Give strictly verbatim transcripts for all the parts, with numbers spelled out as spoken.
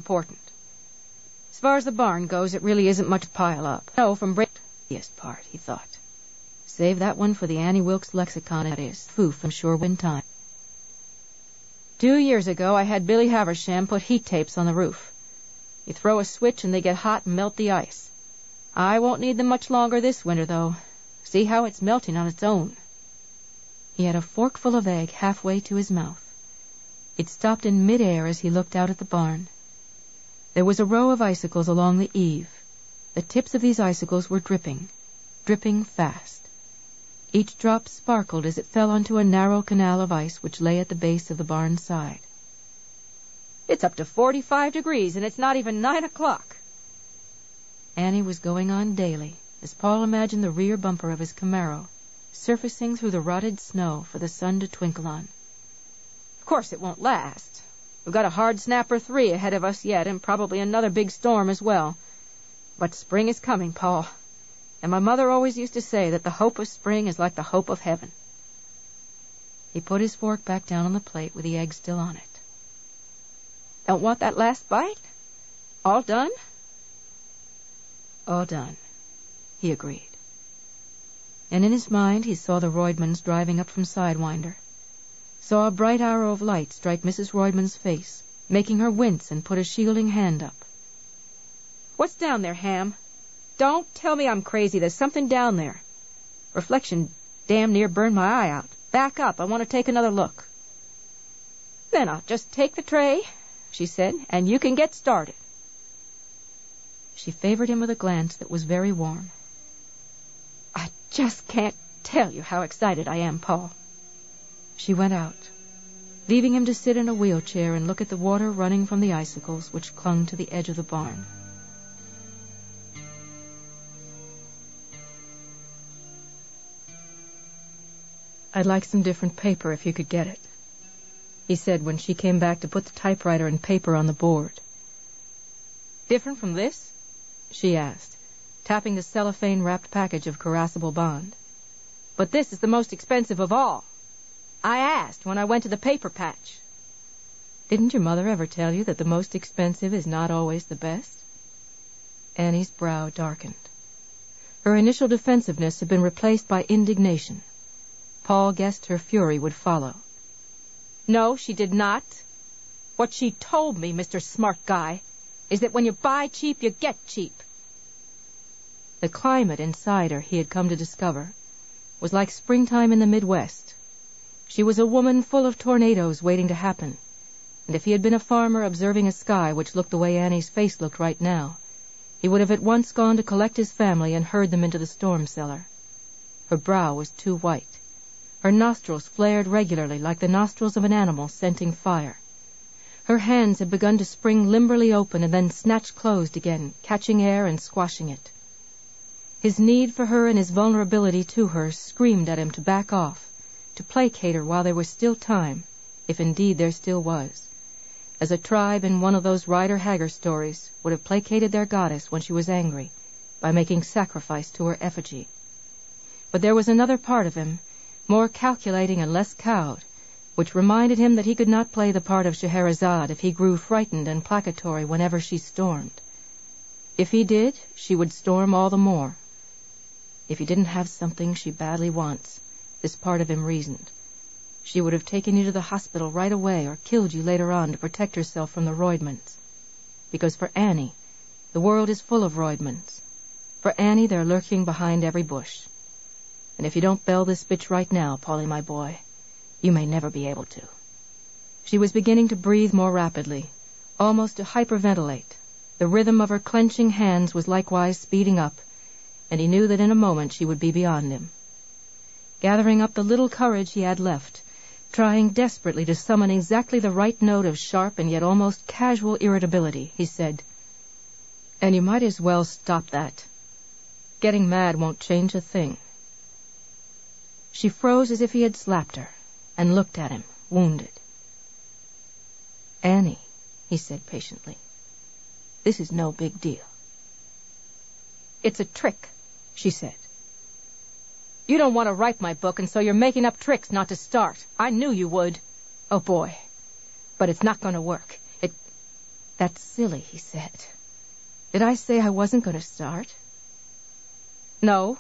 important. As far as the barn goes, it really isn't much to pile up. No, from Bra- the part, he thought. Save that one for the Annie Wilkes lexicon, it is. Foo from Shorewind time. Two years ago, I had Billy Haversham put heat tapes on the roof. You throw a switch and they get hot and melt the ice. I won't need them much longer this winter, though. See how it's melting on its own. He had a forkful of egg halfway to his mouth. It stopped in mid-air as he looked out at the barn. There was a row of icicles along the eave. The tips of these icicles were dripping, dripping fast. Each drop sparkled as it fell onto a narrow canal of ice which lay at the base of the barn's side. It's up to forty-five degrees, and it's not even nine o'clock. Annie was going on daily, as Paul imagined the rear bumper of his Camaro, surfacing through the rotted snow for the sun to twinkle on. Of course it won't last. We've got a hard snapper three ahead of us yet, and probably another big storm as well. But spring is coming, Paul. And my mother always used to say that the hope of spring is like the hope of heaven. He put his fork back down on the plate with the egg still on it. Don't want that last bite? All done? All done, he agreed. And in his mind he saw the Roidmans driving up from Sidewinder, saw a bright arrow of light strike Missus Roidman's face, making her wince and put a shielding hand up. What's down there, Ham? Don't tell me I'm crazy. There's something down there. Reflection damn near burned my eye out. Back up. I want to take another look. Then I'll just take the tray, she said, and you can get started. She favored him with a glance that was very warm. I just can't tell you how excited I am, Paul. She went out, leaving him to sit in a wheelchair and look at the water running from the icicles which clung to the edge of the barn. I'd like some different paper if you could get it, he said when she came back to put the typewriter and paper on the board. Different from this? She asked, tapping the cellophane-wrapped package of Carasable Bond. But this is the most expensive of all. I asked when I went to the paper patch. Didn't your mother ever tell you that the most expensive is not always the best? Annie's brow darkened. Her initial defensiveness had been replaced by indignation. Paul guessed her fury would follow. No, she did not. What she told me, Mister Smart Guy, is that when you buy cheap, you get cheap. The climate inside her, he had come to discover, was like springtime in the Midwest. She was a woman full of tornadoes waiting to happen, and if he had been a farmer observing a sky which looked the way Annie's face looked right now, he would have at once gone to collect his family and herd them into the storm cellar. Her brow was too white. Her nostrils flared regularly like the nostrils of an animal scenting fire. Her hands had begun to spring limberly open and then snatch closed again, catching air and squashing it. His need for her and his vulnerability to her screamed at him to back off, to placate her while there was still time, if indeed there still was, as a tribe in one of those Rider Haggard stories would have placated their goddess when she was angry, by making sacrifice to her effigy. But there was another part of him, more calculating and less cowed, which reminded him that he could not play the part of Scheherazade if he grew frightened and placatory whenever she stormed. If he did, she would storm all the more. If he didn't have something she badly wants, this part of him reasoned, she would have taken you to the hospital right away or killed you later on to protect herself from the Roidmans. Because for Annie, the world is full of Roidmans. For Annie, they're lurking behind every bush. And if you don't bell this bitch right now, Polly, my boy, you may never be able to. She was beginning to breathe more rapidly, almost to hyperventilate. The rhythm of her clenching hands was likewise speeding up, and he knew that in a moment she would be beyond him. Gathering up the little courage he had left, trying desperately to summon exactly the right note of sharp and yet almost casual irritability, he said, "And you might as well stop that. Getting mad won't change a thing." She froze as if he had slapped her, and looked at him, wounded. "Annie," he said patiently, "this is no big deal." "It's a trick," she said. "You don't want to write my book, and so you're making up tricks not to start. I knew you would. Oh, boy. But it's not going to work. It... That's silly, he said. Did I say I wasn't going to start? No.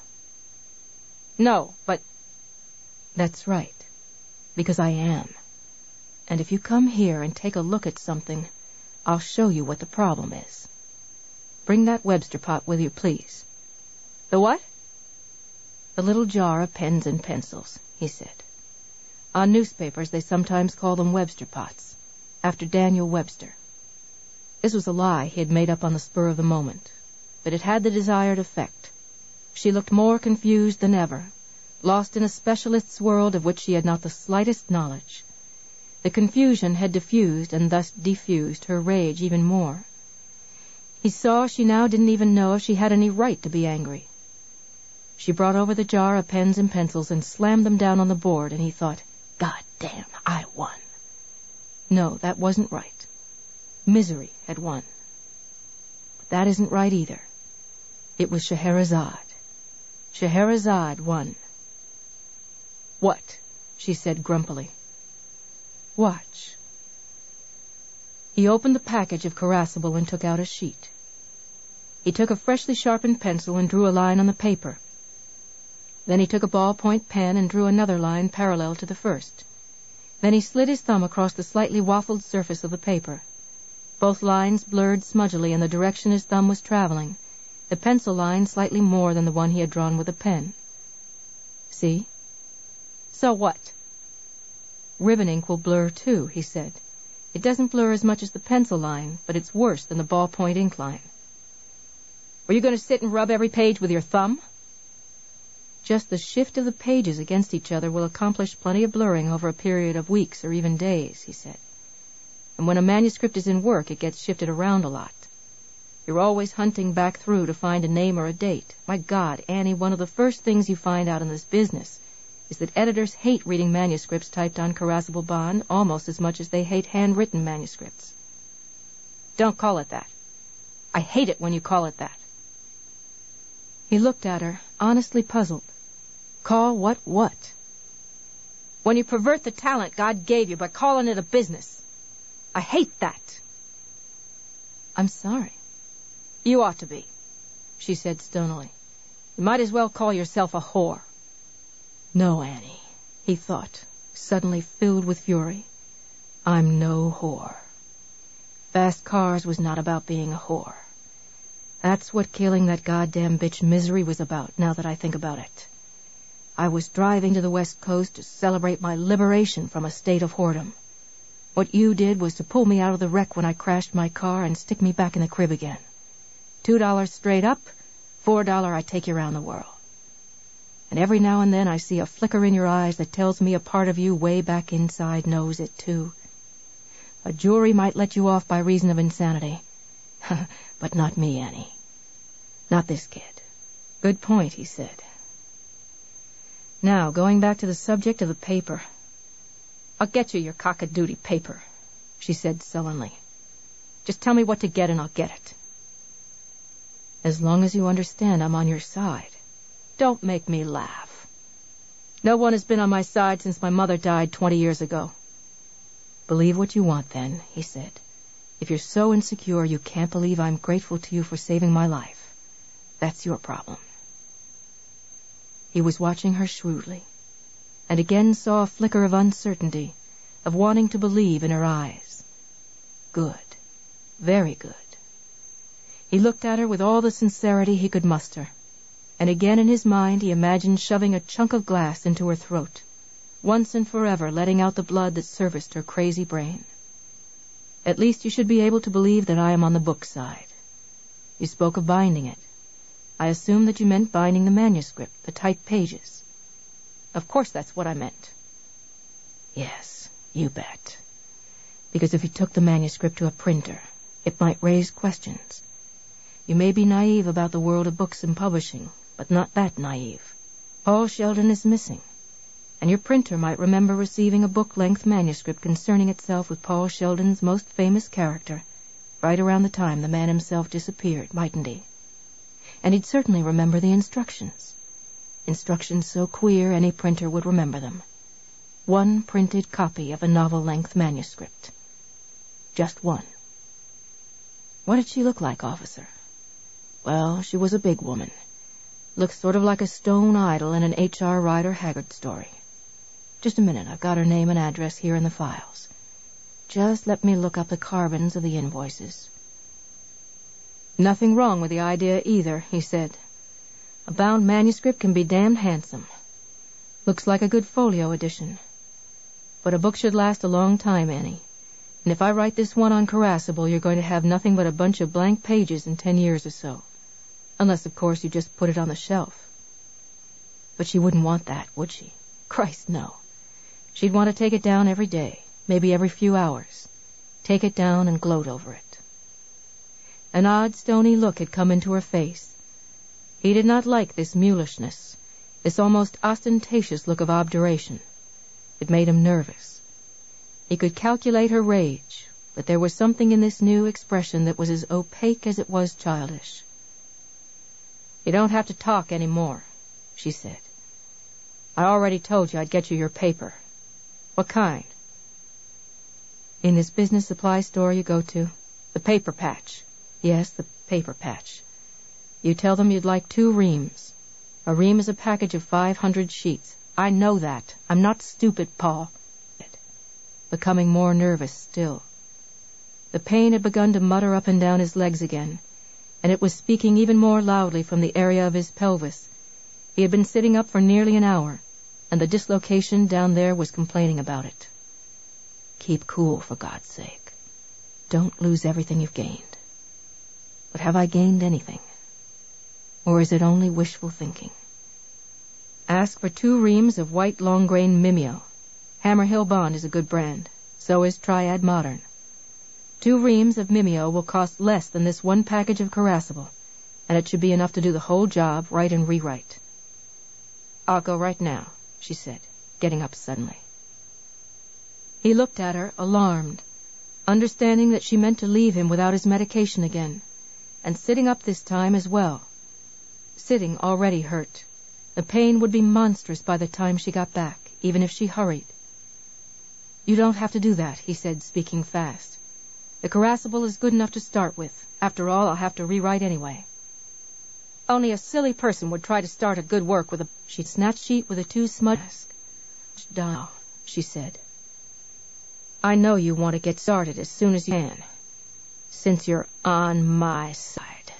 No, but... That's right, because I am. And if you come here and take a look at something, I'll show you what the problem is. Bring that Webster pot with you, please. The what? The little jar of pens and pencils, he said. On newspapers, they sometimes call them Webster pots, after Daniel Webster. This was a lie he had made up on the spur of the moment, but it had the desired effect. She looked more confused than ever, lost in a specialist's world of which she had not the slightest knowledge. The confusion had diffused and thus defused her rage even more. He saw she now didn't even know if she had any right to be angry. She brought over the jar of pens and pencils and slammed them down on the board, and he thought, God damn, I won. No, that wasn't right. Misery had won. But that isn't right either. It was Scheherazade. Scheherazade won. What? She said grumpily. Watch. He opened the package of Carasable and took out a sheet. He took a freshly sharpened pencil and drew a line on the paper. Then he took a ballpoint pen and drew another line parallel to the first. Then he slid his thumb across the slightly waffled surface of the paper. Both lines blurred smudgily in the direction his thumb was traveling, the pencil line slightly more than the one he had drawn with a pen. See? So what? Ribbon ink will blur too, he said. It doesn't blur as much as the pencil line, but it's worse than the ballpoint ink line. Were you going to sit and rub every page with your thumb? Just the shift of the pages against each other will accomplish plenty of blurring over a period of weeks or even days, he said. And when a manuscript is in work, it gets shifted around a lot. You're always hunting back through to find a name or a date. My God, Annie, one of the first things you find out in this business is that editors hate reading manuscripts typed on Carasable bond almost as much as they hate handwritten manuscripts. Don't call it that. I hate it when you call it that. He looked at her, honestly puzzled. Call what what? When you pervert the talent God gave you by calling it a business. I hate that. I'm sorry. You ought to be, she said stonily. You might as well call yourself a whore. No, Annie, he thought, suddenly filled with fury. I'm no whore. Fast Cars was not about being a whore. That's what killing that goddamn bitch Misery was about, now that I think about it. I was driving to the West Coast to celebrate my liberation from a state of whoredom. What you did was to pull me out of the wreck when I crashed my car and stick me back in the crib again. Two dollars straight up, four dollar I take you around the world. And every now and then I see a flicker in your eyes that tells me a part of you way back inside knows it, too. A jury might let you off by reason of insanity. But not me, Annie. Not this kid. Good point, he said. Now, going back to the subject of the paper. I'll get you your cock-a-doodle paper, she said sullenly. Just tell me what to get and I'll get it. As long as you understand I'm on your side. Don't make me laugh. No one has been on my side since my mother died twenty years ago. Believe what you want, then, he said. If you're so insecure you can't believe I'm grateful to you for saving my life, that's your problem. He was watching her shrewdly, and again saw a flicker of uncertainty, of wanting to believe in her eyes. Good. Very good. He looked at her with all the sincerity he could muster, and again in his mind he imagined shoving a chunk of glass into her throat, once and forever letting out the blood that serviced her crazy brain. At least you should be able to believe that I am on the book side. You spoke of binding it. I assumed that you meant binding the manuscript, the typed pages. Of course that's what I meant. Yes, you bet. Because if you took the manuscript to a printer, it might raise questions. You may be naive about the world of books and publishing, but not that naive. Paul Sheldon is missing, and your printer might remember receiving a book-length manuscript concerning itself with Paul Sheldon's most famous character, right around the time the man himself disappeared, mightn't he? And he'd certainly remember the instructions. Instructions so queer any printer would remember them. One printed copy of a novel-length manuscript. Just one. What did she look like, officer? Well, she was a big woman. Looked sort of like a stone idol in an H R Rider Haggard story. Just a minute, I've got her name and address here in the files. Just let me look up the carbons of the invoices. Nothing wrong with the idea either, he said. A bound manuscript can be damned handsome. Looks like a good folio edition. But a book should last a long time, Annie. And if I write this one on Carasable, you're going to have nothing but a bunch of blank pages in ten years or so. Unless, of course, you just put it on the shelf. But she wouldn't want that, would she? Christ, no. She'd want to take it down every day, maybe every few hours. Take it down and gloat over it. An odd, stony look had come into her face. He did not like this mulishness, this almost ostentatious look of obduration. It made him nervous. He could calculate her rage, but there was something in this new expression that was as opaque as it was childish. "You don't have to talk any more," she said. "I already told you I'd get you your paper. What kind?" "In this business supply store you go to." "The paper patch." "Yes, the paper patch. You tell them you'd like two reams. A ream is a package of five hundred sheets." "I know that. I'm not stupid, Paul." Becoming more nervous still. The pain had begun to mutter up and down his legs again, and it was speaking even more loudly from the area of his pelvis. He had been sitting up for nearly an hour, and the dislocation down there was complaining about it. "Keep cool, for God's sake. Don't lose everything you've gained." But have I gained anything? Or is it only wishful thinking? "Ask for two reams of white long-grain Mimeo. Hammer Hill Bond is a good brand. So is Triad Modern. Two reams of Mimeo will cost less than this one package of Carasable, and it should be enough to do the whole job, write and rewrite." "I'll go right now," she said, getting up suddenly. He looked at her, alarmed, understanding that she meant to leave him without his medication again, and sitting up this time as well. Sitting already hurt. The pain would be monstrous by the time she got back, even if she hurried. "You don't have to do that," he said, speaking fast. "The Carasable is good enough to start with. After all, I'll have to rewrite anyway." "Only a silly person would try to start a good work with a..." She snatched sheet with a two-smudge mask. "Down," she said. "I know you want to get started as soon as you can, since you're on my side."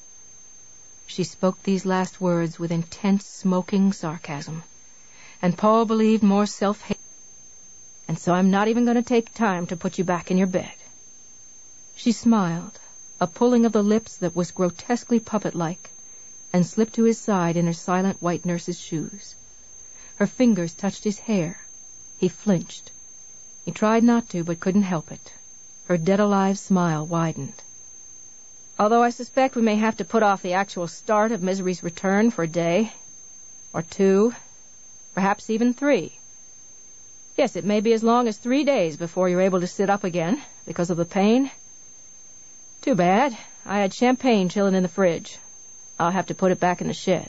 She spoke these last words with intense, smoking sarcasm, and Paul believed more self-hate. "And so I'm not even going to take time to put you back in your bed." She smiled, a pulling of the lips that was grotesquely puppet-like, and slipped to his side in her silent white nurse's shoes. Her fingers touched his hair. He flinched. He tried not to, but couldn't help it. Her dead-alive smile widened. "Although I suspect we may have to put off the actual start of Misery's return for a day, or two, perhaps even three. Yes, it may be as long as three days before you're able to sit up again, because of the pain. Too bad. I had champagne chilling in the fridge. I'll have to put it back in the shed."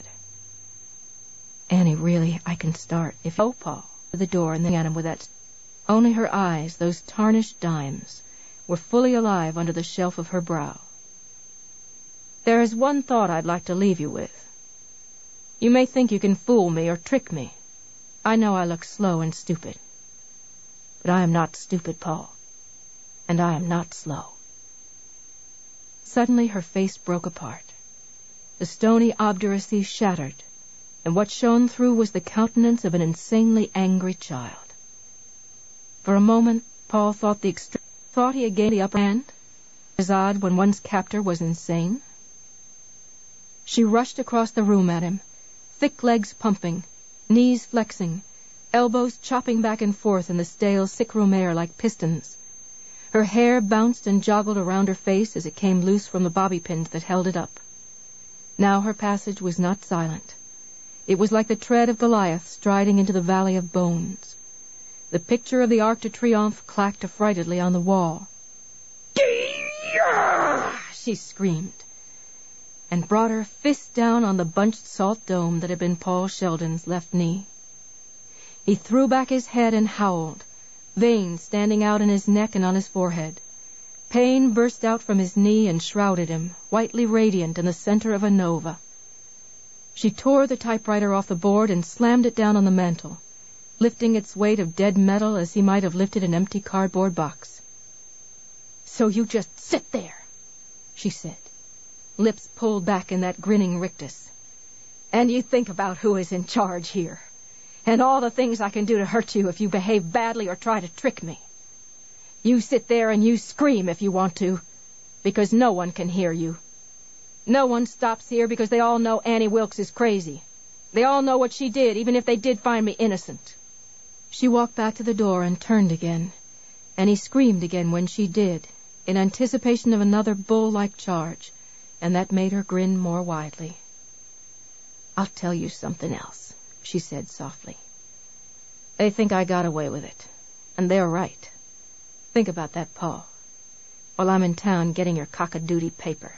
"Annie, really, I can start if..." "Oh, Paul," to the door and then at him with that... Only her eyes, those tarnished dimes, were fully alive under the shelf of her brow. "There is one thought I'd like to leave you with. You may think you can fool me or trick me. I know I look slow and stupid. But I am not stupid, Paul. And I am not slow." Suddenly her face broke apart. The stony obduracy shattered, and what shone through was the countenance of an insanely angry child. For a moment, Paul thought the extreme... thought he had gained the upper hand. It was odd when one's captor was insane. She rushed across the room at him, thick legs pumping, knees flexing, elbows chopping back and forth in the stale sick-room air like pistons. Her hair bounced and joggled around her face as it came loose from the bobby pins that held it up. Now her passage was not silent. It was like the tread of Goliath striding into the valley of bones. The picture of the Arc de Triomphe clacked affrightedly on the wall. She screamed, and brought her fist down on the bunched salt dome that had been Paul Sheldon's left knee. He threw back his head and howled, veins standing out in his neck and on his forehead. Pain burst out from his knee and shrouded him, whitely radiant in the center of a nova. She tore the typewriter off the board and slammed it down on the mantel, lifting its weight of dead metal as he might have lifted an empty cardboard box. "So you just sit there," she said, lips pulled back in that grinning rictus, "and you think about who is in charge here, and all the things I can do to hurt you if you behave badly or try to trick me. You sit there and you scream if you want to, because no one can hear you. No one stops here because they all know Annie Wilkes is crazy. They all know what she did, even if they did find me innocent." She walked back to the door and turned again, and he screamed again when she did, in anticipation of another bull-like charge, and that made her grin more widely. "I'll tell you something else," she said softly. "They think I got away with it, and they're right. Think about that, Paul, while I'm in town getting your cock-a-doodle paper."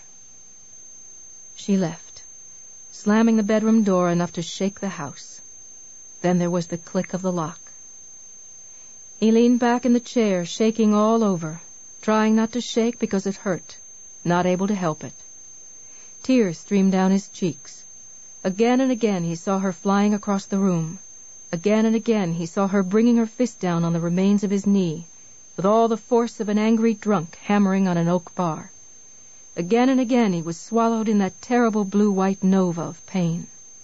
She left, slamming the bedroom door enough to shake the house. Then there was the click of the lock. He leaned back in the chair, shaking all over, trying not to shake because it hurt, not able to help it. Tears streamed down his cheeks. Again and again he saw her flying across the room. Again and again he saw her bringing her fist down on the remains of his knee, with all the force of an angry drunk hammering on an oak bar. Again and again he was swallowed in that terrible blue-white nova of pain.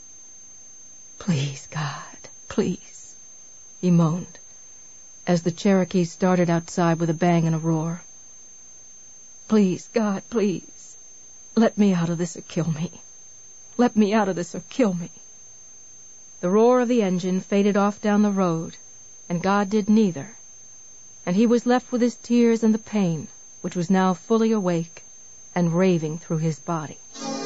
"Please, God, please," he moaned, as the Cherokee started outside with a bang and a roar. "Please, God, please, let me out of this or kill me. Let me out of this or kill me." The roar of the engine faded off down the road, and God did neither, and he was left with his tears and the pain, which was now fully awake and raving through his body.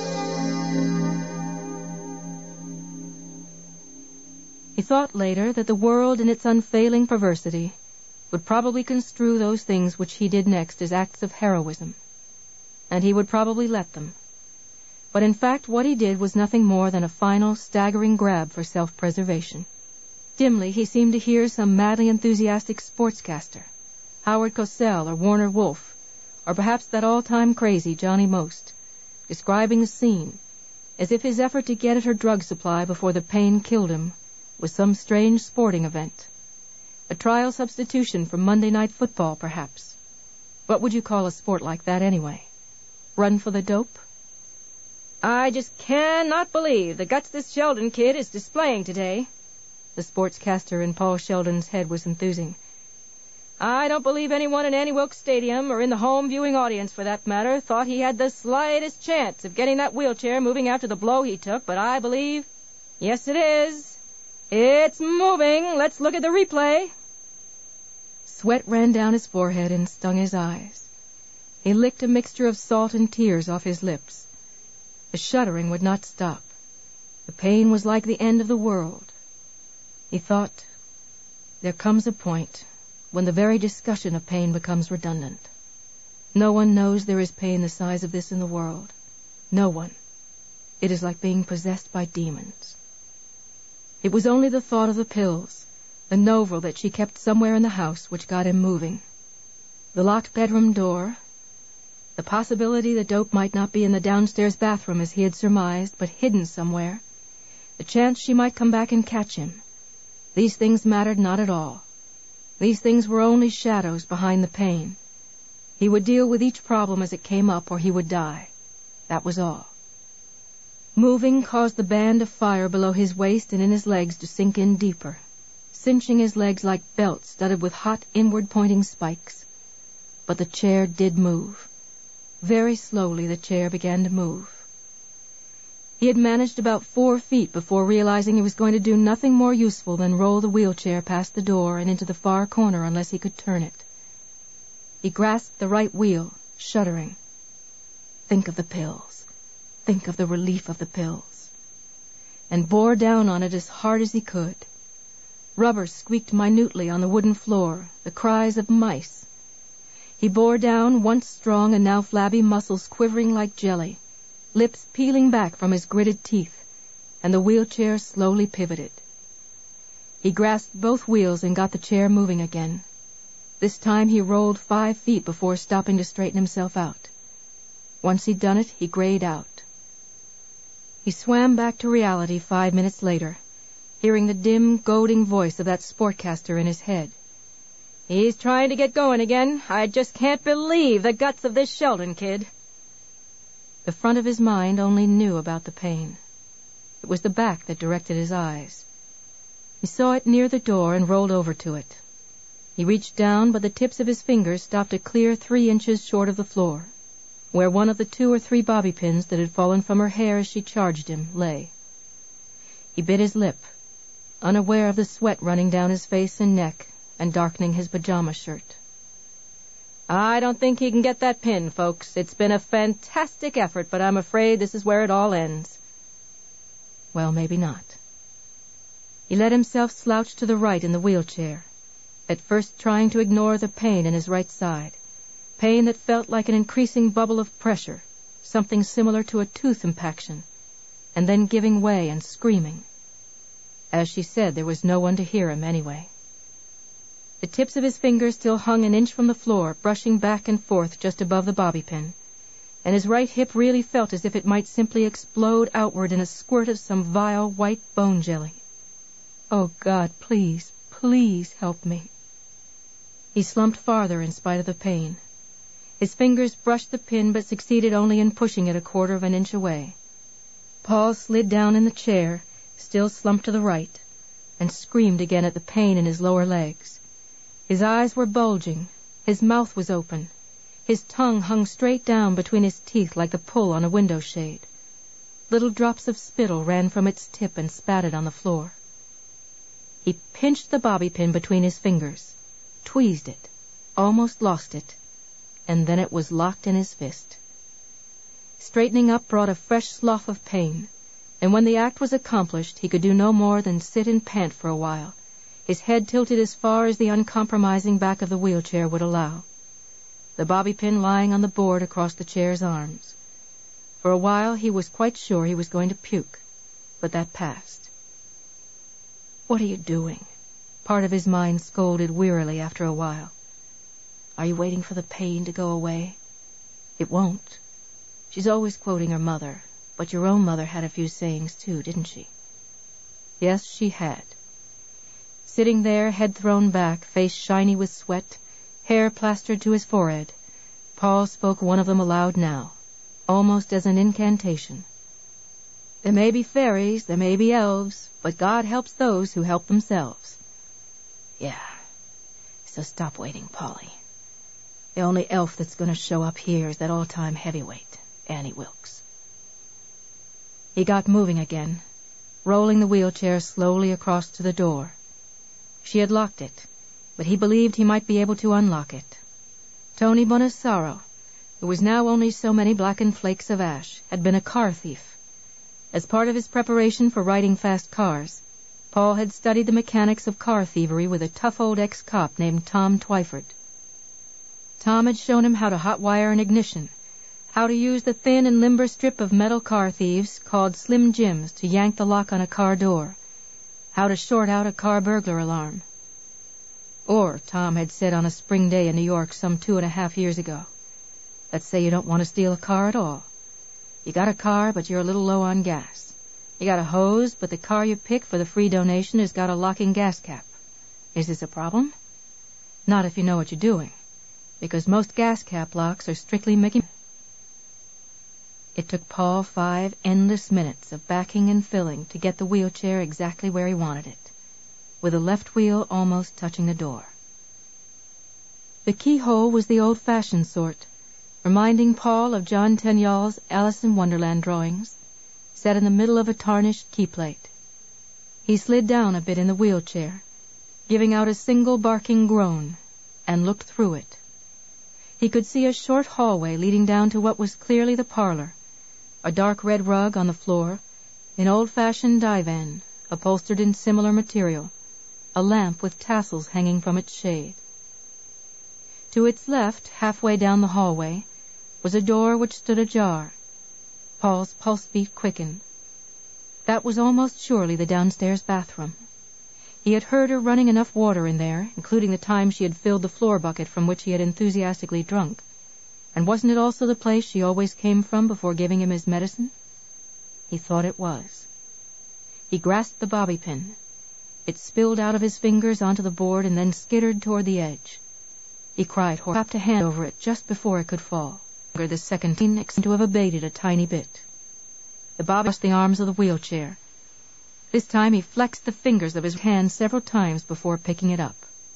He thought later that the world in its unfailing perversity would probably construe those things which he did next as acts of heroism, and he would probably let them. But in fact what he did was nothing more than a final, staggering grab for self-preservation. Dimly he seemed to hear some madly enthusiastic sportscaster, Howard Cosell or Warner Wolf, or perhaps that all-time crazy Johnny Most, describing the scene, as if his effort to get at her drug supply before the pain killed him was some strange sporting event. A trial substitution from Monday Night Football, perhaps. What would you call a sport like that, anyway? Run for the dope? "I just cannot believe the guts this Sheldon kid is displaying today," the sportscaster in Paul Sheldon's head was enthusing. "I don't believe anyone in Annie Wilkes Stadium, or in the home viewing audience for that matter, thought he had the slightest chance of getting that wheelchair moving after the blow he took, but I believe... Yes, it is. It's moving. Let's look at the replay." Sweat ran down his forehead and stung his eyes. He licked a mixture of salt and tears off his lips. The shuddering would not stop. The pain was like the end of the world. He thought, there comes a point when the very discussion of pain becomes redundant. No one knows there is pain the size of this in the world. No one. It is like being possessed by demons. It was only the thought of the pills, the Novel that she kept somewhere in the house, which got him moving. The locked bedroom door, the possibility the dope might not be in the downstairs bathroom as he had surmised, but hidden somewhere, the chance she might come back and catch him. These things mattered not at all. These things were only shadows behind the pain. He would deal with each problem as it came up, or he would die. That was all. Moving caused the band of fire below his waist and in his legs to sink in deeper, cinching his legs like belts studded with hot, inward-pointing spikes. But the chair did move. Very slowly the chair began to move. He had managed about four feet before realizing he was going to do nothing more useful than roll the wheelchair past the door and into the far corner unless he could turn it. He grasped the right wheel, shuddering. Think of the pills. Think of the relief of the pills. And bore down on it as hard as he could. Rubber squeaked minutely on the wooden floor, the cries of mice. He bore down, once strong and now flabby muscles quivering like jelly, lips peeling back from his gritted teeth, and the wheelchair slowly pivoted. He grasped both wheels and got the chair moving again. This time he rolled five feet before stopping to straighten himself out. Once he'd done it, he grayed out. He swam back to reality five minutes later, hearing the dim, goading voice of that sportcaster in his head. "He's trying to get going again. I just can't believe the guts of this Sheldon kid." The front of his mind only knew about the pain. It was the back that directed his eyes. He saw it near the door and rolled over to it. He reached down, but the tips of his fingers stopped a clear three inches short of the floor, where one of the two or three bobby pins that had fallen from her hair as she charged him lay. He bit his lip, unaware of the sweat running down his face and neck and darkening his pajama shirt. "I don't think he can get that pin, folks. It's been a fantastic effort, but I'm afraid this is where it all ends." Well, maybe not. He let himself slouch to the right in the wheelchair, at first trying to ignore the pain in his right side, pain that felt like an increasing bubble of pressure, something similar to a tooth impaction, and then giving way and screaming. As she said, there was no one to hear him anyway. The tips of his fingers still hung an inch from the floor, brushing back and forth just above the bobby pin, and his right hip really felt as if it might simply explode outward in a squirt of some vile white bone jelly. "Oh, God, please, please help me." He slumped farther in spite of the pain. His fingers brushed the pin but succeeded only in pushing it a quarter of an inch away. Paul slid down in the chair, still slumped to the right, and screamed again at the pain in his lower legs. His eyes were bulging, his mouth was open, his tongue hung straight down between his teeth like the pull on a window shade. Little drops of spittle ran from its tip and spattered on the floor. He pinched the bobby pin between his fingers, tweezed it, almost lost it, and then it was locked in his fist. Straightening up brought a fresh slough of pain, and when the act was accomplished, he could do no more than sit and pant for a while, his head tilted as far as the uncompromising back of the wheelchair would allow, the bobby pin lying on the board across the chair's arms. For a while he was quite sure he was going to puke, but that passed. "What are you doing?" part of his mind scolded wearily after a while. "Are you waiting for the pain to go away? It won't. She's always quoting her mother, but your own mother had a few sayings too, didn't she?" Yes, she had. Sitting there, head thrown back, face shiny with sweat, hair plastered to his forehead, Paul spoke one of them aloud now, almost as an incantation. "There may be fairies, there may be elves, but God helps those who help themselves." "Yeah, so stop waiting, Polly. The only elf that's going to show up here is that all-time heavyweight, Annie Wilkes." He got moving again, rolling the wheelchair slowly across to the door. She had locked it, but he believed he might be able to unlock it. Tony Bonasaro, who was now only so many blackened flakes of ash, had been a car thief. As part of his preparation for riding fast cars, Paul had studied the mechanics of car thievery with a tough old ex-cop named Tom Twyford. Tom had shown him how to hotwire an ignition, how to use the thin and limber strip of metal car thieves called Slim Jims to yank the lock on a car door, how to short out a car burglar alarm. Or, Tom had said on a spring day in New York some two and a half years ago, let's say you don't want to steal a car at all. You got a car, but you're a little low on gas. You got a hose, but the car you pick for the free donation has got a locking gas cap. Is this a problem? Not if you know what you're doing, because most gas cap locks are strictly Mickey. It took Paul five endless minutes of backing and filling to get the wheelchair exactly where he wanted it, with the left wheel almost touching the door. The keyhole was the old-fashioned sort, reminding Paul of John Tenyal's Alice in Wonderland drawings, set in the middle of a tarnished keyplate. He slid down a bit in the wheelchair, giving out a single barking groan, and looked through it. He could see a short hallway leading down to what was clearly the parlor, a dark red rug on the floor, an old-fashioned divan, upholstered in similar material, a lamp with tassels hanging from its shade. To its left, halfway down the hallway, was a door which stood ajar. Paul's pulse beat quickened. That was almost surely the downstairs bathroom. He had heard her running enough water in there, including the time she had filled the floor bucket from which he had enthusiastically drunk. And wasn't it also the place she always came from before giving him his medicine? He thought it was. He grasped the bobby pin. It spilled out of his fingers onto the board and then skittered toward the edge. He cried, or clapped a hand over it just before it could fall. The second seemed to have abated a tiny bit. The bobby crossed the arms of the wheelchair. This time he flexed the fingers of his hand several times before picking it up.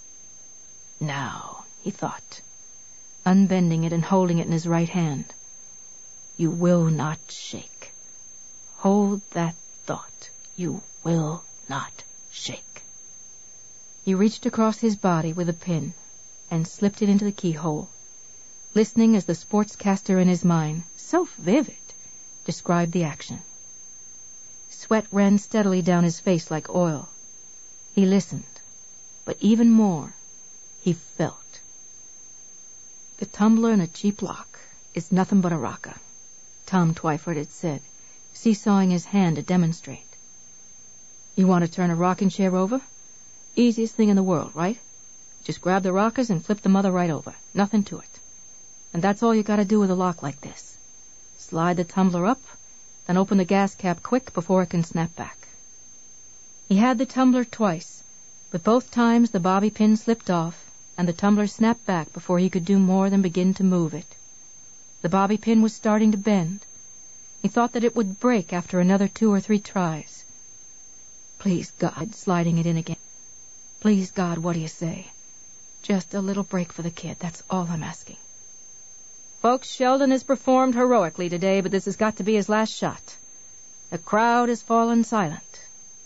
Now, he thought, unbending it and holding it in his right hand, you will not shake. Hold that thought. You will not shake. He reached across his body with a pin and slipped it into the keyhole, listening as the sportscaster in his mind, so vivid, described the action. Sweat ran steadily down his face like oil. He listened, but even more, he felt. The tumbler in a cheap lock is nothing but a rocker, Tom Twyford had said, seesawing his hand to demonstrate. You want to turn a rocking chair over? Easiest thing in the world, right? Just grab the rockers and flip the mother right over. Nothing to it. And that's all you gotta do with a lock like this. Slide the tumbler up, then open the gas cap quick before it can snap back. He had the tumbler twice, but both times the bobby pin slipped off, and the tumbler snapped back before he could do more than begin to move it. The bobby pin was starting to bend. He thought that it would break after another two or three tries. Please, God, sliding it in again. Please, God, what do you say? Just a little break for the kid, that's all I'm asking. Folks, Sheldon has performed heroically today, but this has got to be his last shot. The crowd has fallen silent.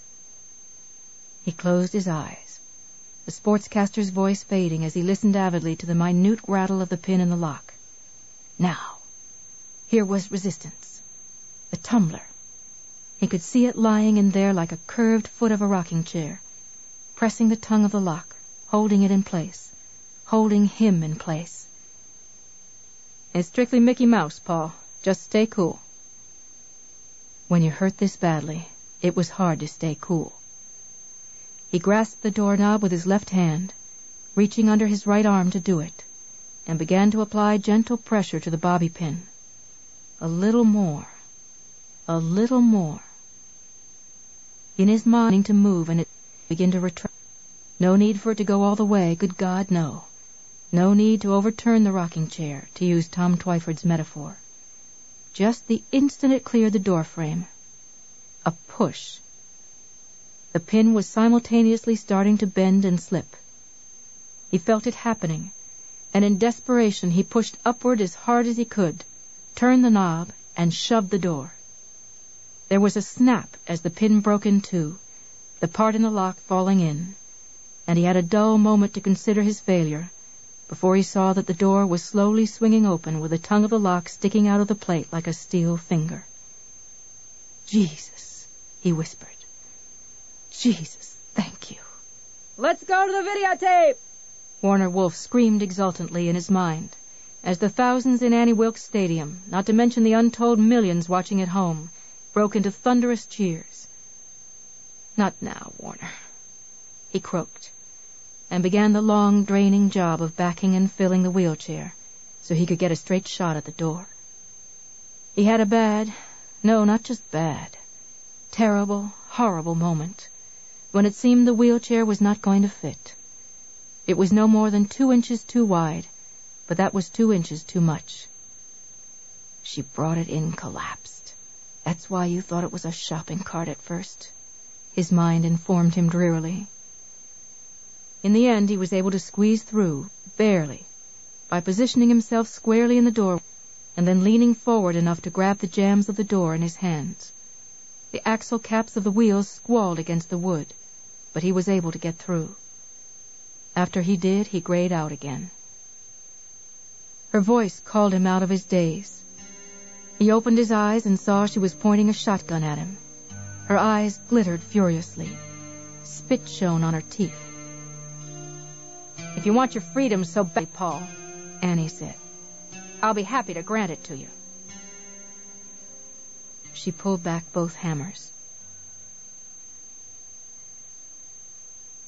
He closed his eyes, the sportscaster's voice fading as he listened avidly to the minute rattle of the pin in the lock. Now, here was resistance. The tumbler. He could see it lying in there like a curved foot of a rocking chair, pressing the tongue of the lock, holding it in place, holding him in place. It's strictly Mickey Mouse, Paul. Just stay cool. When you're hurt this badly, it was hard to stay cool. He grasped the doorknob with his left hand, reaching under his right arm to do it, and began to apply gentle pressure to the bobby pin. A little more. A little more. In his mind to move and it began to retract. No need for it to go all the way, good God, no. No need to overturn the rocking chair, to use Tom Twyford's metaphor. Just the instant it cleared the doorframe. A push. The pin was simultaneously starting to bend and slip. He felt it happening, and in desperation he pushed upward as hard as he could, turned the knob, and shoved the door. There was a snap as the pin broke in two, the part in the lock falling in, and he had a dull moment to consider his failure before he saw that the door was slowly swinging open with the tongue of the lock sticking out of the plate like a steel finger. Jesus, he whispered. Jesus, thank you. Let's go to the videotape! Warner Wolfe screamed exultantly in his mind, as the thousands in Annie Wilkes Stadium, not to mention the untold millions watching at home, broke into thunderous cheers. Not now, Warner, he croaked, and began the long, draining job of backing and filling the wheelchair so he could get a straight shot at the door. He had a bad, no, not just bad, terrible, horrible moment when it seemed the wheelchair was not going to fit. It was no more than two inches too wide, but that was two inches too much. She brought it in collapsed. That's why you thought it was a shopping cart at first, his mind informed him drearily. In the end, he was able to squeeze through, barely, by positioning himself squarely in the door and then leaning forward enough to grab the jambs of the door in his hands. The axle caps of the wheels squalled against the wood, but he was able to get through. After he did, he grayed out again. Her voice called him out of his daze. He opened his eyes and saw she was pointing a shotgun at him. Her eyes glittered furiously. Spit shone on her teeth. If you want your freedom so bad, Paul, Annie said, I'll be happy to grant it to you. She pulled back both hammers.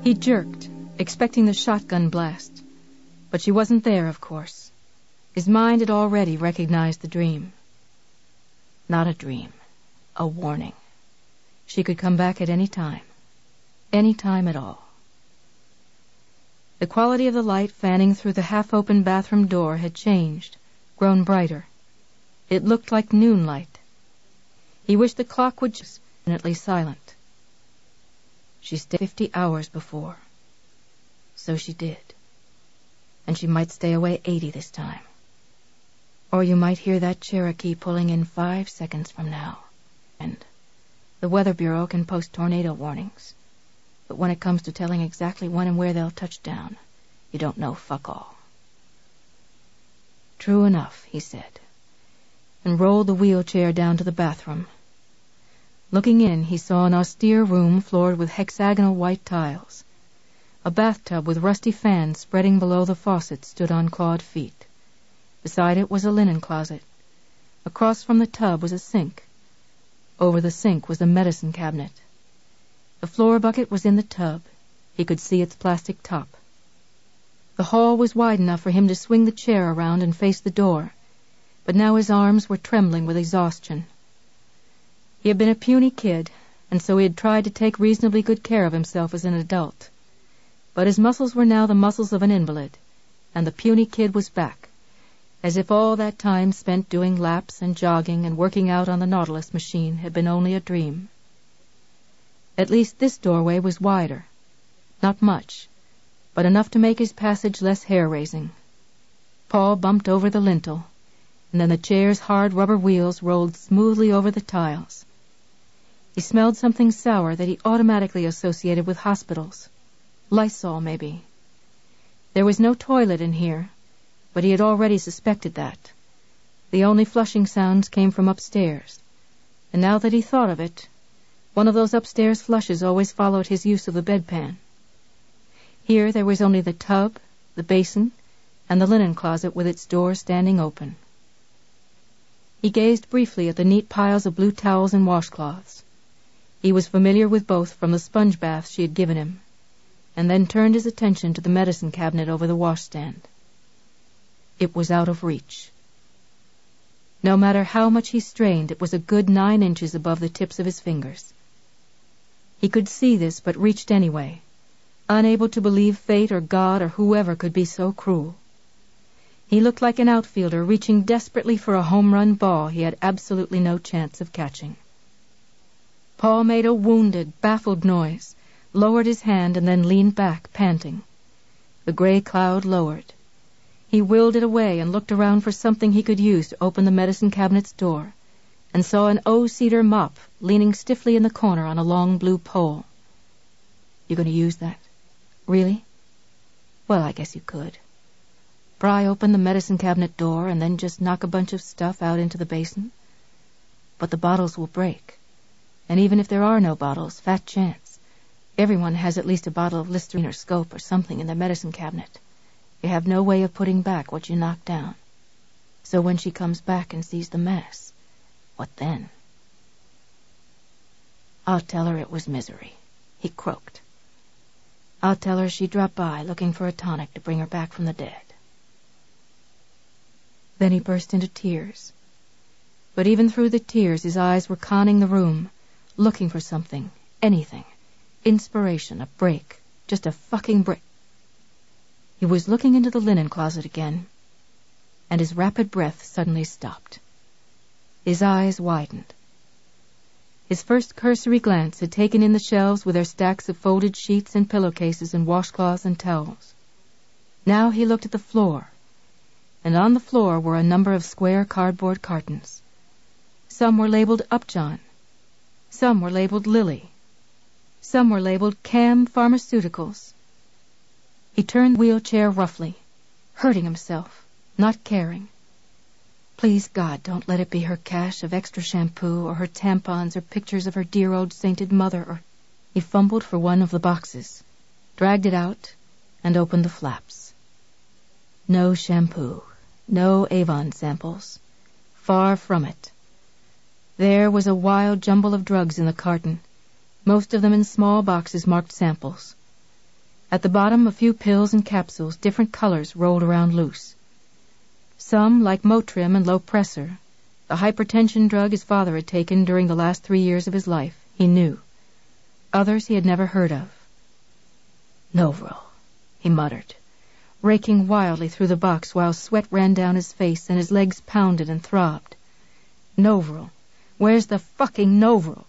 He jerked, expecting the shotgun blast. But she wasn't there, of course. His mind had already recognized the dream. Not a dream. A warning. She could come back at any time. Any time at all. The quality of the light fanning through the half-open bathroom door had changed, grown brighter. It looked like noonlight. He wished the clock would just be infinitely silent. She stayed fifty hours before. So she did. And she might stay away eighty this time. Or you might hear that Cherokee pulling in five seconds from now. And the Weather Bureau can post tornado warnings. But when it comes to telling exactly when and where they'll touch down, you don't know fuck all. True enough, he said, and rolled the wheelchair down to the bathroom. Looking in, he saw an austere room floored with hexagonal white tiles. A bathtub with rusty fans spreading below the faucet stood on clawed feet. Beside it was a linen closet. Across from the tub was a sink. Over the sink was a medicine cabinet. The floor bucket was in the tub. He could see its plastic top. The hall was wide enough for him to swing the chair around and face the door, but now his arms were trembling with exhaustion. He had been a puny kid, and so he had tried to take reasonably good care of himself as an adult. But his muscles were now the muscles of an invalid, and the puny kid was back, as if all that time spent doing laps and jogging and working out on the Nautilus machine had been only a dream. At least this doorway was wider. Not much, but enough to make his passage less hair-raising. Paul bumped over the lintel, and then the chair's hard rubber wheels rolled smoothly over the tiles. He smelled something sour that he automatically associated with hospitals. Lysol, maybe. There was no toilet in here, but he had already suspected that. The only flushing sounds came from upstairs, and now that he thought of it, one of those upstairs flushes always followed his use of the bedpan. Here there was only the tub, the basin, and the linen closet with its door standing open. He gazed briefly at the neat piles of blue towels and washcloths. He was familiar with both from the sponge baths she had given him, and then turned his attention to the medicine cabinet over the washstand. It was out of reach. No matter how much he strained, it was a good nine inches above the tips of his fingers. He could see this, but reached anyway, unable to believe fate or God or whoever could be so cruel. He looked like an outfielder reaching desperately for a home-run ball he had absolutely no chance of catching. Paul made a wounded, baffled noise, lowered his hand, and then leaned back, panting. The gray cloud lowered. He willed it away and looked around for something he could use to open the medicine cabinet's door, and saw an O-cedar mop leaning stiffly in the corner on a long blue pole. You going to use that? Really? Well, I guess you could. Pry open the medicine cabinet door and then just knock a bunch of stuff out into the basin. But the bottles will break. And even if there are no bottles, fat chance. Everyone has at least a bottle of Listerine or Scope or something in their medicine cabinet. You have no way of putting back what you knocked down. So when she comes back and sees the mess, what then? I'll tell her it was misery, he croaked. I'll tell her she dropped by looking for a tonic to bring her back from the dead. Then he burst into tears. But even through the tears, his eyes were conning the room, looking for something, anything. Inspiration, a break, just a fucking break. He was looking into the linen closet again, and his rapid breath suddenly stopped. His eyes widened. His first cursory glance had taken in the shelves with their stacks of folded sheets and pillowcases and washcloths and towels. Now he looked at the floor, and on the floor were a number of square cardboard cartons. Some were labeled Upjohn. Some were labeled Lily. Some were labeled Cam Pharmaceuticals. He turned the wheelchair roughly, hurting himself, not caring. Please, God, don't let it be her cache of extra shampoo or her tampons or pictures of her dear old sainted mother or... He fumbled for one of the boxes, dragged it out, and opened the flaps. No shampoo, no Avon samples. Far from it. There was a wild jumble of drugs in the carton, most of them in small boxes marked samples. At the bottom, a few pills and capsules, different colors, rolled around loose. Some, like Motrin and Lopressor, the hypertension drug his father had taken during the last three years of his life, he knew. Others he had never heard of. Novril, he muttered, raking wildly through the box while sweat ran down his face and his legs pounded and throbbed. Novril. Where's the fucking Novril?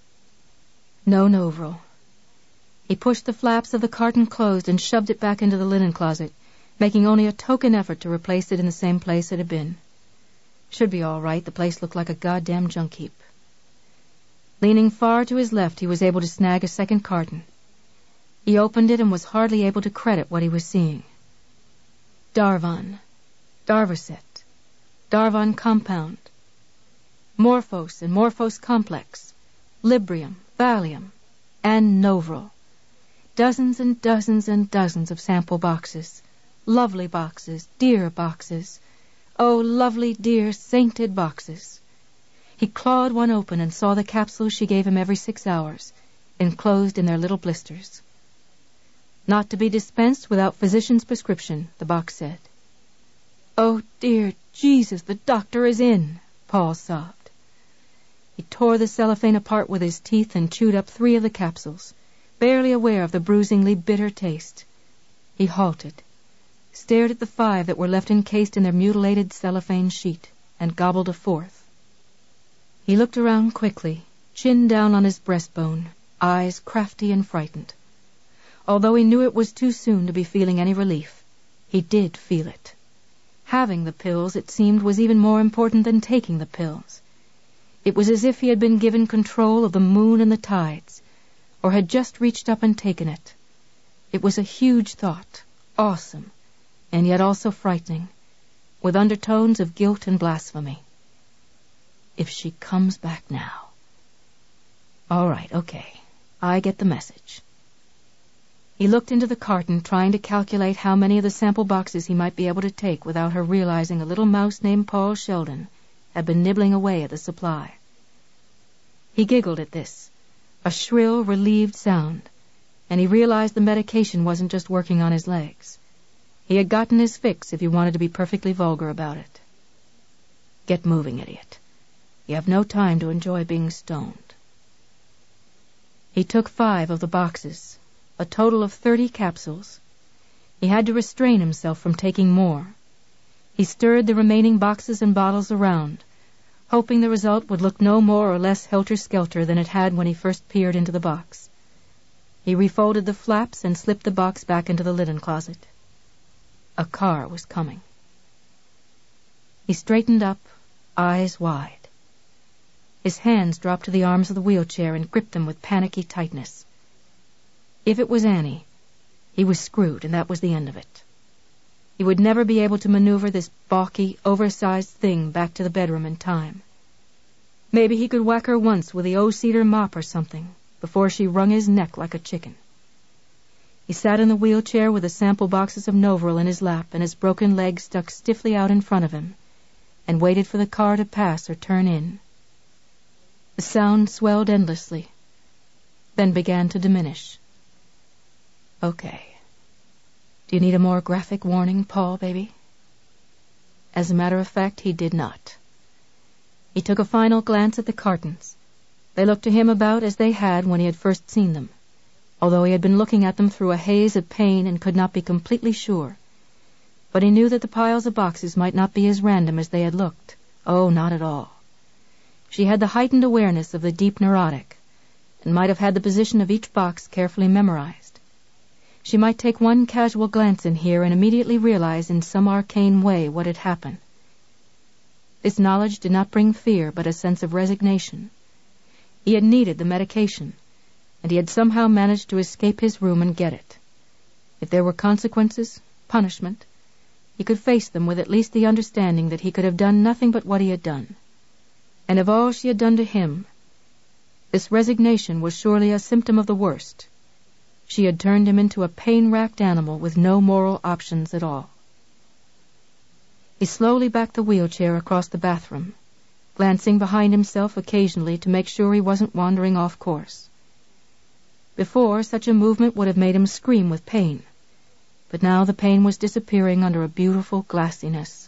No Novril. He pushed the flaps of the carton closed and shoved it back into the linen closet, making only a token effort to replace it in the same place it had been. Should be all right. The place looked like a goddamn junk heap. Leaning far to his left, he was able to snag a second carton. He opened it and was hardly able to credit what he was seeing. Darvon. Darvocet. Darvon Compound. Morphos and Morphos Complex. Librium, Valium, and Novril. Dozens and dozens and dozens of sample boxes. Lovely boxes, dear boxes. Oh, lovely, dear, sainted boxes. He clawed one open and saw the capsules she gave him every six hours, enclosed in their little blisters. Not to be dispensed without physician's prescription, the box said. Oh, dear Jesus, the doctor is in, Paul sobbed. He tore the cellophane apart with his teeth and chewed up three of the capsules, barely aware of the bruisingly bitter taste. He halted, stared at the five that were left encased in their mutilated cellophane sheet, and gobbled a fourth. He looked around quickly, chin down on his breastbone, eyes crafty and frightened. Although he knew it was too soon to be feeling any relief, he did feel it. Having the pills, it seemed, was even more important than taking the pills. It was as if he had been given control of the moon and the tides, or had just reached up and taken it. It was a huge thought, awesome, and yet also frightening, with undertones of guilt and blasphemy. If she comes back now. All right, okay, I get the message. He looked into the carton, trying to calculate how many of the sample boxes he might be able to take without her realizing a little mouse named Paul Sheldon had been nibbling away at the supply. He giggled at this, a shrill, relieved sound, and he realized the medication wasn't just working on his legs. He had gotten his fix, if he wanted to be perfectly vulgar about it. Get moving, idiot. You have no time to enjoy being stoned. He took five of the boxes, a total of thirty capsules. He had to restrain himself from taking more. He stirred the remaining boxes and bottles around, hoping the result would look no more or less helter-skelter than it had when he first peered into the box. He refolded the flaps and slipped the box back into the linen closet. A car was coming. He straightened up, eyes wide. His hands dropped to the arms of the wheelchair and gripped them with panicky tightness. If it was Annie, he was screwed, and that was the end of it. He would never be able to maneuver this balky, oversized thing back to the bedroom in time. Maybe he could whack her once with the O-cedar mop or something, before she wrung his neck like a chicken. He sat in the wheelchair with the sample boxes of Novril in his lap and his broken leg stuck stiffly out in front of him, and waited for the car to pass or turn in. The sound swelled endlessly, then began to diminish. Okay. Do you need a more graphic warning, Paul, baby? As a matter of fact, he did not. He took a final glance at the cartons. They looked to him about as they had when he had first seen them, although he had been looking at them through a haze of pain and could not be completely sure. But he knew that the piles of boxes might not be as random as they had looked. Oh, not at all. She had the heightened awareness of the deep neurotic, and might have had the position of each box carefully memorized. She might take one casual glance in here and immediately realize in some arcane way what had happened. This knowledge did not bring fear, but a sense of resignation. He had needed the medication, and he had somehow managed to escape his room and get it. If there were consequences, punishment, he could face them with at least the understanding that he could have done nothing but what he had done. And of all she had done to him, this resignation was surely a symptom of the worst. She had turned him into a pain-racked animal with no moral options at all. He slowly backed the wheelchair across the bathroom, glancing behind himself occasionally to make sure he wasn't wandering off course. Before, such a movement would have made him scream with pain, but now the pain was disappearing under a beautiful glassiness.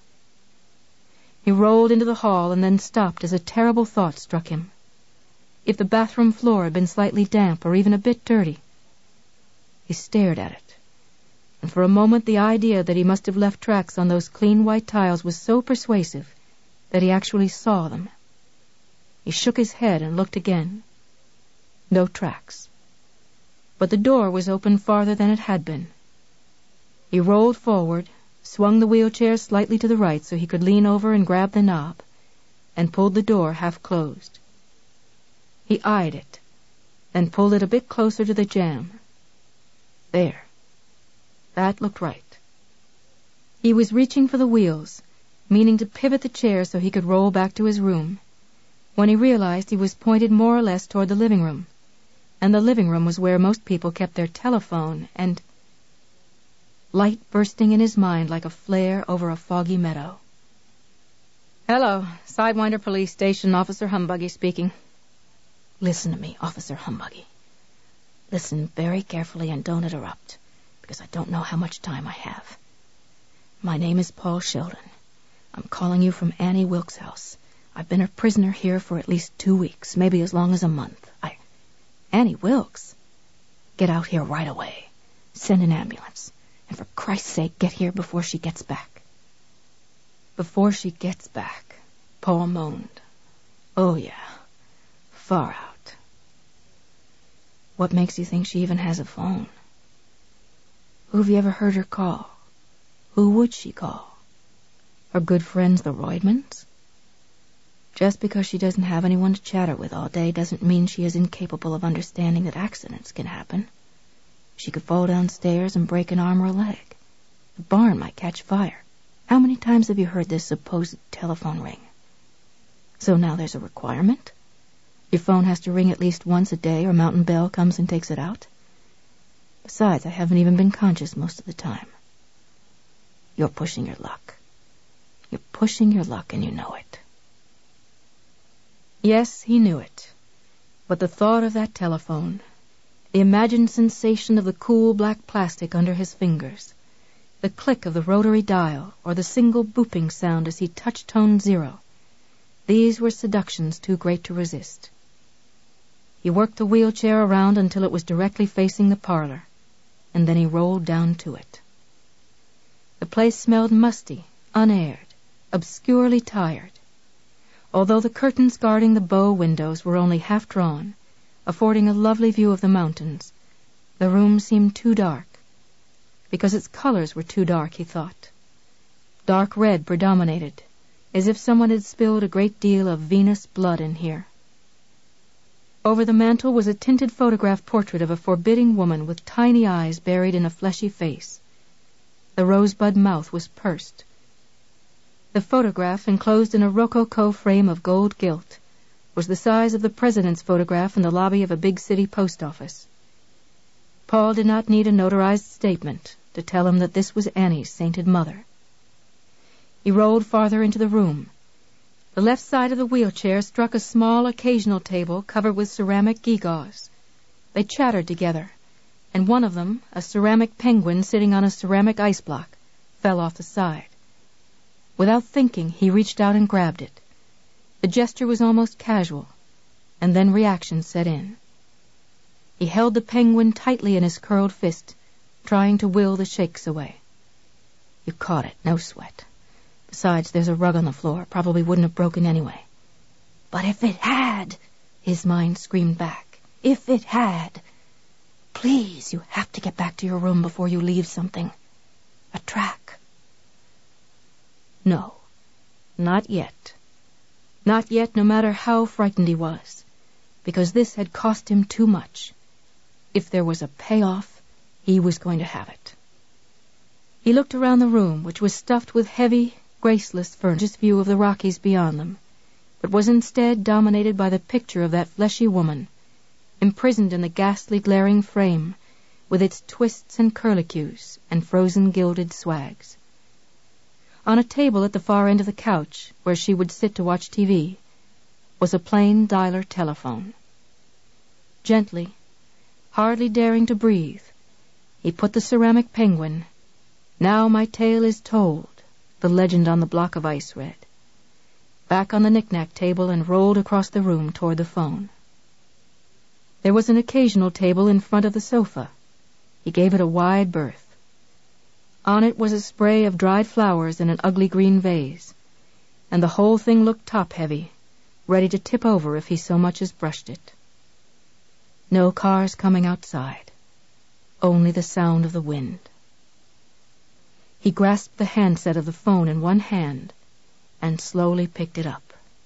He rolled into the hall and then stopped as a terrible thought struck him. If the bathroom floor had been slightly damp or even a bit dirty. He stared at it, and for a moment the idea that he must have left tracks on those clean white tiles was so persuasive that he actually saw them. He shook his head and looked again. No tracks. But the door was open farther than it had been. He rolled forward, swung the wheelchair slightly to the right so he could lean over and grab the knob, and pulled the door half closed. He eyed it, then pulled it a bit closer to the jamb. There. That looked right. He was reaching for the wheels, meaning to pivot the chair so he could roll back to his room, when he realized he was pointed more or less toward the living room, and the living room was where most people kept their telephone, and... Light bursting in his mind like a flare over a foggy meadow. "Hello, Sidewinder Police Station, Officer Humbuggy speaking." "Listen to me, Officer Humbuggy. Listen very carefully and don't interrupt, because I don't know how much time I have. My name is Paul Sheldon. I'm calling you from Annie Wilkes' house. I've been a prisoner here for at least two weeks, maybe as long as a month. I... Annie Wilkes? Get out here right away. Send an ambulance. And for Christ's sake, get here before she gets back." "Before she gets back," Paul moaned. "Oh, yeah. Far out. What makes you think she even has a phone? Who have you ever heard her call? Who would she call? Her good friends, the Roydmans? Just because she doesn't have anyone to chatter with all day doesn't mean she is incapable of understanding that accidents can happen. She could fall downstairs and break an arm or a leg. The barn might catch fire. How many times have you heard this supposed telephone ring? So now there's a requirement? Your phone has to ring at least once a day or Mountain Bell comes and takes it out. Besides, I haven't even been conscious most of the time. You're pushing your luck. You're pushing your luck and you know it." Yes, he knew it. But the thought of that telephone, the imagined sensation of the cool black plastic under his fingers, the click of the rotary dial, or the single booping sound as he touched tone zero, these were seductions too great to resist. He worked the wheelchair around until it was directly facing the parlor, and then he rolled down to it. The place smelled musty, unaired, obscurely tired. Although the curtains guarding the bow windows were only half drawn, affording a lovely view of the mountains, the room seemed too dark. Because its colors were too dark, he thought. Dark red predominated, as if someone had spilled a great deal of Venus blood in here. Over the mantel was a tinted photograph portrait of a forbidding woman with tiny eyes buried in a fleshy face. The rosebud mouth was pursed. The photograph, enclosed in a rococo frame of gold gilt, was the size of the president's photograph in the lobby of a big city post office. Paul did not need a notarized statement to tell him that this was Annie's sainted mother. He rolled farther into the room. The left side of the wheelchair struck a small occasional table covered with ceramic gewgaws. They chattered together, and one of them, a ceramic penguin sitting on a ceramic ice block, fell off the side. Without thinking, he reached out and grabbed it. The gesture was almost casual, and then reaction set in. He held the penguin tightly in his curled fist, trying to will the shakes away. "You caught it, no sweat. Besides, there's a rug on the floor. Probably wouldn't have broken anyway." "But if it had," his mind screamed back. "If it had. Please, you have to get back to your room before you leave something. A track." No, not yet. Not yet, no matter how frightened he was, because this had cost him too much. If there was a payoff, he was going to have it. He looked around the room, which was stuffed with heavy, graceless furniture, view of the Rockies beyond them, but was instead dominated by the picture of that fleshy woman, imprisoned in the ghastly glaring frame, with its twists and curlicues and frozen gilded swags. On a table at the far end of the couch, where she would sit to watch T V, was a plain dialer telephone. Gently, Hardly daring to breathe, he put the ceramic penguin, "Now my tale is told," the legend on the block of ice read, back on the knick-knack table and rolled across the room toward the phone. There was an occasional table in front of the sofa. He gave it a wide berth. On it was a spray of dried flowers in an ugly green vase, and the whole thing looked top-heavy, ready to tip over if he so much as brushed it. No cars coming outside, only the sound of the wind. He grasped the handset of the phone in one hand and slowly picked it up.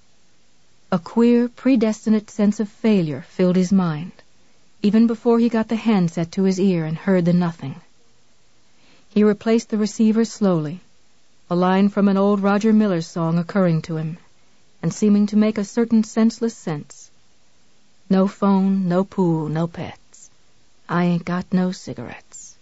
A queer, predestinate sense of failure filled his mind, even before he got the handset to his ear and heard the nothing. He replaced the receiver slowly, a line from an old Roger Miller song occurring to him, and seeming to make a certain senseless sense. No phone, no pool, no pets. I ain't got no cigarettes.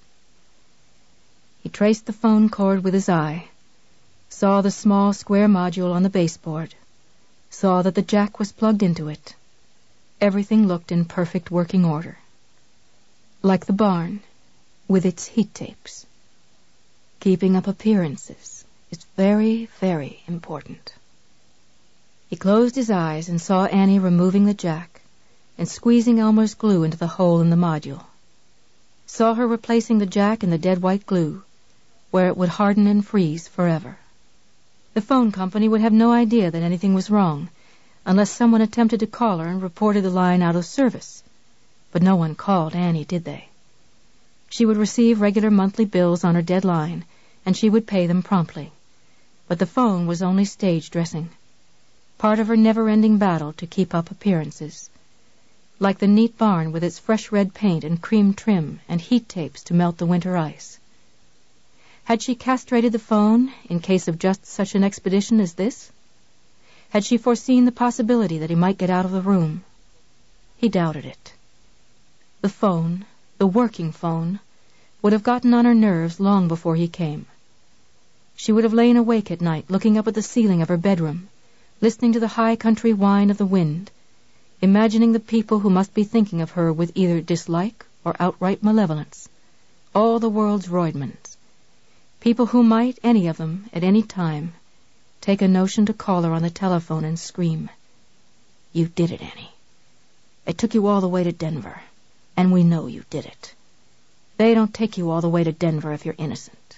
He traced the phone cord with his eye, saw the small square module on the baseboard, saw that the jack was plugged into it. Everything looked in perfect working order. Like the barn, with its heat tapes. Keeping up appearances is very, very important. He closed his eyes and saw Annie removing the jack and squeezing Elmer's glue into the hole in the module. Saw her replacing the jack in the dead white glue, where it would harden and freeze forever. The phone company would have no idea that anything was wrong, unless someone attempted to call her and reported the line out of service. But no one called Annie, did they? She would receive regular monthly bills on her dead line, and she would pay them promptly. But the phone was only stage dressing, part of her never-ending battle to keep up appearances. Like the neat barn with its fresh red paint and cream trim and heat tapes to melt the winter ice. Had she castrated the phone in case of just such an expedition as this? Had she foreseen the possibility that he might get out of the room? He doubted it. The phone, the working phone, would have gotten on her nerves long before he came. She would have lain awake at night, looking up at the ceiling of her bedroom, listening to the high country whine of the wind, imagining the people who must be thinking of her with either dislike or outright malevolence, all the world's Roidmans, people who might, any of them, at any time, take a notion to call her on the telephone and scream, "You did it, Annie. They took you all the way to Denver, and we know you did it. They don't take you all the way to Denver if you're innocent."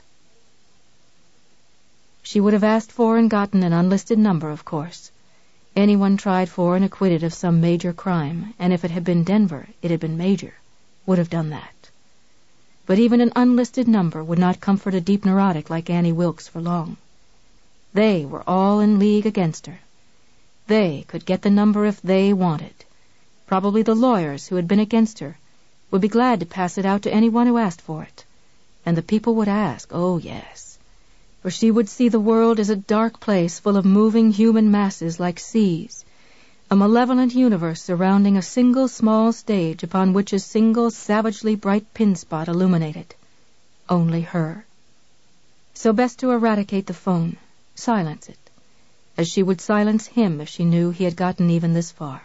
She would have asked for and gotten an unlisted number, of course. Anyone tried for and acquitted of some major crime, and if it had been Denver, it had been major, would have done that. But even an unlisted number would not comfort a deep neurotic like Annie Wilkes for long. They were all in league against her. They could get the number if they wanted. Probably the lawyers who had been against her would be glad to pass it out to anyone who asked for it. And the people would ask, oh yes, for she would see the world as a dark place full of moving human masses like seas, a malevolent universe surrounding a single small stage upon which a single savagely bright pin spot illuminated. Only her. So best to eradicate the phone, silence it, as she would silence him if she knew he had gotten even this far.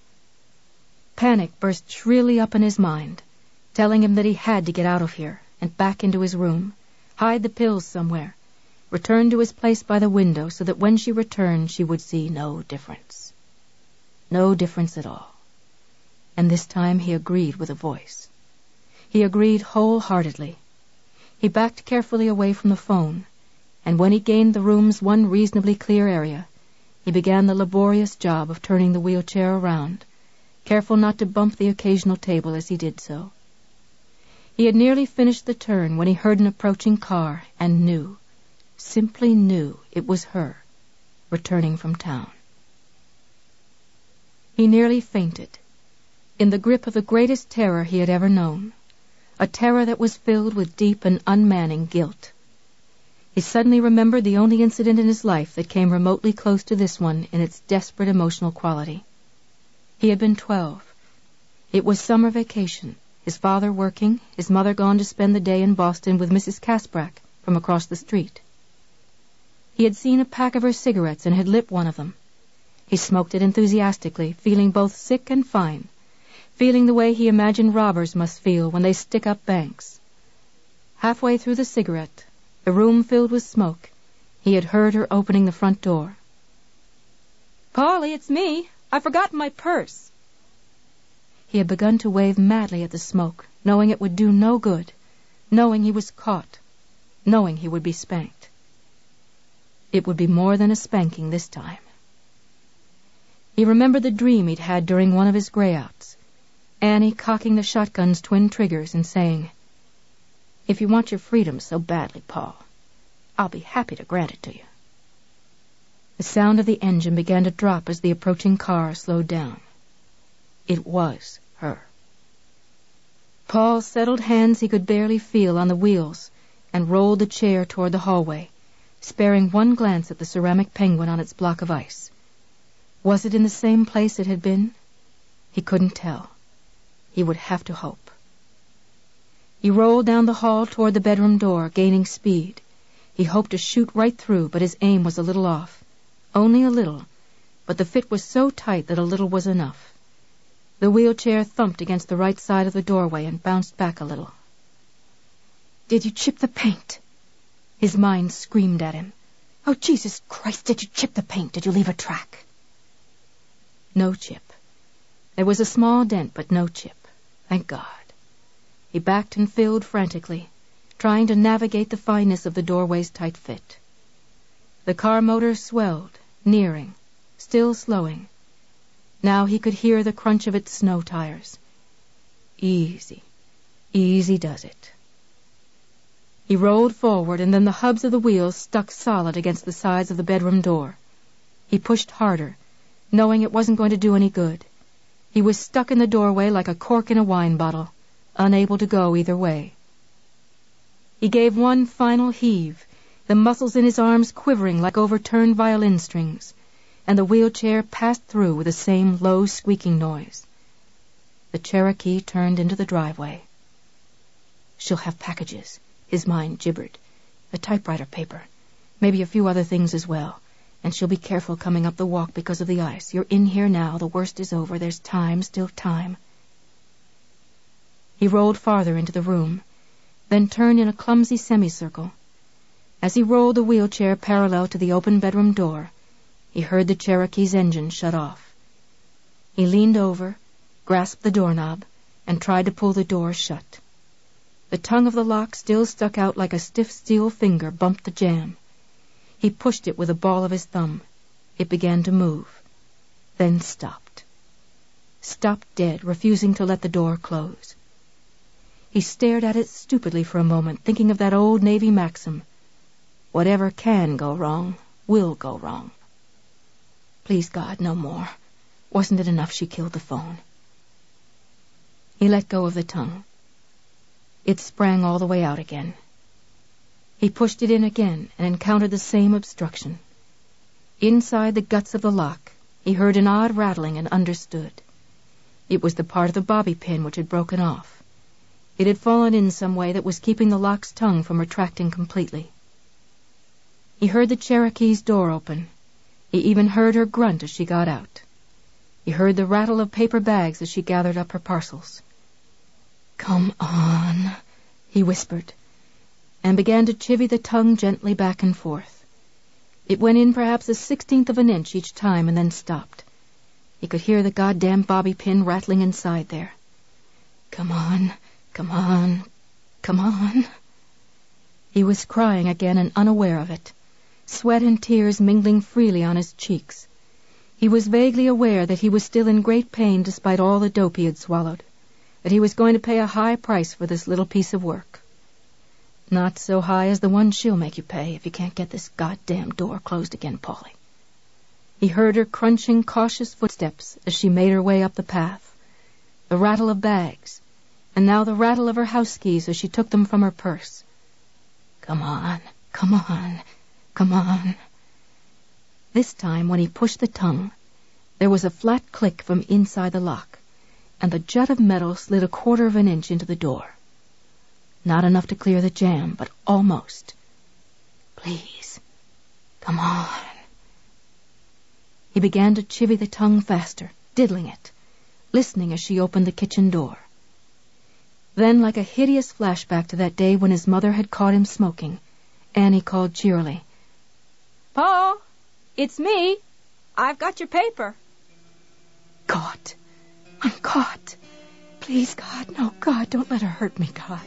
Panic burst shrilly up in his mind, telling him that he had to get out of here and back into his room, hide the pills somewhere, return to his place by the window so that when she returned she would see no difference. No difference at all. And this time he agreed with a voice. He agreed wholeheartedly. He backed carefully away from the phone, and when he gained the room's one reasonably clear area, he began the laborious job of turning the wheelchair around, careful not to bump the occasional table as he did so. He had nearly finished the turn when he heard an approaching car and knew, simply knew it was her, returning from town. He nearly fainted, in the grip of the greatest terror he had ever known, a terror that was filled with deep and unmanning guilt. He suddenly remembered the only incident in his life that came remotely close to this one in its desperate emotional quality. He had been twelve. It was summer vacation, his father working, his mother gone to spend the day in Boston with Missus Casbrack from across the street. He had seen a pack of her cigarettes and had lit one of them. He smoked it enthusiastically, feeling both sick and fine, feeling the way he imagined robbers must feel when they stick up banks. Halfway through the cigarette, the room filled with smoke, he had heard her opening the front door. "Polly, it's me. I've forgotten my purse." He had begun to wave madly at the smoke, knowing it would do no good, knowing he was caught, knowing he would be spanked. It would be more than a spanking this time. He remembered the dream he'd had during one of his grayouts, Annie cocking the shotgun's twin triggers and saying, "If you want your freedom so badly, Paul, I'll be happy to grant it to you." The sound of the engine began to drop as the approaching car slowed down. It was her. Paul settled hands he could barely feel on the wheels and rolled the chair toward the hallway, sparing one glance at the ceramic penguin on its block of ice. Was it in the same place it had been? He couldn't tell. He would have to hope. He rolled down the hall toward the bedroom door, gaining speed. He hoped to shoot right through, but his aim was a little off. Only a little, but the fit was so tight that a little was enough. The wheelchair thumped against the right side of the doorway and bounced back a little. "Did you chip the paint?" His mind screamed at him. "Oh, Jesus Christ, did you chip the paint? Did you leave a track?" No chip. There was a small dent, but no chip. Thank God. He backed and filled frantically, trying to navigate the fineness of the doorway's tight fit. The car motor swelled, nearing, still slowing. Now he could hear the crunch of its snow tires. Easy, easy does it. He rolled forward, and then the hubs of the wheels stuck solid against the sides of the bedroom door. He pushed harder, knowing it wasn't going to do any good. He was stuck in the doorway like a cork in a wine bottle, unable to go either way. He gave one final heave, the muscles in his arms quivering like overturned violin strings, and the wheelchair passed through with the same low squeaking noise. The Cherokee turned into the driveway. She'll have packages, his mind gibbered. A typewriter paper, maybe a few other things as well. And she'll be careful coming up the walk because of the ice. You're in here now. The worst is over. There's time, still time. He rolled farther into the room, then turned in a clumsy semicircle. As he rolled the wheelchair parallel to the open bedroom door, he heard the Cherokee's engine shut off. He leaned over, grasped the doorknob, and tried to pull the door shut. The tongue of the lock still stuck out like a stiff steel finger bumped the jamb. He pushed it with the ball of his thumb. It began to move, then stopped. Stopped dead, refusing to let the door close. He stared at it stupidly for a moment, thinking of that old Navy maxim, "Whatever can go wrong, will go wrong." Please God, no more. Wasn't it enough she killed the phone? He let go of the tongue. It sprang all the way out again. He pushed it in again and encountered the same obstruction. Inside the guts of the lock, he heard an odd rattling and understood. It was the part of the bobby pin which had broken off. It had fallen in some way that was keeping the lock's tongue from retracting completely. He heard the Cherokee's door open. He even heard her grunt as she got out. He heard the rattle of paper bags as she gathered up her parcels. "Come on," he whispered, and began to chivvy the tongue gently back and forth. It went in perhaps a sixteenth of an inch each time and then stopped. He could hear the goddamn bobby pin rattling inside there. "Come on, come on, come on." He was crying again and unaware of it, sweat and tears mingling freely on his cheeks. He was vaguely aware that he was still in great pain despite all the dope he had swallowed, that he was going to pay a high price for this little piece of work. Not so high as the one she'll make you pay if you can't get this goddamn door closed again, Polly. He heard her crunching, cautious footsteps as she made her way up the path, the rattle of bags, and now the rattle of her house keys as she took them from her purse. Come on, come on, come on. This time, when he pushed the tongue, there was a flat click from inside the lock, and the jut of metal slid a quarter of an inch into the door. Not enough to clear the jam, but almost. Please, come on. He began to chivvy the tongue faster, diddling it, listening as she opened the kitchen door. Then, like a hideous flashback to that day when his mother had caught him smoking, Annie called cheerily, "Paul, it's me. I've got your paper." "God, I'm caught. Please, God, no, God, don't let her hurt me, God."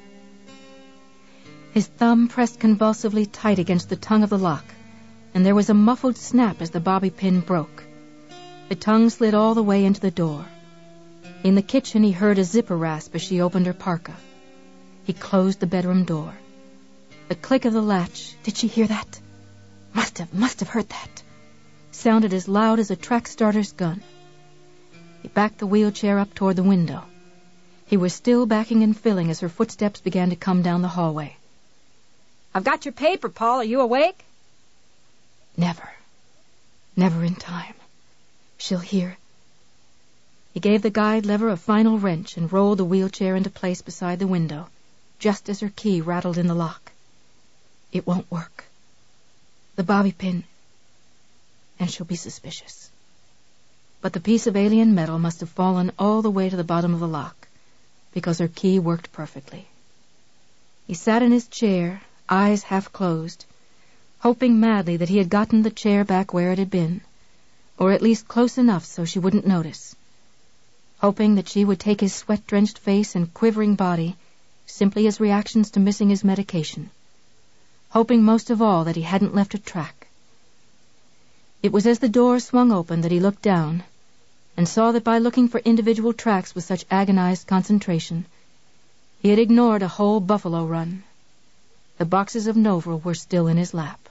His thumb pressed convulsively tight against the tongue of the lock, and there was a muffled snap as the bobby pin broke. The tongue slid all the way into the door. In the kitchen, he heard a zipper rasp as she opened her parka. He closed the bedroom door. The click of the latch, did she hear that? Must have, must have heard that. Sounded as loud as a track starter's gun. He backed the wheelchair up toward the window. He was still backing and filling as her footsteps began to come down the hallway. "I've got your paper, Paul. Are you awake?" Never. Never in time. She'll hear. He gave the guide lever a final wrench and rolled the wheelchair into place beside the window, just as her key rattled in the lock. It won't work. The bobby pin. And she'll be suspicious. But the piece of alien metal must have fallen all the way to the bottom of the lock, because her key worked perfectly. He sat in his chair, eyes half closed, hoping madly that he had gotten the chair back where it had been, or at least close enough so she wouldn't notice, hoping that she would take his sweat-drenched face and quivering body simply as reactions to missing his medication, hoping most of all that he hadn't left a track. It was as the door swung open that he looked down and saw that by looking for individual tracks with such agonized concentration, he had ignored a whole buffalo run. The boxes of Nova were still in his lap.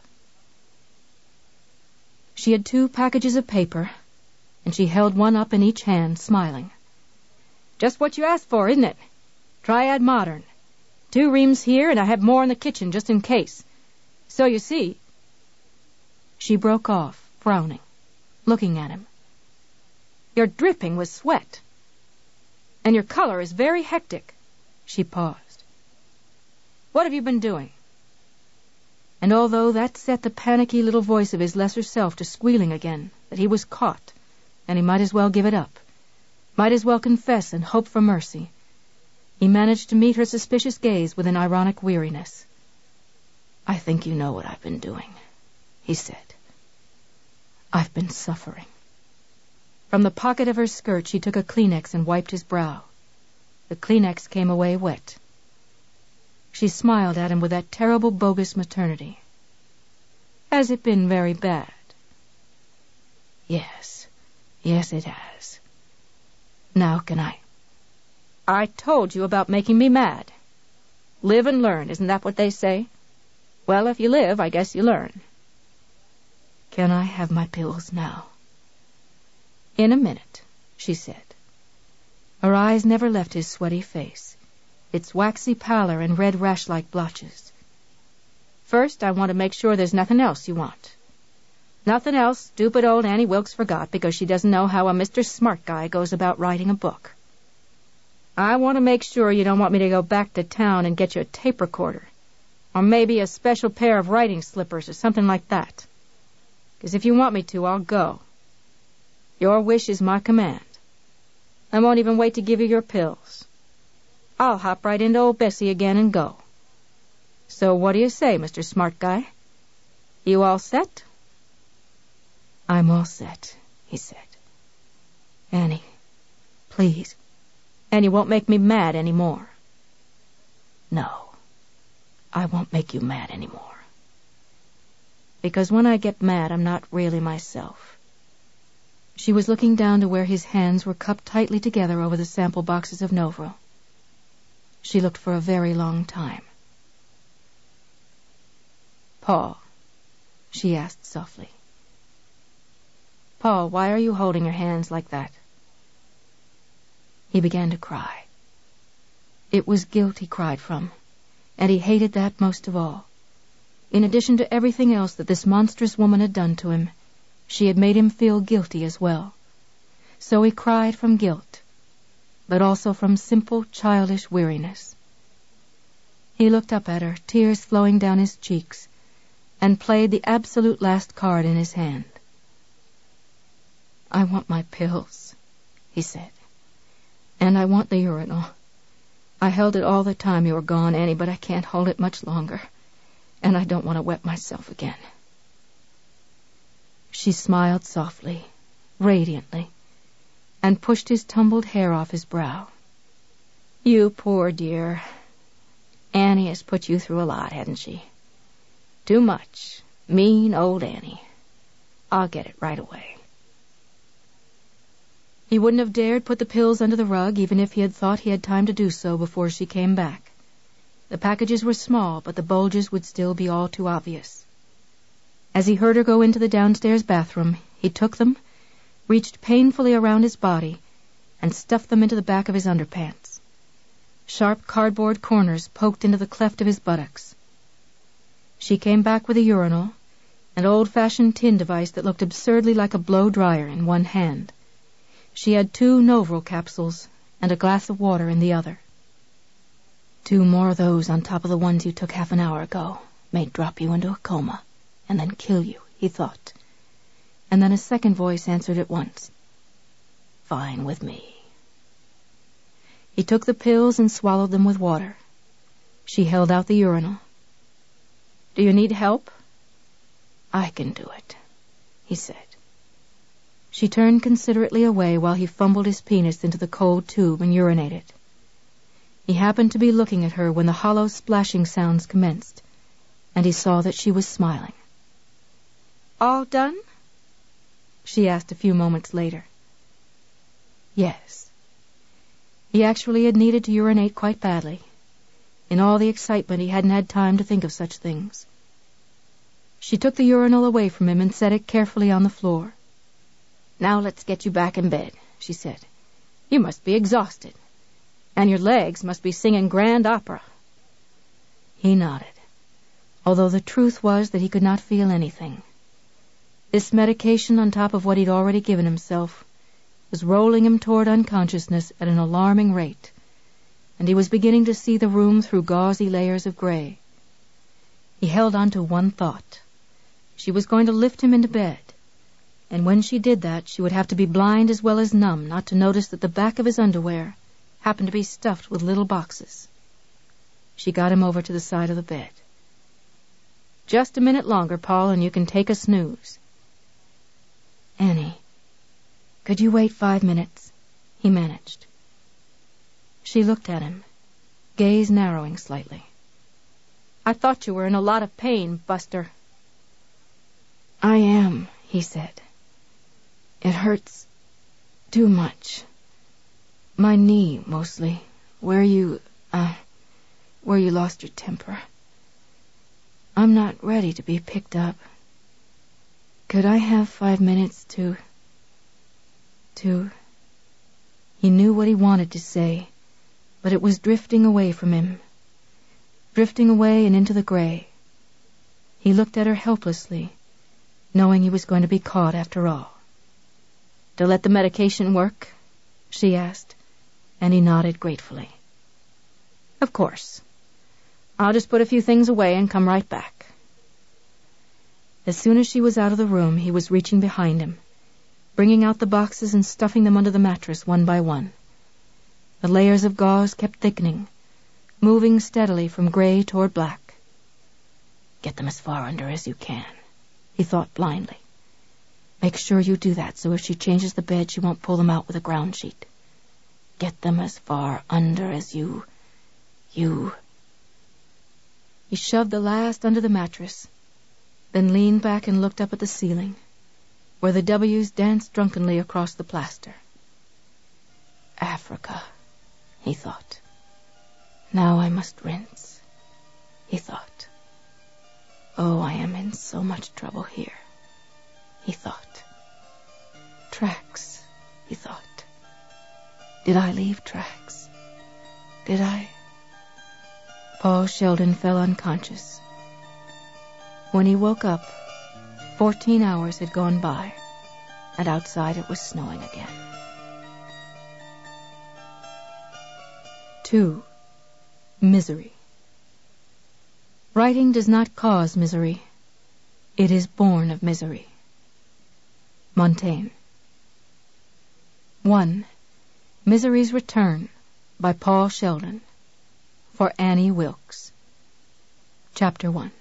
She had two packages of paper, and she held one up in each hand, smiling. "Just what you asked for, isn't it? Triad Modern. Two reams here, and I have more in the kitchen just in case. So you see..." She broke off, frowning, looking at him. "You're dripping with sweat. And your color is very hectic." She paused. "What have you been doing?" And although that set the panicky little voice of his lesser self to squealing again, that he was caught, and he might as well give it up, might as well confess and hope for mercy, he managed to meet her suspicious gaze with an ironic weariness. "I think you know what I've been doing," he said. "I've been suffering." From the pocket of her skirt she took a Kleenex and wiped his brow. The Kleenex came away wet. She smiled at him with that terrible bogus maternity. "Has it been very bad?" "Yes. Yes, it has. Now can I..." "I told you about making me mad. Live and learn, isn't that what they say? Well, if you live, I guess you learn." "Can I have my pills now?" "In a minute," she said. Her eyes never left his sweaty face, its waxy pallor and red rash-like blotches. "First, I want to make sure there's nothing else you want. Nothing else stupid old Annie Wilkes forgot because she doesn't know how a Mister Smart Guy goes about writing a book. I want to make sure you don't want me to go back to town and get you a tape recorder, or maybe a special pair of writing slippers or something like that. Because if you want me to, I'll go. Your wish is my command. I won't even wait to give you your pills. I'll hop right into old Bessie again and go. So what do you say, Mister Smart Guy? You all set?" "I'm all set," he said. "Annie, please." "And you won't make me mad any more?" "No, I won't make you mad any more." "Because when I get mad, I'm not really myself." She was looking down to where his hands were cupped tightly together over the sample boxes of Novro. She looked for a very long time. "Paul," she asked softly. "Paul, why are you holding your hands like that?" He began to cry. It was guilt he cried from, and he hated that most of all. In addition to everything else that this monstrous woman had done to him, she had made him feel guilty as well. So he cried from guilt, but also from simple, childish weariness. He looked up at her, tears flowing down his cheeks, and played the absolute last card in his hand. "I want my pills," he said. And I want the urinal. I held it all the time you were gone, Annie, but I can't hold it much longer. And I don't want to wet myself again. She smiled softly, radiantly, and pushed his tumbled hair off his brow. You poor dear. Annie has put you through a lot, hasn't she? Too much. Mean old Annie. I'll get it right away. He wouldn't have dared put the pills under the rug, even if he had thought he had time to do so before she came back. The packages were small, but the bulges would still be all too obvious. As he heard her go into the downstairs bathroom, he took them, reached painfully around his body, and stuffed them into the back of his underpants. Sharp cardboard corners poked into the cleft of his buttocks. She came back with a urinal, an old-fashioned tin device that looked absurdly like a blow-dryer in one hand. She had two Novril capsules and a glass of water in the other. Two more of those on top of the ones you took half an hour ago may drop you into a coma and then kill you, he thought. And then a second voice answered at once. Fine with me. He took the pills and swallowed them with water. She held out the urinal. Do you need help? I can do it, he said. She turned considerately away while he fumbled his penis into the cold tube and urinated. He happened to be looking at her when the hollow splashing sounds commenced, and he saw that she was smiling. All done? She asked a few moments later. Yes. He actually had needed to urinate quite badly. In all the excitement, he hadn't had time to think of such things. She took the urinal away from him and set it carefully on the floor. Now let's get you back in bed, she said. You must be exhausted, and your legs must be singing grand opera. He nodded, although the truth was that he could not feel anything. This medication on top of what he'd already given himself was rolling him toward unconsciousness at an alarming rate, and he was beginning to see the room through gauzy layers of gray. He held on to one thought. She was going to lift him into bed, and when she did that, she would have to be blind as well as numb not to notice that the back of his underwear happened to be stuffed with little boxes. She got him over to the side of the bed. Just a minute longer, Paul, and you can take a snooze. Annie, could you wait five minutes? He managed. She looked at him, gaze narrowing slightly. I thought you were in a lot of pain, Buster. I am, he said. It hurts too much. My knee, mostly, where you, uh, where you lost your temper. I'm not ready to be picked up. Could I have five minutes to... to... He knew what he wanted to say, but it was drifting away from him. Drifting away and into the gray. He looked at her helplessly, knowing he was going to be caught after all. To let the medication work? She asked, and he nodded gratefully. Of course. I'll just put a few things away and come right back. As soon as she was out of the room, he was reaching behind him, bringing out the boxes and stuffing them under the mattress one by one. The layers of gauze kept thickening, moving steadily from gray toward black. Get them as far under as you can, he thought blindly. Make sure you do that so if she changes the bed, she won't pull them out with a ground sheet. Get them as far under as you... you... He shoved the last under the mattress, then leaned back and looked up at the ceiling, where the W's danced drunkenly across the plaster. Africa, he thought. Now I must rinse, he thought. Oh, I am in so much trouble here, he thought. Tracks, he thought. Did I leave tracks? Did I? Paul Sheldon fell unconscious. When he woke up, fourteen hours had gone by, and outside it was snowing again. Two. Misery. Writing does not cause misery. It is born of misery. Montaigne. One. Misery's Return by Paul Sheldon. For Annie Wilkes. Chapter one.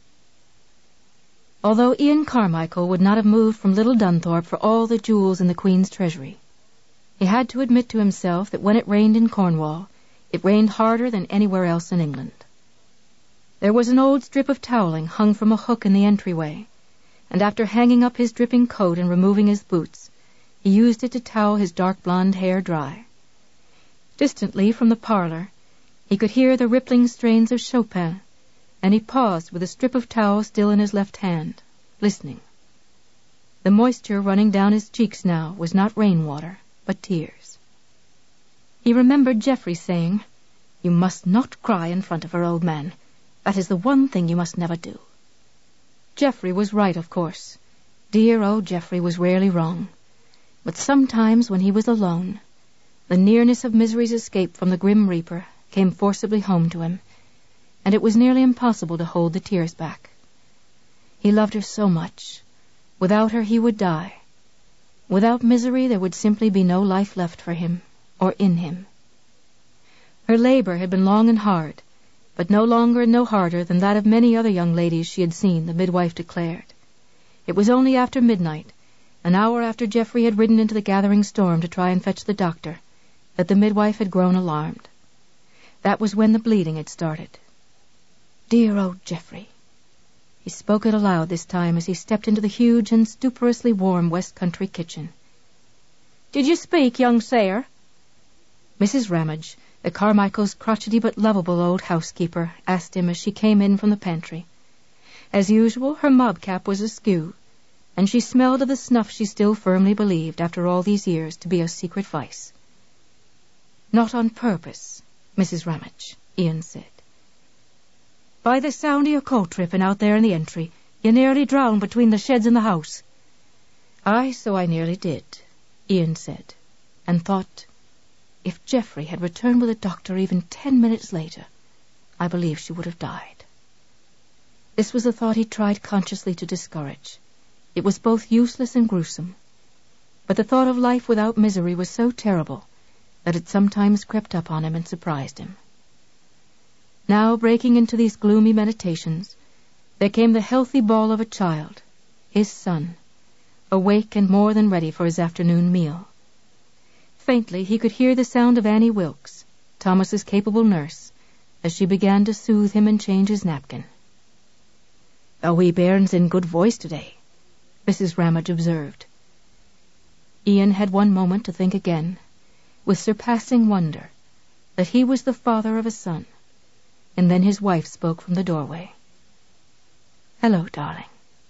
Although Ian Carmichael would not have moved from Little Dunthorpe for all the jewels in the Queen's treasury, he had to admit to himself that when it rained in Cornwall, it rained harder than anywhere else in England. There was an old strip of toweling hung from a hook in the entryway, and after hanging up his dripping coat and removing his boots, he used it to towel his dark blonde hair dry. Distantly from the parlor, he could hear the rippling strains of Chopin, and he paused with a strip of towel still in his left hand, listening. The moisture running down his cheeks now was not rainwater, but tears. He remembered Geoffrey saying, "You must not cry in front of her, old man. That is the one thing you must never do." Geoffrey was right, of course. Dear old Geoffrey was rarely wrong. But sometimes when he was alone, the nearness of Misery's escape from the Grim Reaper came forcibly home to him, and it was nearly impossible to hold the tears back. He loved her so much. Without her he would die. Without Misery there would simply be no life left for him, or in him. Her labor had been long and hard, but no longer and no harder than that of many other young ladies she had seen, the midwife declared. It was only after midnight, an hour after Geoffrey had ridden into the gathering storm to try and fetch the doctor, that the midwife had grown alarmed. That was when the bleeding had started. Dear old Geoffrey. He spoke it aloud this time as he stepped into the huge and stuperously warm West Country kitchen. "Did you speak, young sayer?" Missus Ramage, the Carmichaels' crotchety but lovable old housekeeper, asked him as she came in from the pantry. As usual, her mob cap was askew, and she smelled of the snuff she still firmly believed, after all these years, to be a secret vice. "Not on purpose, Missus Ramage," Ian said. "By the sound of your coat tripping out there in the entry, you nearly drowned between the sheds and the house." "Aye, so I nearly did," Ian said, and thought, if Geoffrey had returned with a doctor even ten minutes later, I believe she would have died. This was a thought he tried consciously to discourage. It was both useless and gruesome. But the thought of life without Misery was so terrible that it sometimes crept up on him and surprised him. Now, breaking into these gloomy meditations, there came the healthy bawl of a child, his son, awake and more than ready for his afternoon meal. Faintly he could hear the sound of Annie Wilkes, Thomas's capable nurse, as she began to soothe him and change his napkin. "The wee bairn's in good voice today," Missus Ramage observed. Ian had one moment to think again, with surpassing wonder, that he was the father of a son, and then his wife spoke from the doorway. "Hello, darling."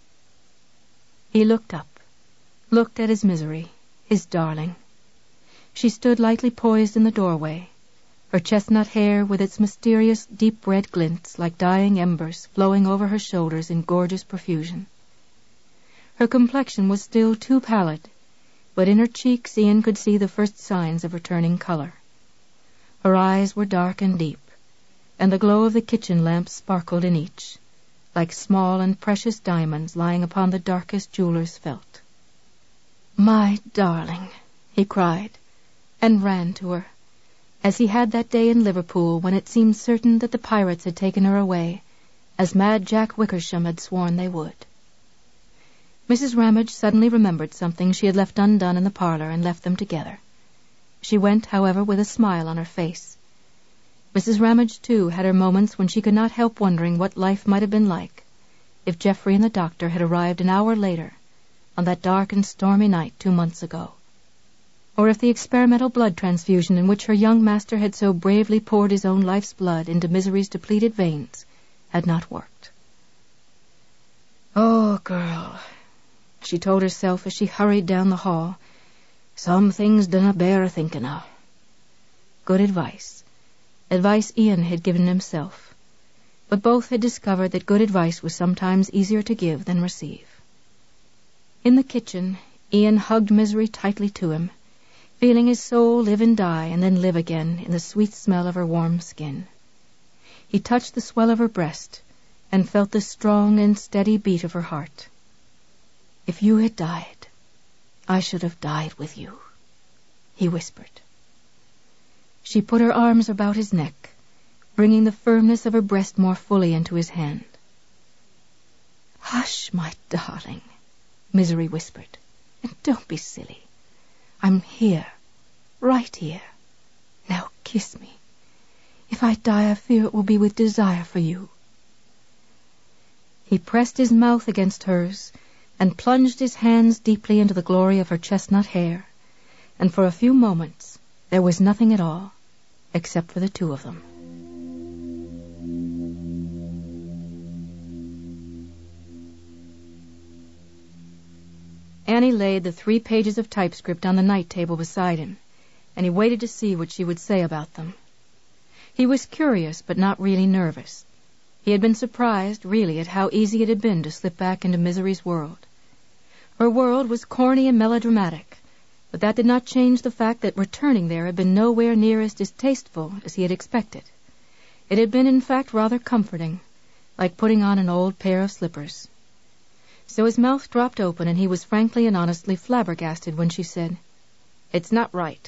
He looked up, looked at his Misery, his darling. She stood lightly poised in the doorway, her chestnut hair with its mysterious deep red glints like dying embers flowing over her shoulders in gorgeous profusion. Her complexion was still too pallid, but in her cheeks Ian could see the first signs of returning color. Her eyes were dark and deep, and the glow of the kitchen lamps sparkled in each, like small and precious diamonds lying upon the darkest jeweler's felt. "My darling," he cried, and ran to her, as he had that day in Liverpool when it seemed certain that the pirates had taken her away, as Mad Jack Wickersham had sworn they would. Missus Ramage suddenly remembered something she had left undone in the parlor and left them together. She went, however, with a smile on her face. Missus Ramage, too, had her moments when she could not help wondering what life might have been like if Geoffrey and the doctor had arrived an hour later on that dark and stormy night two months ago, or if the experimental blood transfusion in which her young master had so bravely poured his own life's blood into Misery's depleted veins had not worked. "Oh, girl," she told herself as she hurried down the hall, "some things dinna bear thinking of." Good advice. Advice Ian had given himself. But both had discovered that good advice was sometimes easier to give than receive. In the kitchen, Ian hugged Misery tightly to him, feeling his soul live and die and then live again in the sweet smell of her warm skin. He touched the swell of her breast and felt the strong and steady beat of her heart. "If you had died, I should have died with you," he whispered. She put her arms about his neck, bringing the firmness of her breast more fully into his hand. "Hush, my darling," Misery whispered. "And don't be silly. I'm here, right here. Now kiss me. If I die, I fear it will be with desire for you." He pressed his mouth against hers and plunged his hands deeply into the glory of her chestnut hair, and for a few moments there was nothing at all except for the two of them. Annie laid the three pages of typescript on the night table beside him, and he waited to see what she would say about them. He was curious, but not really nervous. He had been surprised, really, at how easy it had been to slip back into Misery's world. Her world was corny and melodramatic, but that did not change the fact that returning there had been nowhere near as distasteful as he had expected. It had been, in fact, rather comforting, like putting on an old pair of slippers. So his mouth dropped open, and he was frankly and honestly flabbergasted when she said, "It's not right."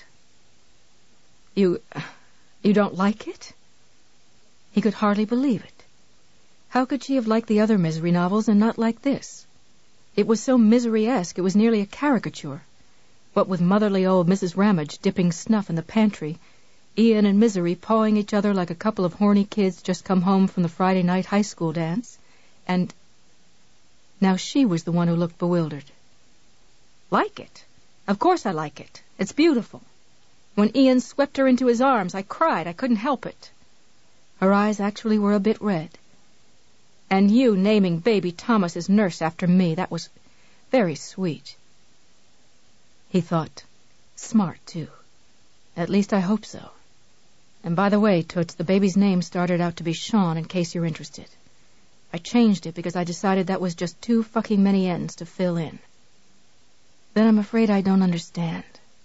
You... you don't like it?" He could hardly believe it. How could she have liked the other Misery novels and not like this? It was so Misery-esque it was nearly a caricature. What with motherly old Missus Ramage dipping snuff in the pantry, Ian and Misery pawing each other like a couple of horny kids just come home from the Friday night high school dance, and... Now she was the one who looked bewildered. "Like it? Of course I like it. It's beautiful. When Ian swept her into his arms, I cried. I couldn't help it." Her eyes actually were a bit red. "And you naming baby Thomas's nurse after me, that was very sweet." He thought, smart, too. At least I hope so. And by the way, Toots, the baby's name started out to be Sean, in case you're interested. I changed it because I decided that was just too fucking many ends to fill in. Then I'm afraid I don't understand.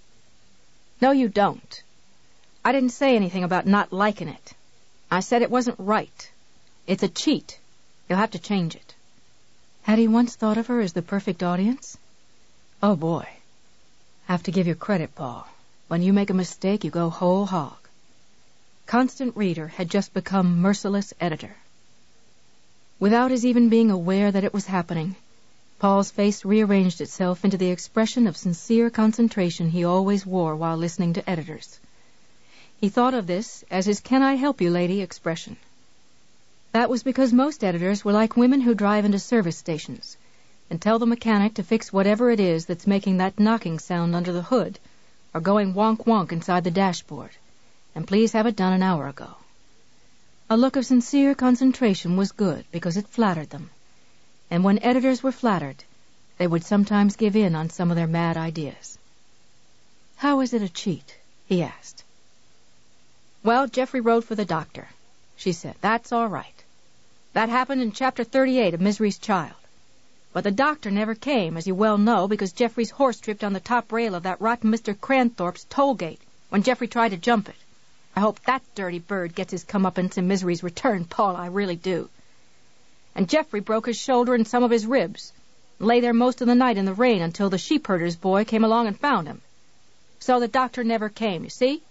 No, you don't. I didn't say anything about not liking it. I said it wasn't right. It's a cheat. You'll have to change it. Had he once thought of her as the perfect audience? Oh, boy. Have to give you credit, Paul. When you make a mistake, you go whole hog. Constant Reader had just become merciless editor. Without his even being aware that it was happening, Paul's face rearranged itself into the expression of sincere concentration he always wore while listening to editors. He thought of this as his "can I help you, lady" expression. That was because most editors were like women who drive into service stations and tell the mechanic to fix whatever it is that's making that knocking sound under the hood or going wonk-wonk inside the dashboard, and please have it done an hour ago. A look of sincere concentration was good because it flattered them, and when editors were flattered, they would sometimes give in on some of their mad ideas. "How is it a cheat?" he asked. "Well, Geoffrey rode for the doctor," she said. "That's all right. That happened in chapter thirty-eight of Misery's Child. But the doctor never came, as you well know, because Geoffrey's horse tripped on the top rail of that rotten Mister Cranthorpe's toll gate when Geoffrey tried to jump it. I hope that dirty bird gets his comeuppance in Misery's return, Paul, I really do. And Geoffrey broke his shoulder and some of his ribs, and lay there most of the night in the rain until the sheepherder's boy came along and found him. So the doctor never came, you see?"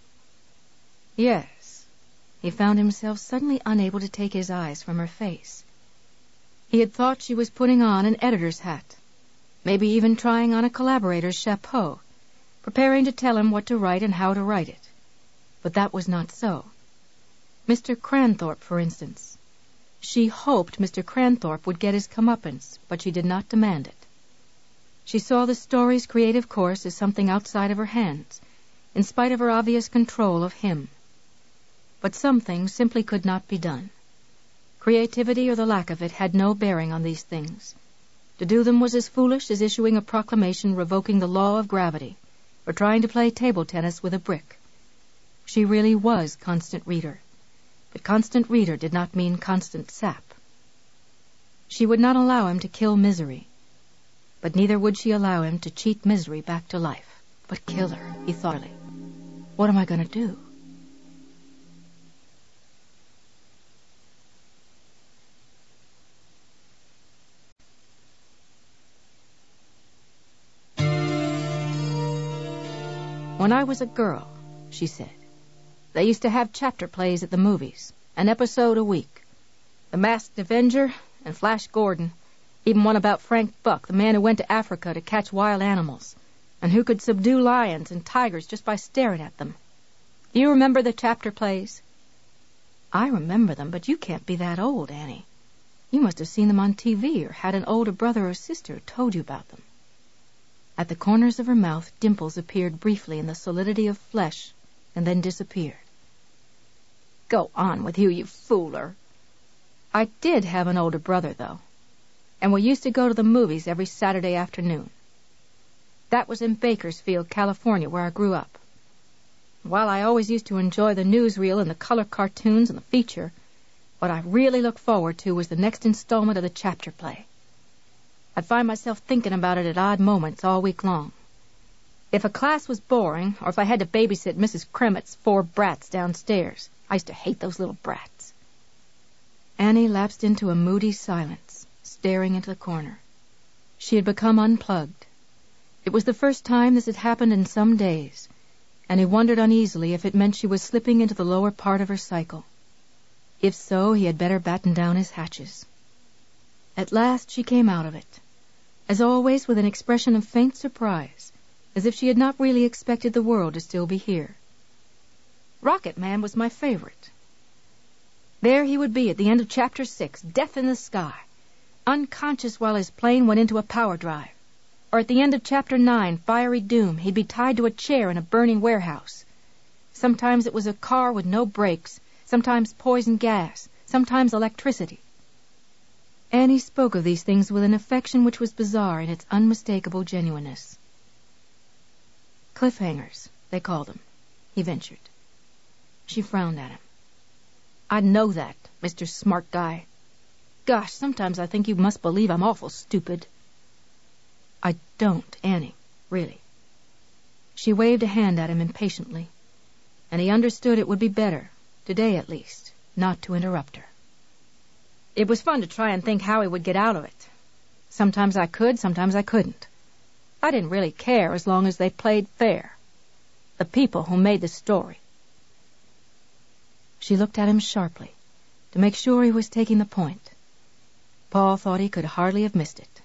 Yes. He found himself suddenly unable to take his eyes from her face. He had thought she was putting on an editor's hat, maybe even trying on a collaborator's chapeau, preparing to tell him what to write and how to write it. But that was not so. Mister Cranthorpe, for instance. She hoped Mister Cranthorpe would get his comeuppance, but she did not demand it. She saw the story's creative course as something outside of her hands, in spite of her obvious control of him. But some things simply could not be done. Creativity or the lack of it had no bearing on these things. To do them was as foolish as issuing a proclamation revoking the law of gravity, or trying to play table tennis with a brick. She really was Constant Reader, but Constant Reader did not mean constant sap. She would not allow him to kill Misery, but neither would she allow him to cheat Misery back to life. But kill her, he thought. What am I going to do? When I was a girl, she said, They used to have chapter plays at the movies, an episode a week. The Masked Avenger and Flash Gordon, even one about Frank Buck, the man who went to Africa to catch wild animals, and who could subdue lions and tigers just by staring at them. Do you remember the chapter plays? I remember them, but you can't be that old, Annie. You must have seen them on T V or had an older brother or sister who told you about them. At the corners of her mouth, dimples appeared briefly in the solidity of flesh and then disappeared. Go on with you, you fooler. I did have an older brother, though, and we used to go to the movies every Saturday afternoon. That was in Bakersfield, California, where I grew up. While I always used to enjoy the newsreel and the color cartoons and the feature, what I really looked forward to was the next installment of the chapter play. I'd find myself thinking about it at odd moments all week long. If a class was boring, or if I had to babysit Missus Kremit's four brats downstairs, I used to hate those little brats. Annie lapsed into a moody silence, staring into the corner. She had become unplugged. It was the first time this had happened in some days, and he wondered uneasily if it meant she was slipping into the lower part of her cycle. If so, he had better batten down his hatches. At last she came out of it, as always with an expression of faint surprise, as if she had not really expected the world to still be here. Rocket Man was my favorite. There he would be at the end of Chapter Six, death in the sky, unconscious while his plane went into a power drive. Or at the end of Chapter Nine, Fiery Doom, he'd be tied to a chair in a burning warehouse. Sometimes it was a car with no brakes, sometimes poison gas, sometimes electricity. Annie spoke of these things with an affection which was bizarre in its unmistakable genuineness. Cliffhangers, they called them, he ventured. She frowned at him. I know that, Mister Smart Guy. Gosh, sometimes I think you must believe I'm awful stupid. I don't, Annie, really. She waved a hand at him impatiently, and he understood it would be better, today at least, not to interrupt her. It was fun to try and think how he would get out of it. Sometimes I could, sometimes I couldn't. I didn't really care as long as they played fair. The people who made the story. She looked at him sharply, to make sure he was taking the point. Paul thought he could hardly have missed it.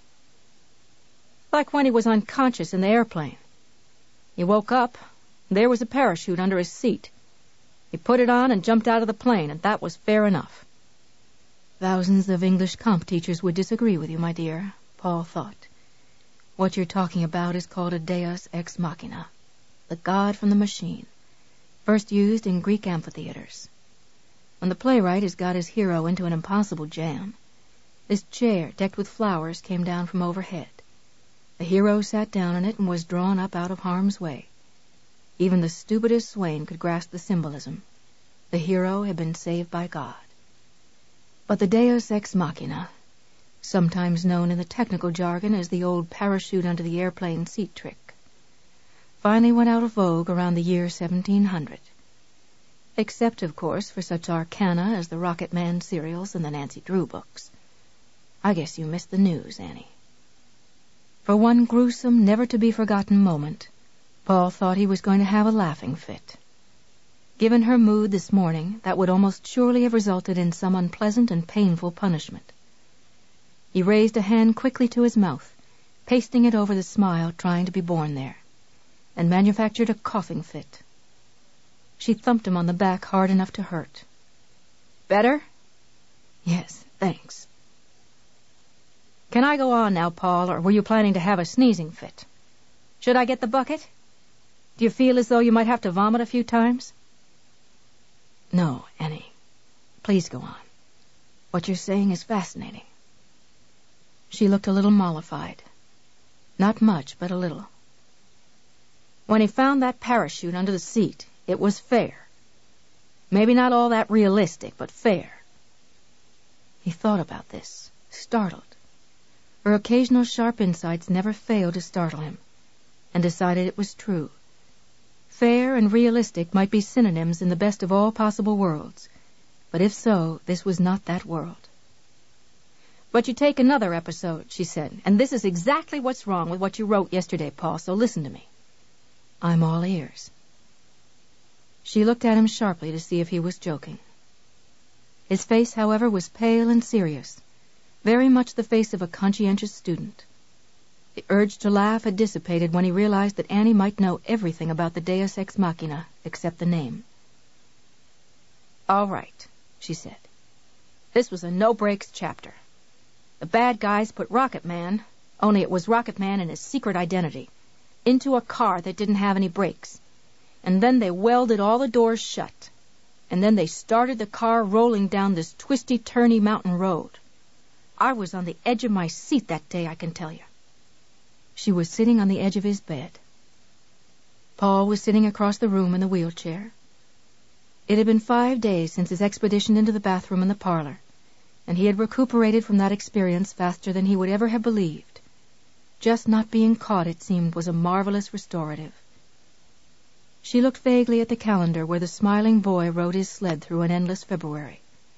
Like when he was unconscious in the airplane. He woke up, and there was a parachute under his seat. He put it on and jumped out of the plane, and that was fair enough. Thousands of English comp teachers would disagree with you, my dear, Paul thought. What you're talking about is called a deus ex machina, the god from the machine, first used in Greek amphitheaters. When the playwright has got his hero into an impossible jam, this chair decked with flowers came down from overhead. The hero sat down in it and was drawn up out of harm's way. Even the stupidest swain could grasp the symbolism. The hero had been saved by God. But the deus ex machina, sometimes known in the technical jargon as the old parachute under the airplane seat trick, finally went out of vogue around the year seventeen hundred. Except, of course, for such arcana as the Rocket Man serials and the Nancy Drew books. I guess you missed the news, Annie. For one gruesome, never-to-be-forgotten moment, Paul thought he was going to have a laughing fit. Given her mood this morning, that would almost surely have resulted in some unpleasant and painful punishment. He raised a hand quickly to his mouth, pasting it over the smile trying to be born there, and manufactured a coughing fit. She thumped him on the back hard enough to hurt. Better? Yes, thanks. Can I go on now, Paul, or were you planning to have a sneezing fit? Should I get the bucket? Do you feel as though you might have to vomit a few times? No, Annie. Please go on. What you're saying is fascinating. She looked a little mollified. Not much, but a little. When he found that parachute under the seat, it was fair. Maybe not all that realistic, but fair. He thought about this, startled. Her occasional sharp insights never failed to startle him, and decided it was true. Fair and realistic might be synonyms in the best of all possible worlds, but if so, this was not that world. But you take another episode, she said, and this is exactly what's wrong with what you wrote yesterday, Paul, so listen to me. I'm all ears. She looked at him sharply to see if he was joking. His face, however, was pale and serious, very much the face of a conscientious student. The urge to laugh had dissipated when he realized that Annie might know everything about the Deus Ex Machina except the name. "All right," she said. "This was a no-breaks chapter. The bad guys put Rocket Man, only it was Rocket Man and his secret identity, into a car that didn't have any brakes. And then they welded all the doors shut. And then they started the car rolling down this twisty-turny mountain road. I was on the edge of my seat that day, I can tell you." She was sitting on the edge of his bed. Paul was sitting across the room in the wheelchair. It had been five days since his expedition into the bathroom in the parlor, and he had recuperated from that experience faster than he would ever have believed. Just not being caught, it seemed, was a marvelous restorative. She looked vaguely at the calendar where the smiling boy rode his sled through an endless February.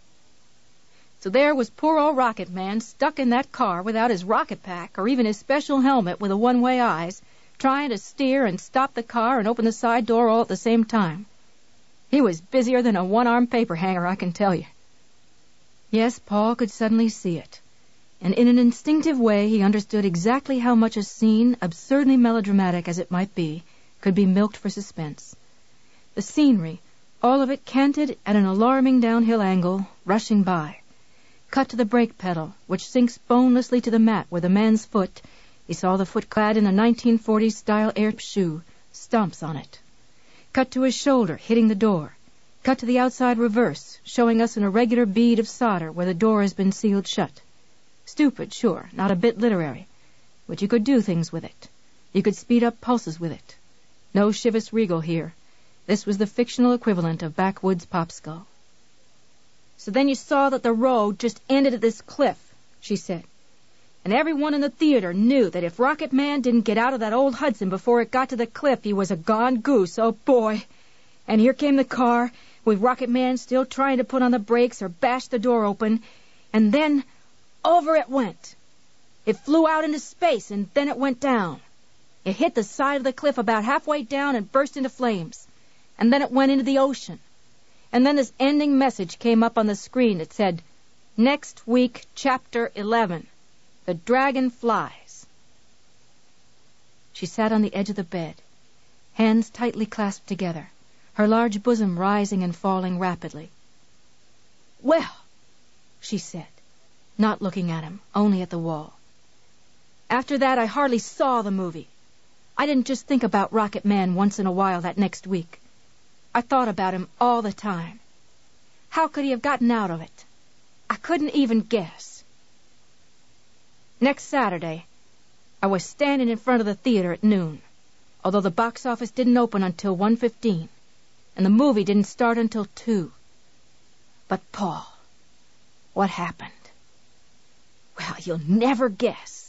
"So there was poor old Rocket Man stuck in that car without his rocket pack or even his special helmet with the one-way eyes, trying to steer and stop the car and open the side door all at the same time. He was busier than a one-armed paper hanger, I can tell you." Yes, Paul could suddenly see it, and in an instinctive way he understood exactly how much a scene, absurdly melodramatic as it might be, could be milked for suspense. The scenery, all of it canted at an alarming downhill angle, rushing by. Cut to the brake pedal, which sinks bonelessly to the mat where the man's foot, he saw the foot clad in a nineteen forties-style air shoe, stomps on it. Cut to his shoulder, hitting the door. Cut to the outside reverse, showing us an irregular bead of solder where the door has been sealed shut. Stupid, sure, not a bit literary. But you could do things with it. You could speed up pulses with it. No Chivas Regal here. This was the fictional equivalent of backwoods Popskull. "So then you saw that the road just ended at this cliff," she said. "And everyone in the theater knew that if Rocket Man didn't get out of that old Hudson before it got to the cliff, he was a gone goose. Oh, boy. And here came the car, with Rocket Man still trying to put on the brakes or bash the door open, and then over it went. It flew out into space, and then it went down. It hit the side of the cliff about halfway down and burst into flames. And then it went into the ocean. And then this ending message came up on the screen. It said, 'Next week, Chapter eleven. The Dragon Flies.'" She sat on the edge of the bed, hands tightly clasped together, her large bosom rising and falling rapidly. "Well," she said, not looking at him, only at the wall. "After that, I hardly saw the movie. I didn't just think about Rocket Man once in a while that next week. I thought about him all the time. How could he have gotten out of it? I couldn't even guess. Next Saturday, I was standing in front of the theater at noon, although the box office didn't open until one fifteen, and the movie didn't start until two. But, Paul, what happened? Well, you'll never guess."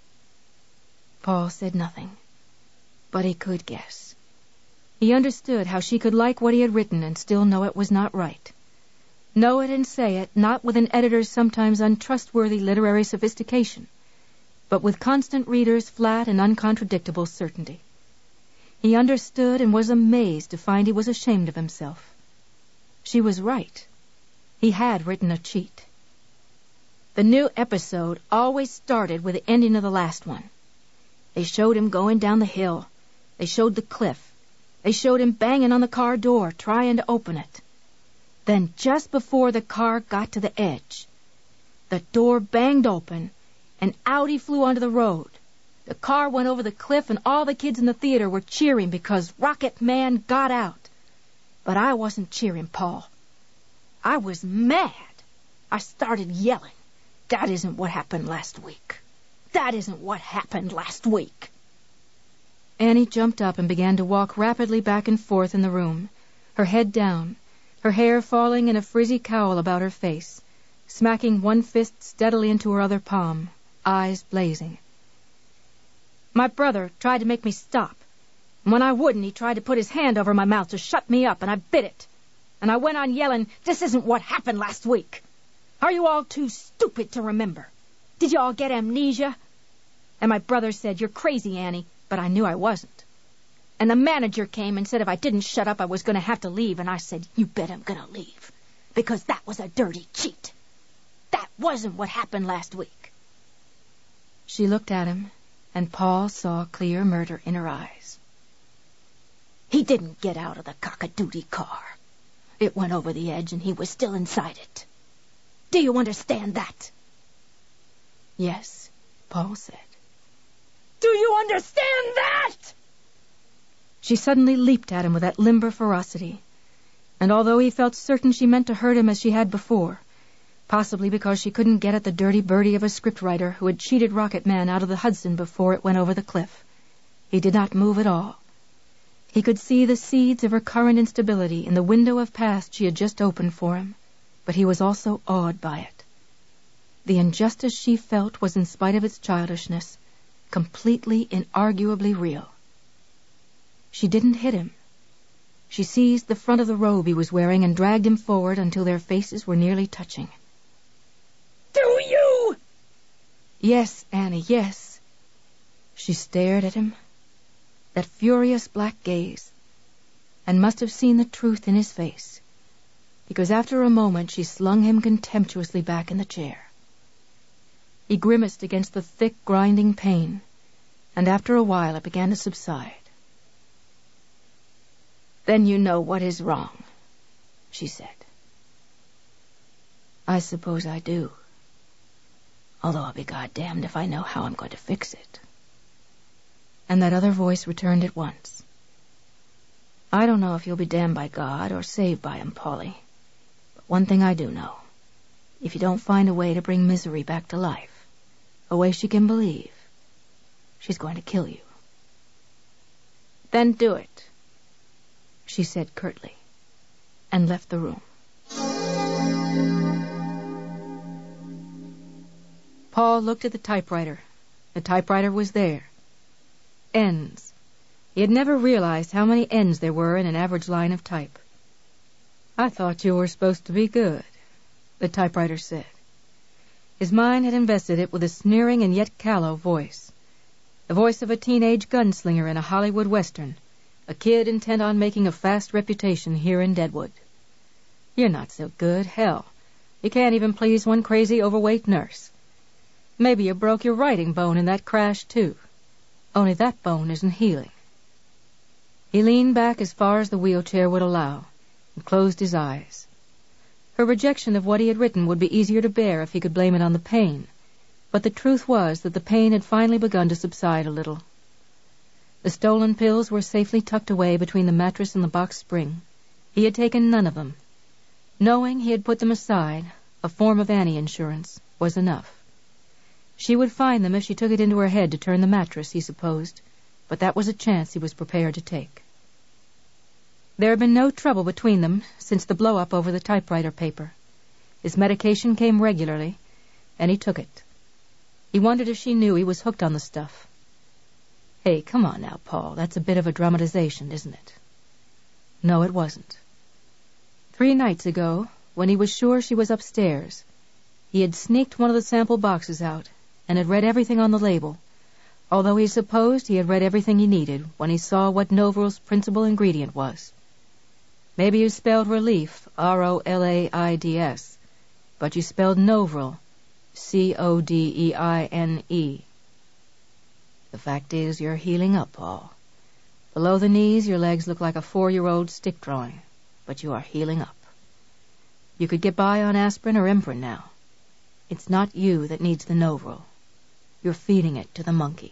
Paul said nothing, but he could guess. He understood how she could like what he had written and still know it was not right. Know it and say it, not with an editor's sometimes untrustworthy literary sophistication, but with constant readers' flat and uncontradictable certainty. He understood and was amazed to find he was ashamed of himself. She was right. He had written a cheat. The new episode always started with the ending of the last one. They showed him going down the hill. They showed the cliff. They showed him banging on the car door, trying to open it. Then, just before the car got to the edge, the door banged open, and out he flew onto the road. The car went over the cliff, and all the kids in the theater were cheering because Rocket Man got out. But I wasn't cheering, Paul. I was mad. I started yelling. "That isn't what happened last week. That isn't what happened last week." Annie jumped up and began to walk rapidly back and forth in the room, her head down, her hair falling in a frizzy cowl about her face, smacking one fist steadily into her other palm, eyes blazing. "My brother tried to make me stop. And when I wouldn't, he tried to put his hand over my mouth to shut me up, and I bit it. And I went on yelling, 'This isn't what happened last week. Are you all too stupid to remember? Did you all get amnesia?' And my brother said, 'You're crazy, Annie,' but I knew I wasn't. And the manager came and said if I didn't shut up, I was going to have to leave. And I said, you bet I'm going to leave. Because that was a dirty cheat. That wasn't what happened last week. She looked at him, and Paul saw clear murder in her eyes. He didn't get out of the cock-a-doodle car. It went over the edge, and he was still inside it. Do you understand that? Yes, Paul said. Do you understand that? She suddenly leaped at him with that limber ferocity, and although he felt certain she meant to hurt him as she had before, possibly because she couldn't get at the dirty birdie of a scriptwriter who had cheated Rocket Man out of the Hudson before it went over the cliff, he did not move at all. He could see the seeds of her current instability in the window of past she had just opened for him, but he was also awed by it. The injustice she felt was, in spite of its childishness, completely, inarguably real. She didn't hit him. She seized the front of the robe he was wearing and dragged him forward until their faces were nearly touching. Do you? Yes, Annie, yes. She stared at him, that furious black gaze, and must have seen the truth in his face, because after a moment she slung him contemptuously back in the chair. He grimaced against the thick, grinding pain, and after a while it began to subside. Then you know what is wrong, she said. I suppose I do, although I'll be goddamned if I know how I'm going to fix it. And that other voice returned at once. I don't know if you'll be damned by God or saved by him, Polly, but one thing I do know. If you don't find a way to bring Misery back to life, a way she can believe, she's going to kill you. Then do it, she said curtly, and left the room. Paul looked at the typewriter. The typewriter was there. Ends. He had never realized how many ends there were in an average line of type. I thought you were supposed to be good, the typewriter said. His mind had invested it with a sneering and yet callow voice. The voice of a teenage gunslinger in a Hollywood Western, a kid intent on making a fast reputation here in Deadwood. You're not so good, hell. You can't even please one crazy overweight nurse. Maybe you broke your writing bone in that crash, too. Only that bone isn't healing. He leaned back as far as the wheelchair would allow and closed his eyes. Her rejection of what he had written would be easier to bear if he could blame it on the pain, but the truth was that the pain had finally begun to subside a little. The stolen pills were safely tucked away between the mattress and the box spring. He had taken none of them. Knowing he had put them aside, a form of Annie insurance, was enough. She would find them if she took it into her head to turn the mattress, he supposed, but that was a chance he was prepared to take. There had been no trouble between them since the blow-up over the typewriter paper. His medication came regularly, and he took it. He wondered if she knew he was hooked on the stuff. Hey, come on now, Paul, that's a bit of a dramatization, isn't it? No, it wasn't. Three nights ago, when he was sure she was upstairs, he had sneaked one of the sample boxes out and had read everything on the label, although he supposed he had read everything he needed when he saw what Novril's principal ingredient was. Maybe you spelled relief, R O L A I D S, but you spelled Novril, C O D E I N E. The fact is, you're healing up, Paul. Below the knees, your legs look like a four-year-old stick drawing, but you are healing up. You could get by on aspirin or Emprin now. It's not you that needs the Novril. You're feeding it to the monkey.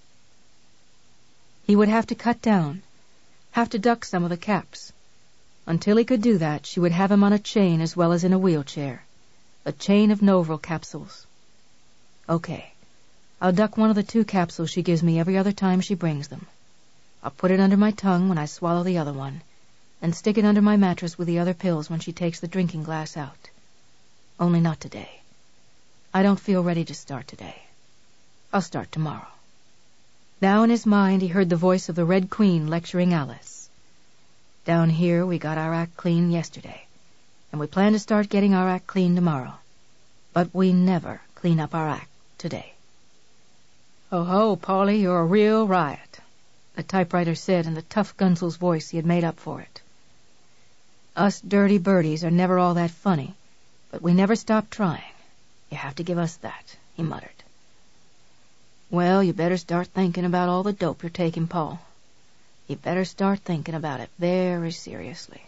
He would have to cut down, have to duck some of the caps. Until he could do that, she would have him on a chain as well as in a wheelchair. A chain of Novril capsules. Okay, I'll duck one of the two capsules she gives me every other time she brings them. I'll put it under my tongue when I swallow the other one, and stick it under my mattress with the other pills when she takes the drinking glass out. Only not today. I don't feel ready to start today. I'll start tomorrow. Now in his mind he heard the voice of the Red Queen lecturing Alice. Down here we got our act clean yesterday, and we plan to start getting our act clean tomorrow. But we never clean up our act today. Oh ho, Paulie, you're a real riot. the typewriter said in the tough Gunsel's voice he had made up for it. Us dirty birdies are never all that funny, but we never stop trying. You have to give us that, he muttered. Well, you better start thinking about all the dope you're taking, Paul. You better start thinking about it very seriously.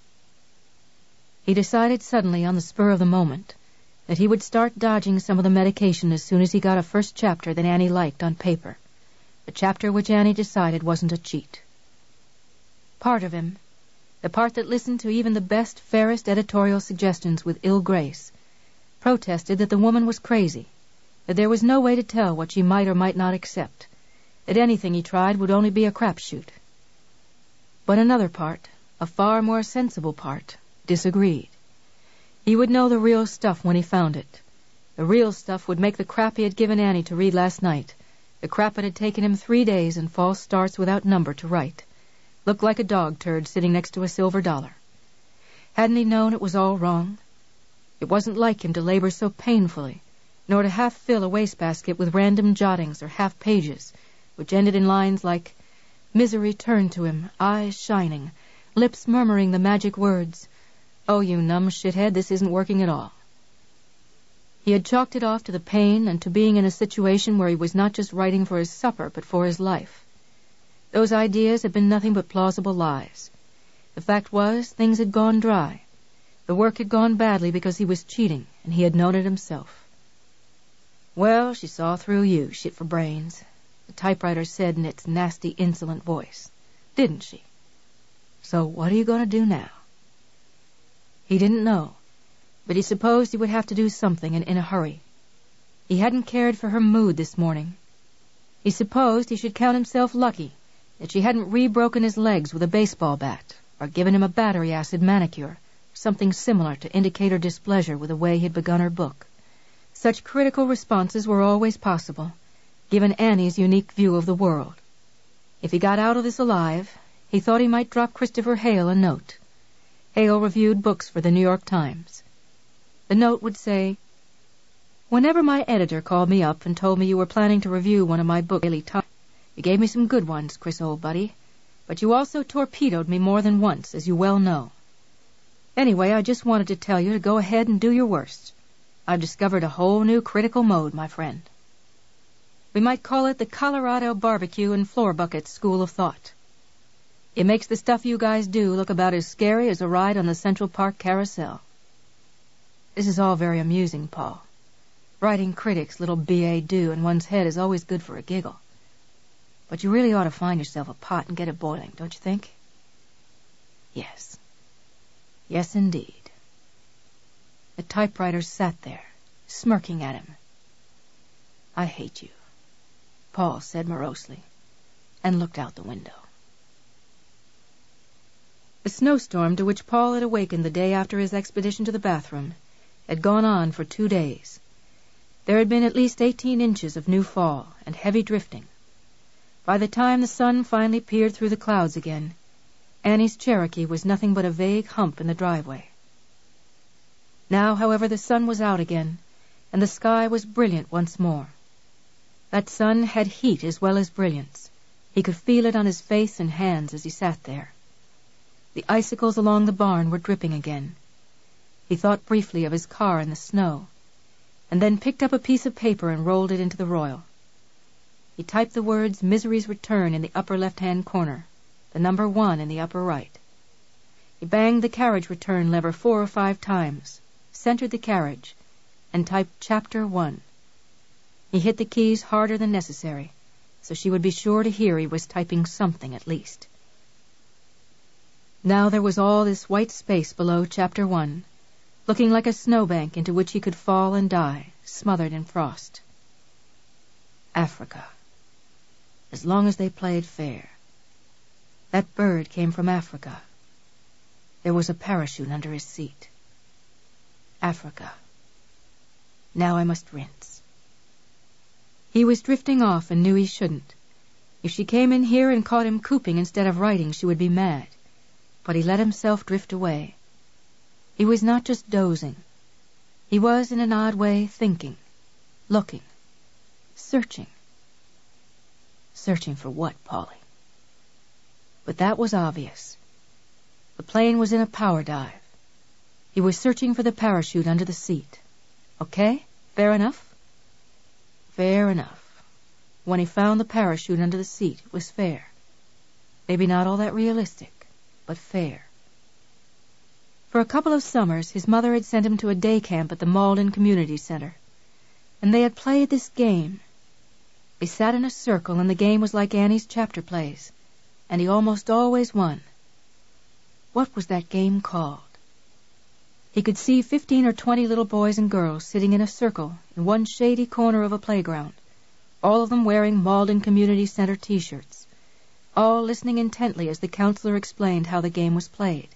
He decided suddenly on the spur of the moment that he would start dodging some of the medication as soon as he got a first chapter that Annie liked on paper, a chapter which Annie decided wasn't a cheat. Part of him, the part that listened to even the best, fairest editorial suggestions with ill grace, protested that the woman was crazy, that there was no way to tell what she might or might not accept, that anything he tried would only be a crapshoot. But another part, a far more sensible part, disagreed. He would know the real stuff when he found it. The real stuff would make the crap he had given Annie to read last night, the crap it had taken him three days and false starts without number to write, look like a dog turd sitting next to a silver dollar. Hadn't he known it was all wrong? It wasn't like him to labor so painfully, nor to half fill a wastebasket with random jottings or half pages, which ended in lines like, "Misery turned to him, eyes shining, lips murmuring the magic words, 'Oh, you numb shithead, this isn't working at all.'" He had chalked it off to the pain and to being in a situation where he was not just writing for his supper, but for his life. Those ideas had been nothing but plausible lies. The fact was, things had gone dry. The work had gone badly because he was cheating, and he had known it himself. "Well, she saw through you, shit for brains," the typewriter said in its nasty, insolent voice. "Didn't she? So what are you going to do now?" He didn't know, but he supposed he would have to do something and in a hurry. He hadn't cared for her mood this morning. He supposed he should count himself lucky that she hadn't re-broken his legs with a baseball bat or given him a battery acid manicure, or something similar to indicate her displeasure with the way he'd begun her book. Such critical responses were always possible, given Annie's unique view of the world. If he got out of this alive, he thought he might drop Christopher Hale a note. Hale reviewed books for the New York Times. The note would say, "Whenever my editor called me up and told me you were planning to review one of my books, Daily Times, you gave me some good ones, Chris, old buddy, but you also torpedoed me more than once, as you well know. Anyway, I just wanted to tell you to go ahead and do your worst. I've discovered a whole new critical mode, my friend. We might call it the Colorado Barbecue and Floor Bucket School of Thought. It makes the stuff you guys do look about as scary as a ride on the Central Park Carousel." This is all very amusing, Paul. Writing critics little B A do in one's head is always good for a giggle. But you really ought to find yourself a pot and get it boiling, don't you think? Yes. Yes, indeed. The typewriter sat there, smirking at him. "I hate you," Paul said morosely, and looked out the window. The snowstorm to which Paul had awakened the day after his expedition to the bathroom had gone on for two days. There had been at least eighteen inches of new fall and heavy drifting. By the time the sun finally peered through the clouds again, Annie's Cherokee was nothing but a vague hump in the driveway. Now, however, the sun was out again, and the sky was brilliant once more. That sun had heat as well as brilliance. He could feel it on his face and hands as he sat there. The icicles along the barn were dripping again. He thought briefly of his car in the snow, and then picked up a piece of paper and rolled it into the royal. He typed the words "Misery's Return" in the upper left-hand corner, the number one in the upper right. He banged the carriage return lever four or five times, centered the carriage, and typed Chapter One. He hit the keys harder than necessary, so she would be sure to hear he was typing something at least. Now there was all this white space below Chapter One, looking like a snowbank into which he could fall and die, smothered in frost. Africa. As long as they played fair. That bird came from Africa. There was a parachute under his seat. Africa. Now I must rinse. He was drifting off and knew he shouldn't. If she came in here and caught him cooping instead of writing, she would be mad. But he let himself drift away. He was not just dozing. He was, in an odd way, thinking, looking, searching. Searching for what, Polly? But that was obvious. The plane was in a power dive. He was searching for the parachute under the seat. Okay? Fair enough? Fair enough. When he found the parachute under the seat, it was fair. Maybe not all that realistic, but fair. For a couple of summers, his mother had sent him to a day camp at the Malden Community Center, and they had played this game. They sat in a circle, and the game was like Annie's chapter plays, and he almost always won. What was that game called? He could see fifteen or twenty little boys and girls sitting in a circle in one shady corner of a playground, all of them wearing Malden Community Center T-shirts, all listening intently as the counselor explained how the game was played.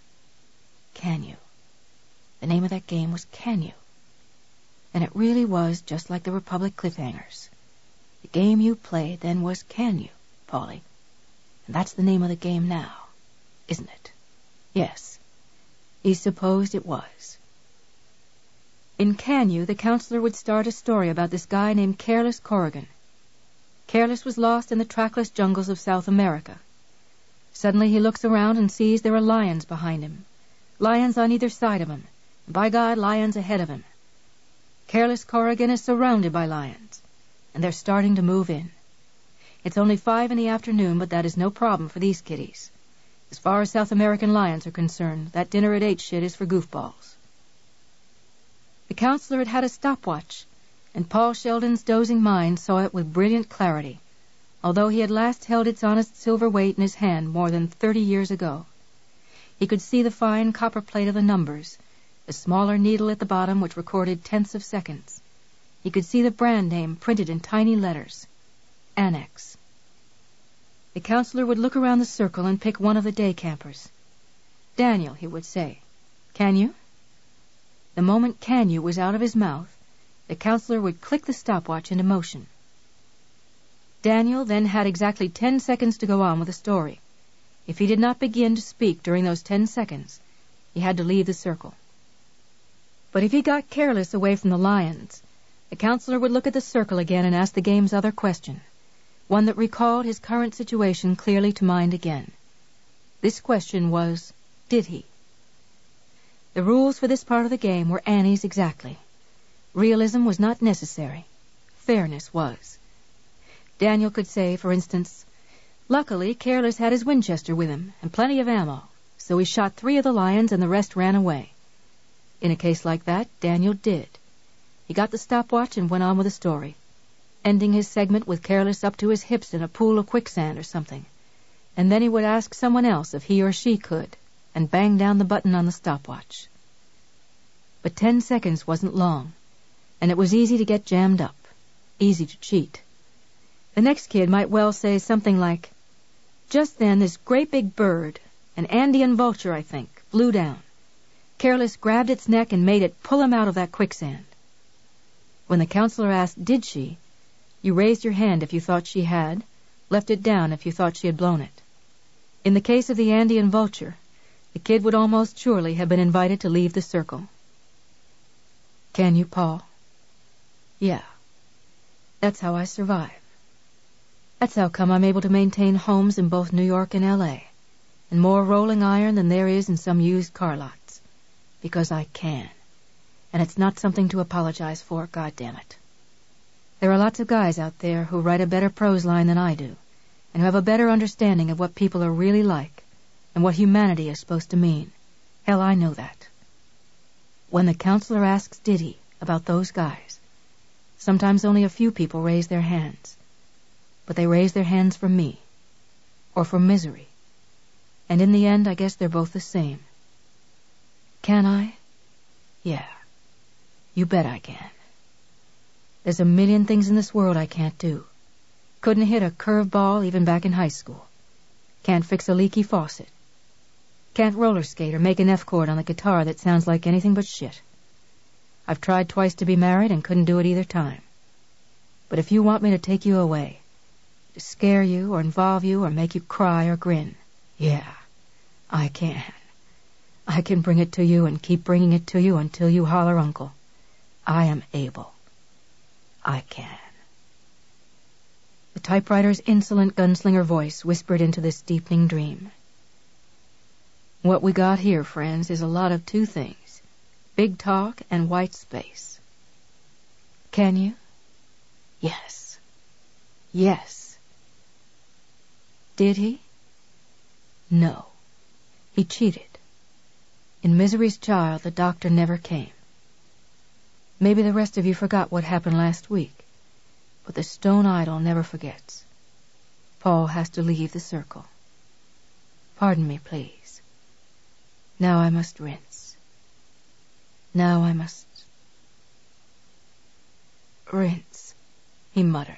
Can You? The name of that game was Can You? And it really was just like the Republic cliffhangers. The game you played then was Can You, Polly? And that's the name of the game now, isn't it? Yes. He supposed it was. In Can You, the counselor would start a story about this guy named Careless Corrigan. Careless was lost in the trackless jungles of South America. Suddenly he looks around and sees there are lions behind him, lions on either side of him, and by God, lions ahead of him. Careless Corrigan is surrounded by lions, and they're starting to move in. It's only five in the afternoon, but that is no problem for these kiddies. As far as South American lions are concerned, that dinner at eight shit is for goofballs. The counselor had had a stopwatch, and Paul Sheldon's dozing mind saw it with brilliant clarity, although he had last held its honest silver weight in his hand more than thirty years ago. He could see the fine copper plate of the numbers, a smaller needle at the bottom which recorded tenths of seconds. He could see the brand name printed in tiny letters, Annex. The counselor would look around the circle and pick one of the day campers. Daniel, he would say, Can you? The moment Can You was out of his mouth, the counselor would click the stopwatch into motion. Daniel then had exactly ten seconds to go on with the story. If he did not begin to speak during those ten seconds, he had to leave the circle. But if he got careless away from the lions, the counselor would look at the circle again and ask the game's other question, one that recalled his current situation clearly to mind again. This question was, did he? The rules for this part of the game were Annie's exactly. Realism was not necessary. Fairness was. Daniel could say, for instance, luckily, Careless had his Winchester with him and plenty of ammo, so he shot three of the lions and the rest ran away. In a case like that, Daniel did. He got the stopwatch and went on with the story, ending his segment with Careless up to his hips in a pool of quicksand or something, and then he would ask someone else if he or she could, and bang down the button on the stopwatch. But ten seconds wasn't long, and it was easy to get jammed up, easy to cheat. The next kid might well say something like, just then this great big bird, an Andean vulture, I think, flew down. Careless grabbed its neck and made it pull him out of that quicksand. When the counselor asked, did she, you raised your hand if you thought she had, left it down if you thought she had blown it. In the case of the Andean vulture, the kid would almost surely have been invited to leave the circle. Can you, Paul? Yeah. That's how I survive. That's how come I'm able to maintain homes in both New York and L A, and more rolling iron than there is in some used car lots. Because I can. And it's not something to apologize for, goddammit. There are lots of guys out there who write a better prose line than I do, and who have a better understanding of what people are really like, and what humanity is supposed to mean. Hell, I know that. When the counselor asks did he about those guys, sometimes only a few people raise their hands. But they raise their hands for me, or for misery. And in the end, I guess they're both the same. Can I? Yeah. You bet I can. There's a million things in this world I can't do. Couldn't hit a curved ball even back in high school. Can't fix a leaky faucet. Can't roller skate or make an F chord on the guitar that sounds like anything but shit. I've tried twice to be married and couldn't do it either time. But if you want me to take you away, to scare you or involve you or make you cry or grin, yeah, I can. I can bring it to you and keep bringing it to you until you holler uncle. I am able. I can. The typewriter's insolent gunslinger voice whispered into this deepening dream. What we got here, friends, is a lot of two things. Big talk and white space. Can you? Yes. Yes. Did he? No. He cheated. In Misery's Child, the doctor never came. Maybe the rest of you forgot what happened last week, but the stone idol never forgets. Paul has to leave the circle. Pardon me, please. Now I must rinse. Now I must... rinse, he muttered,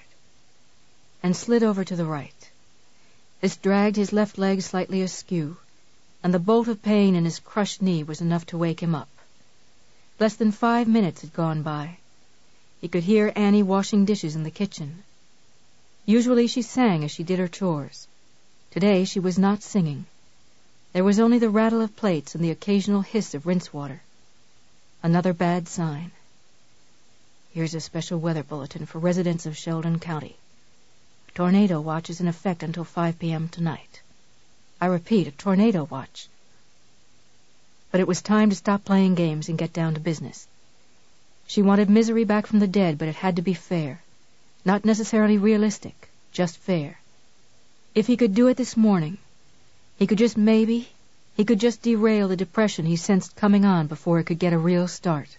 and slid over to the right. This dragged his left leg slightly askew, and the bolt of pain in his crushed knee was enough to wake him up. Less than five minutes had gone by. He could hear Annie washing dishes in the kitchen. Usually she sang as she did her chores. Today she was not singing. There was only the rattle of plates and the occasional hiss of rinse water. Another bad sign. Here's a special weather bulletin for residents of Sheldon County. A tornado watch is in effect until five p.m. tonight. I repeat, a tornado watch. But it was time to stop playing games and get down to business. She wanted Misery back from the dead, but it had to be fair. Not necessarily realistic, just fair. If he could do it this morning, he could just maybe, he could just derail the depression he sensed coming on before it could get a real start.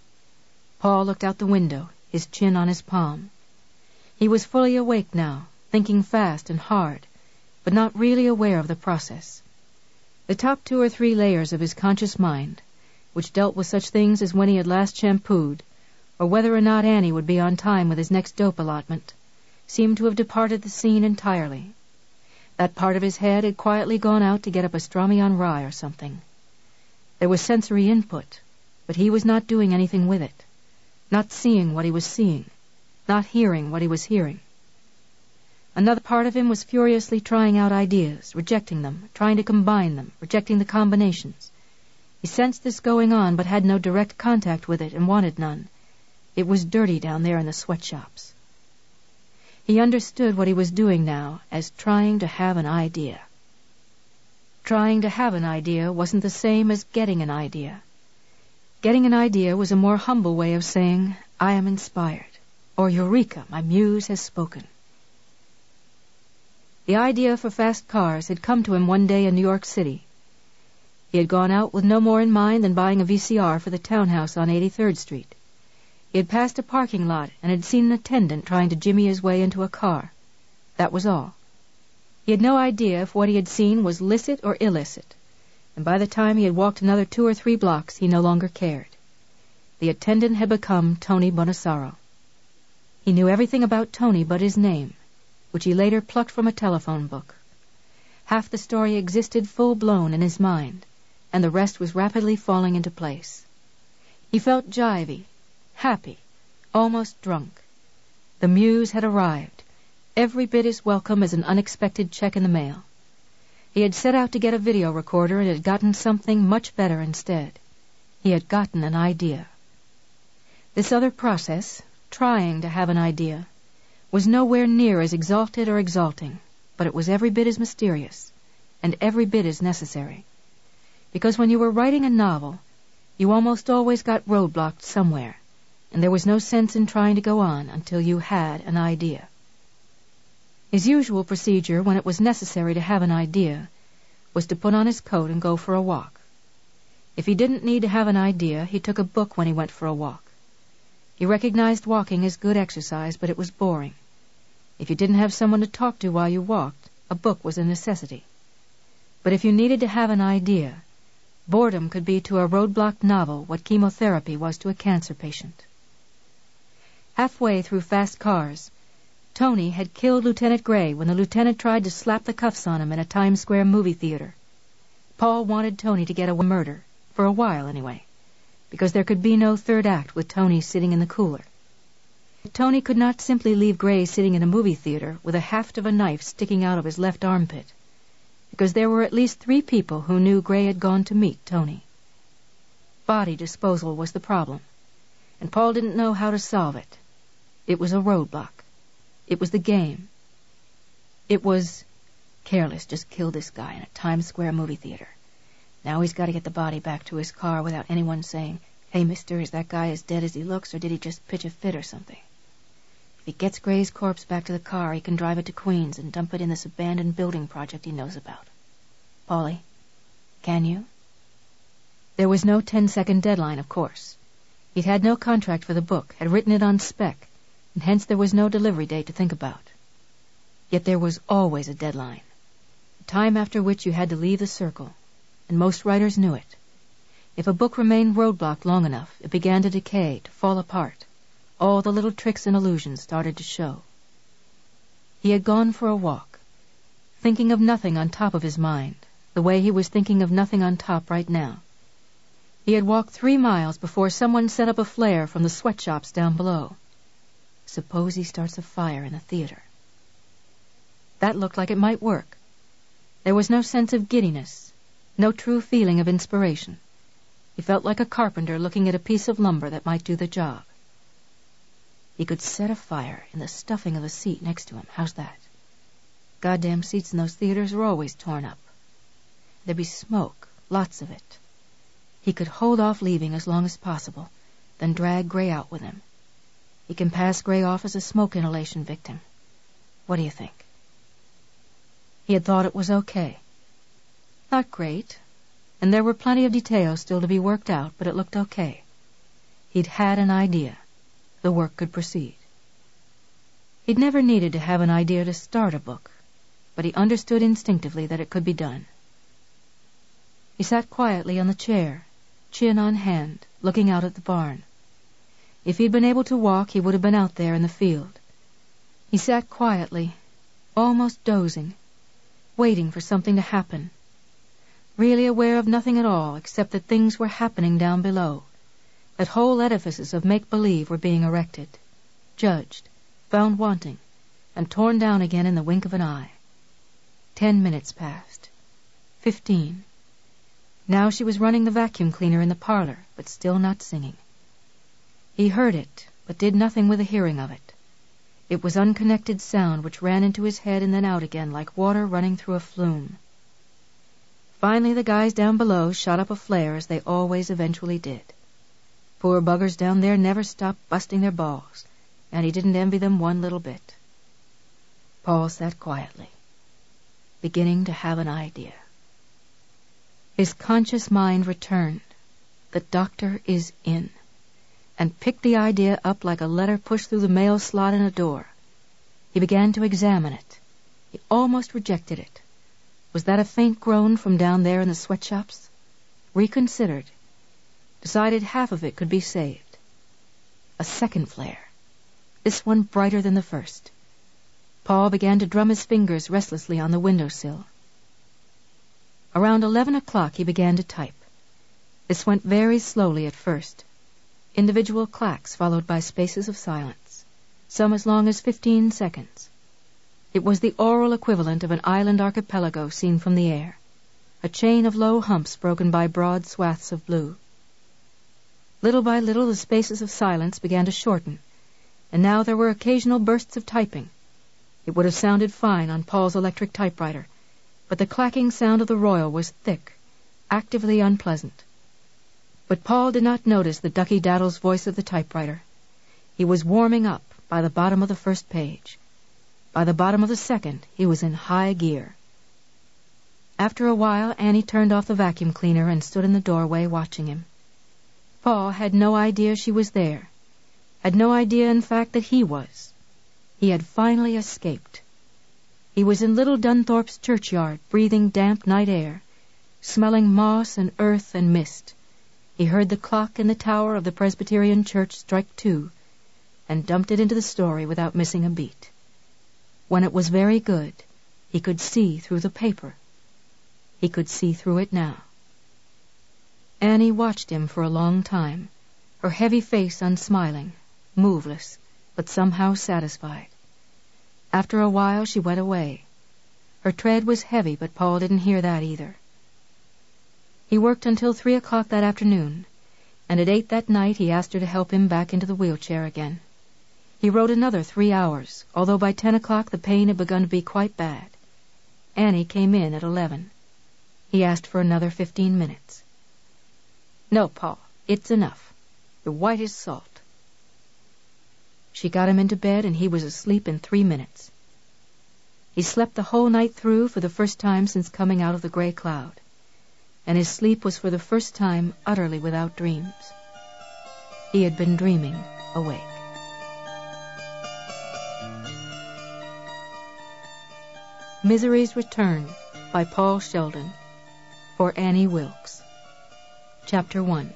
Paul looked out the window, his chin on his palm. He was fully awake now, thinking fast and hard, but not really aware of the process. The top two or three layers of his conscious mind, which dealt with such things as when he had last shampooed, or whether or not Annie would be on time with his next dope allotment, seemed to have departed the scene entirely. That part of his head had quietly gone out to get a pastrami on rye or something. There was sensory input, but he was not doing anything with it, not seeing what he was seeing, not hearing what he was hearing. Another part of him was furiously trying out ideas, rejecting them, trying to combine them, rejecting the combinations. He sensed this going on, but had no direct contact with it and wanted none. It was dirty down there in the sweatshops. He understood what he was doing now as trying to have an idea. Trying to have an idea wasn't the same as getting an idea. Getting an idea was a more humble way of saying, I am inspired, or Eureka, my muse has spoken. The idea for fast cars had come to him one day in New York City. He had gone out with no more in mind than buying a V C R for the townhouse on eighty-third Street. He had passed a parking lot and had seen an attendant trying to jimmy his way into a car. That was all. He had no idea if what he had seen was licit or illicit, and by the time he had walked another two or three blocks, he no longer cared. The attendant had become Tony Bonasaro. He knew everything about Tony but his name, which he later plucked from a telephone book. Half the story existed full-blown in his mind, and the rest was rapidly falling into place. He felt jivey, happy, almost drunk. The muse had arrived, every bit as welcome as an unexpected check in the mail. He had set out to get a video recorder and had gotten something much better instead. He had gotten an idea. This other process, trying to have an idea, was nowhere near as exalted or exalting, but it was every bit as mysterious, and every bit as necessary. Because when you were writing a novel, you almost always got roadblocked somewhere, and there was no sense in trying to go on until you had an idea. His usual procedure, when it was necessary to have an idea, was to put on his coat and go for a walk. If he didn't need to have an idea, he took a book when he went for a walk. He recognized walking as good exercise, but it was boring. If you didn't have someone to talk to while you walked, a book was a necessity. But if you needed to have an idea, boredom could be to a roadblocked novel what chemotherapy was to a cancer patient. Halfway through Fast Cars, Tony had killed Lieutenant Gray when the lieutenant tried to slap the cuffs on him in a Times Square movie theater. Paul wanted Tony to get a murder, for a while anyway, because there could be no third act with Tony sitting in the cooler. Tony could not simply leave Gray sitting in a movie theater with a haft of a knife sticking out of his left armpit, because there were at least three people who knew Gray had gone to meet Tony. Body disposal was the problem, and Paul didn't know how to solve it. It was a roadblock. It was the game. It was, "Careless just killed this guy in a Times Square movie theater. Now he's got to get the body back to his car without anyone saying, 'Hey, mister, is that guy as dead as he looks, or did he just pitch a fit or something?' If he gets Gray's corpse back to the car, he can drive it to Queens and dump it in this abandoned building project he knows about. Paulie, can you?" There was no ten-second deadline, of course. He'd had no contract for the book, had written it on spec, and hence there was no delivery date to think about. Yet there was always a deadline, a time after which you had to leave the circle, and most writers knew it. If a book remained roadblocked long enough, it began to decay, to fall apart. All the little tricks and illusions started to show. He had gone for a walk, thinking of nothing on top of his mind, the way he was thinking of nothing on top right now. He had walked three miles before someone set up a flare from the sweatshops down below. Suppose he starts a fire in the theater. That looked like it might work. There was no sense of giddiness, no true feeling of inspiration. He felt like a carpenter looking at a piece of lumber that might do the job. He could set a fire in the stuffing of a seat next to him. How's that? Goddamn seats in those theaters are always torn up. There'd be smoke, lots of it. He could hold off leaving as long as possible, then drag Gray out with him. He can pass Gray off as a smoke inhalation victim. What do you think? He had thought it was okay. Not great, and there were plenty of details still to be worked out, but it looked okay. He'd had an idea. The work could proceed. He'd never needed to have an idea to start a book, but he understood instinctively that it could be done. He sat quietly on the chair, chin on hand, looking out at the barn. If he'd been able to walk, he would have been out there in the field. He sat quietly, almost dozing, waiting for something to happen, really aware of nothing at all except that things were happening down below, that whole edifices of make-believe were being erected, judged, found wanting, and torn down again in the wink of an eye. Ten minutes passed. Fifteen. Now she was running the vacuum cleaner in the parlor, but still not singing. He heard it, but did nothing with the hearing of it. It was unconnected sound which ran into his head and then out again like water running through a flume. Finally the guys down below shot up a flare, as they always eventually did. Poor buggers down there never stopped busting their balls, and he didn't envy them one little bit. Paul sat quietly, beginning to have an idea. His conscious mind returned. The doctor is in, and picked the idea up like a letter pushed through the mail slot in a door. He began to examine it. He almost rejected it. Was that a faint groan from down there in the sweatshops? Reconsidered. Decided half of it could be saved. A second flare. This one brighter than the first. Paul began to drum his fingers restlessly on the windowsill. Around eleven o'clock he began to type. This went very slowly at first. Individual clacks followed by spaces of silence, some as long as fifteen seconds. It was the oral equivalent of an island archipelago seen from the air, a chain of low humps broken by broad swaths of blue. Little by little the spaces of silence began to shorten, and now there were occasional bursts of typing. It would have sounded fine on Paul's electric typewriter, but the clacking sound of the Royal was thick, actively unpleasant. But Paul did not notice the Ducky Daddle's voice of the typewriter. He was warming up by the bottom of the first page. By the bottom of the second, he was in high gear. After a while, Annie turned off the vacuum cleaner and stood in the doorway watching him. Paul had no idea she was there, had no idea, in fact, that he was. He had finally escaped. He was in Little Dunthorpe's churchyard, breathing damp night air, smelling moss and earth and mist. He heard the clock in the tower of the Presbyterian church strike two, and dumped it into the story without missing a beat. When it was very good, he could see through the paper. He could see through it now. Annie watched him for a long time, her heavy face unsmiling, moveless, but somehow satisfied. After a while she went away. Her tread was heavy, but Paul didn't hear that either. He worked until three o'clock that afternoon, and at eight that night he asked her to help him back into the wheelchair again. He rode another three hours, although by ten o'clock the pain had begun to be quite bad. Annie came in at eleven. He asked for another fifteen minutes. "No, Pa, it's enough. You're white as salt." She got him into bed, and he was asleep in three minutes. He slept the whole night through for the first time since coming out of the gray cloud, and his sleep was for the first time utterly without dreams. He had been dreaming awake. Misery's Return by Paul Sheldon, for Annie Wilkes. Chapter one.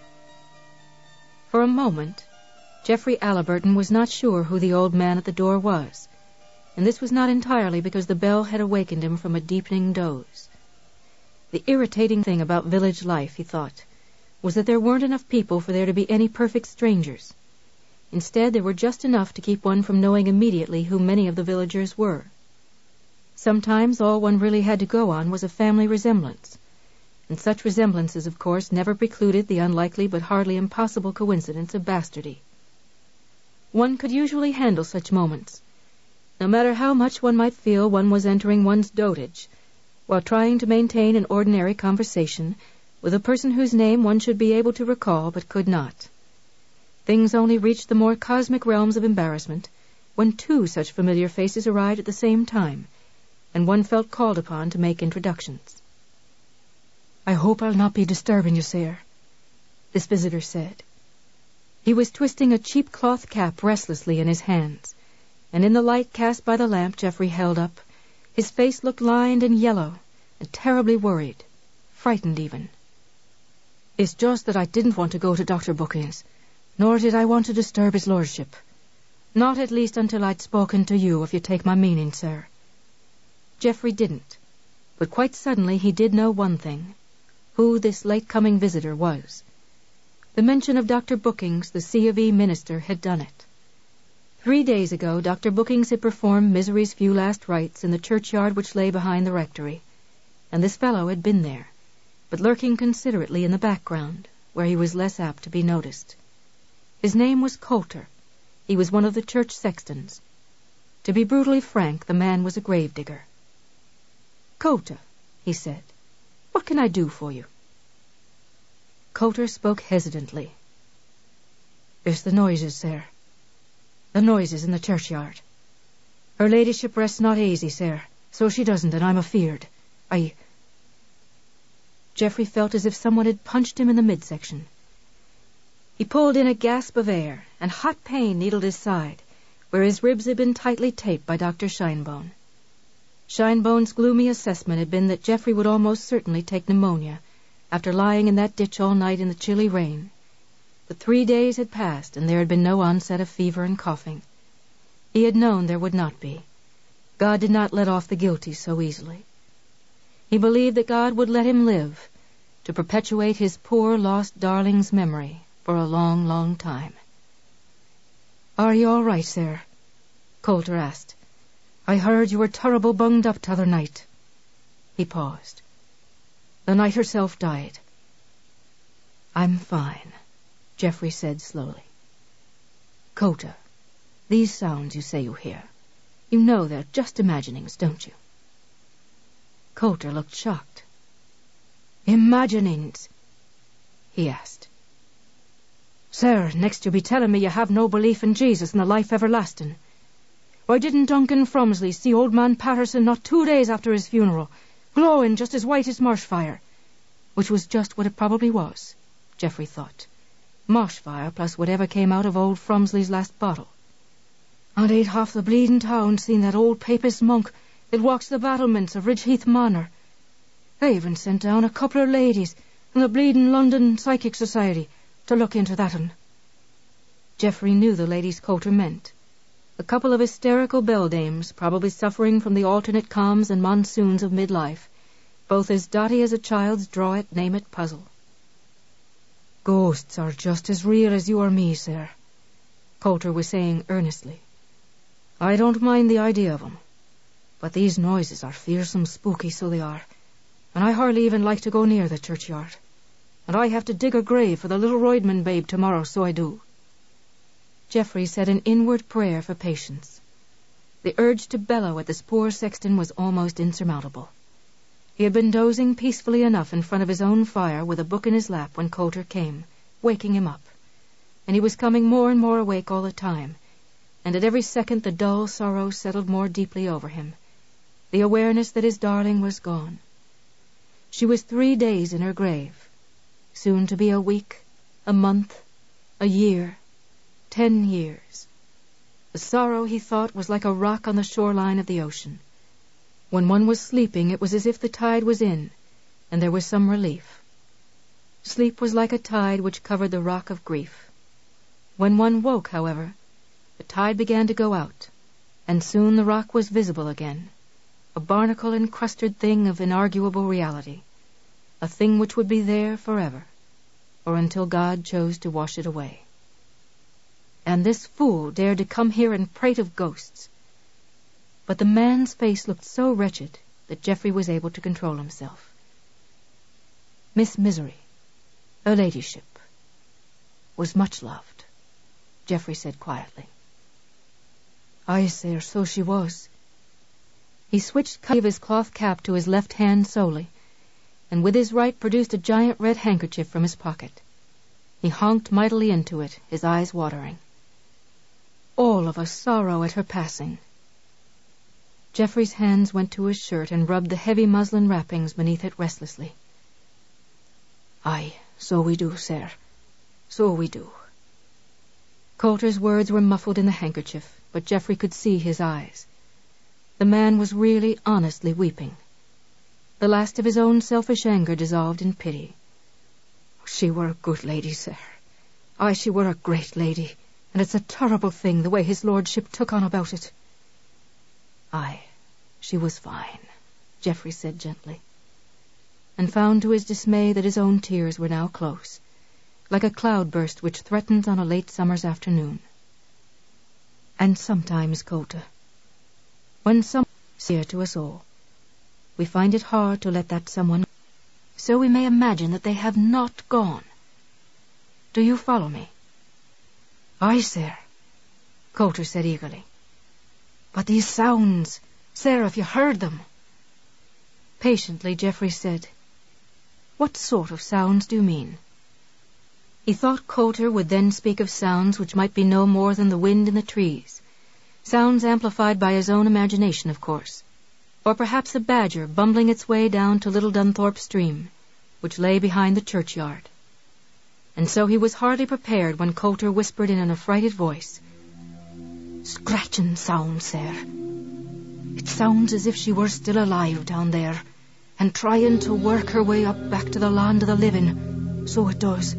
For a moment, Geoffrey Aliburton was not sure who the old man at the door was, and this was not entirely because the bell had awakened him from a deepening doze. The irritating thing about village life, he thought, was that there weren't enough people for there to be any perfect strangers. Instead, there were just enough to keep one from knowing immediately who many of the villagers were. Sometimes all one really had to go on was a family resemblance, and such resemblances, of course, never precluded the unlikely but hardly impossible coincidence of bastardy. One could usually handle such moments, no matter how much one might feel one was entering one's dotage, while trying to maintain an ordinary conversation with a person whose name one should be able to recall but could not. Things only reached the more cosmic realms of embarrassment when two such familiar faces arrived at the same time, and one felt called upon to make introductions. "I hope I'll not be disturbing you, sir," this visitor said. He was twisting a cheap cloth cap restlessly in his hands, and in the light cast by the lamp Geoffrey held up, his face looked lined and yellow, and terribly worried, frightened even. "It's just that I didn't want to go to Doctor Bookings, nor did I want to disturb his lordship. Not at least until I'd spoken to you, if you take my meaning, sir." Geoffrey didn't, but quite suddenly he did know one thing, who this late-coming visitor was. The mention of Doctor Bookings, the C of E minister, had done it. Three days ago, Doctor Bookings had performed Misery's few last rites in the churchyard which lay behind the rectory, and this fellow had been there, but lurking considerately in the background, where he was less apt to be noticed. His name was Coulter. He was one of the church sextons. To be brutally frank, the man was a gravedigger. "Coulter," he said, "what can I do for you?" Coulter spoke hesitantly. "It's the noises, sir. The noises in the churchyard. Her ladyship rests not easy, sir, so she doesn't, and I'm afeard. I—" Geoffrey felt as if someone had punched him in the midsection. He pulled in a gasp of air, and hot pain needled his side, where his ribs had been tightly taped by Doctor Shinebone. Shinebone's gloomy assessment had been that Geoffrey would almost certainly take pneumonia, after lying in that ditch all night in the chilly rain. But three days had passed, and there had been no onset of fever and coughing. He had known there would not be. God did not let off the guilty so easily. He believed that God would let him live, to perpetuate his poor lost darling's memory for a long, long time. "Are you all right, sir?" Coulter asked. "I heard you were terrible bunged up t'other night." He paused. "The night herself died." "I'm fine," Geoffrey said slowly. "Coulter, these sounds you say you hear, you know they're just imaginings, don't you?" Coulter looked shocked. "Imaginings?" he asked. "Sir, next you'll be telling me you have no belief in Jesus and the life everlasting. Why didn't Duncan Frumsley see old man Patterson not two days after his funeral, glowing just as white as marsh fire?" Which was just what it probably was, Geoffrey thought. Marsh fire plus whatever came out of old Frumsley's last bottle. "And ain't half the bleeding town seen that old papist monk that walks the battlements of Ridgeheath Manor. They even sent down a couple of ladies from the bleeding London Psychic Society to look into that un." Geoffrey knew the ladies Coulter meant. A couple of hysterical beldames, probably suffering from the alternate calms and monsoons of midlife, both as dotty as a child's draw-it-name-it puzzle. "Ghosts are just as real as you or me, sir," Coulter was saying earnestly. "I don't mind the idea of 'em, but these noises are fearsome spooky, so they are, and I hardly even like to go near the churchyard. And I have to dig a grave for the little Roydman babe tomorrow, so I do." Geoffrey said an inward prayer for patience. The urge to bellow at this poor sexton was almost insurmountable. He had been dozing peacefully enough in front of his own fire with a book in his lap when Coulter came, waking him up. And he was coming more and more awake all the time, and at every second the dull sorrow settled more deeply over him, the awareness that his darling was gone. She was three days in her grave, soon to be a week, a month, a year, ten years. The sorrow, he thought, was like a rock on the shoreline of the ocean. When one was sleeping, it was as if the tide was in, and there was some relief. Sleep was like a tide which covered the rock of grief. When one woke, however, the tide began to go out, and soon the rock was visible again, a barnacle-encrusted thing of inarguable reality, a thing which would be there forever, or until God chose to wash it away. And this fool dared to come here and prate of ghosts. But the man's face looked so wretched that Geoffrey was able to control himself. Miss Misery, her ladyship, was much loved, Geoffrey said quietly. Aye, sir, so she was. He switched of his cloth cap to his left hand solely, and with his right produced a giant red handkerchief from his pocket. He honked mightily into it, his eyes watering. All of a sorrow at her passing. Geoffrey's hands went to his shirt and rubbed the heavy muslin wrappings beneath it restlessly. Aye, so we do, sir. So we do. Coulter's words were muffled in the handkerchief, but Geoffrey could see his eyes. The man was really, honestly weeping. The last of his own selfish anger dissolved in pity. She were a good lady, sir. Aye, she were a great lady, and it's a terrible thing the way his lordship took on about it. Aye, she was fine, Geoffrey said gently, and found to his dismay that his own tears were now close, like a cloudburst which threatens on a late summer's afternoon. And sometimes, Coulter, when someone is dear to us all, we find it hard to let that someone, so we may imagine that they have not gone. Do you follow me? Aye, sir, Coulter said eagerly. But these sounds, sir, have you heard them? Patiently, Geoffrey said, What sort of sounds do you mean? He thought Coulter would then speak of sounds which might be no more than the wind in the trees, sounds amplified by his own imagination, of course, or perhaps a badger bumbling its way down to Little Dunthorpe Stream, which lay behind the churchyard. And so he was hardly prepared when Coulter whispered in an affrighted voice, Scratching sound, sir. It sounds as if she were still alive down there, and trying to work her way up back to the land of the living. So it does.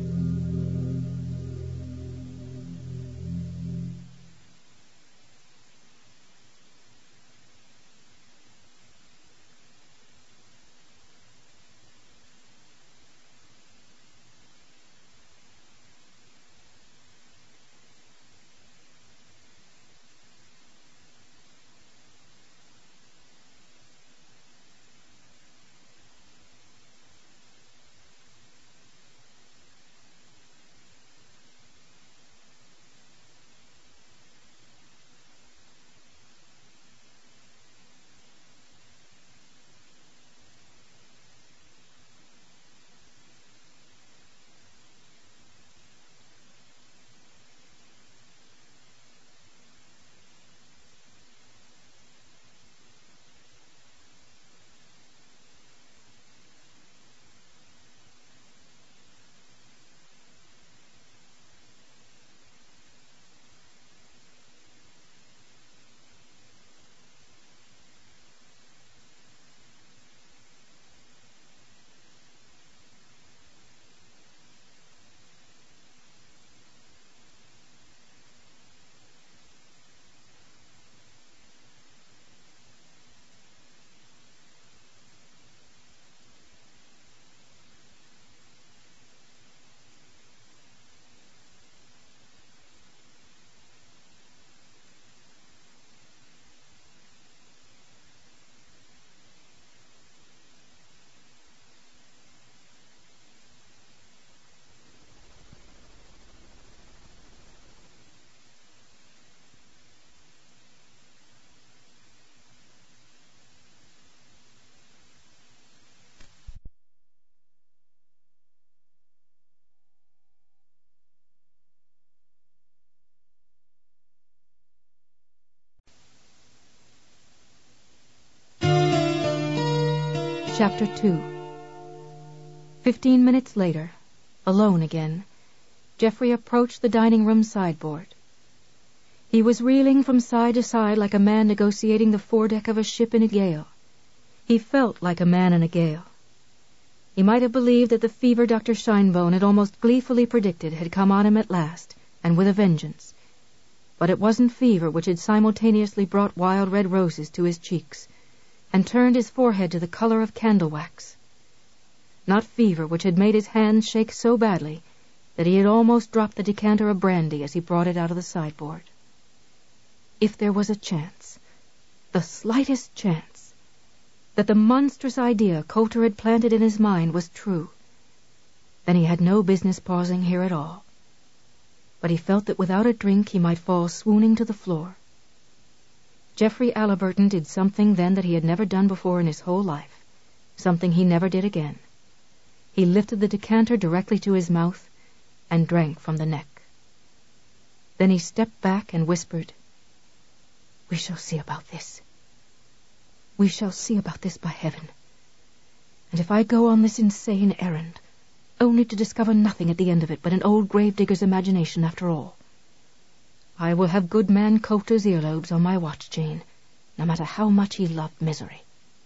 Chapter two. Fifteen minutes later, alone again, Geoffrey approached the dining-room sideboard. He was reeling from side to side like a man negotiating the foredeck of a ship in a gale. He felt like a man in a gale. He might have believed that the fever Doctor Shinebone had almost gleefully predicted had come on him at last, and with a vengeance. But it wasn't fever which had simultaneously brought wild red roses to his cheeks, and turned his forehead to the color of candle wax. Not fever which had made his hands shake so badly that he had almost dropped the decanter of brandy as he brought it out of the sideboard. If there was a chance, the slightest chance, that the monstrous idea Coulter had planted in his mind was true, then he had no business pausing here at all. But he felt that without a drink he might fall swooning to the floor. Geoffrey Aliburton did something then that he had never done before in his whole life, something he never did again. He lifted the decanter directly to his mouth and drank from the neck. Then he stepped back and whispered, "We shall see about this. We shall see about this, by heaven. And if I go on this insane errand, only to discover nothing at the end of it but an old gravedigger's imagination after all, I will have good man Coulter's earlobes on my watch chain, no matter how much he loved misery."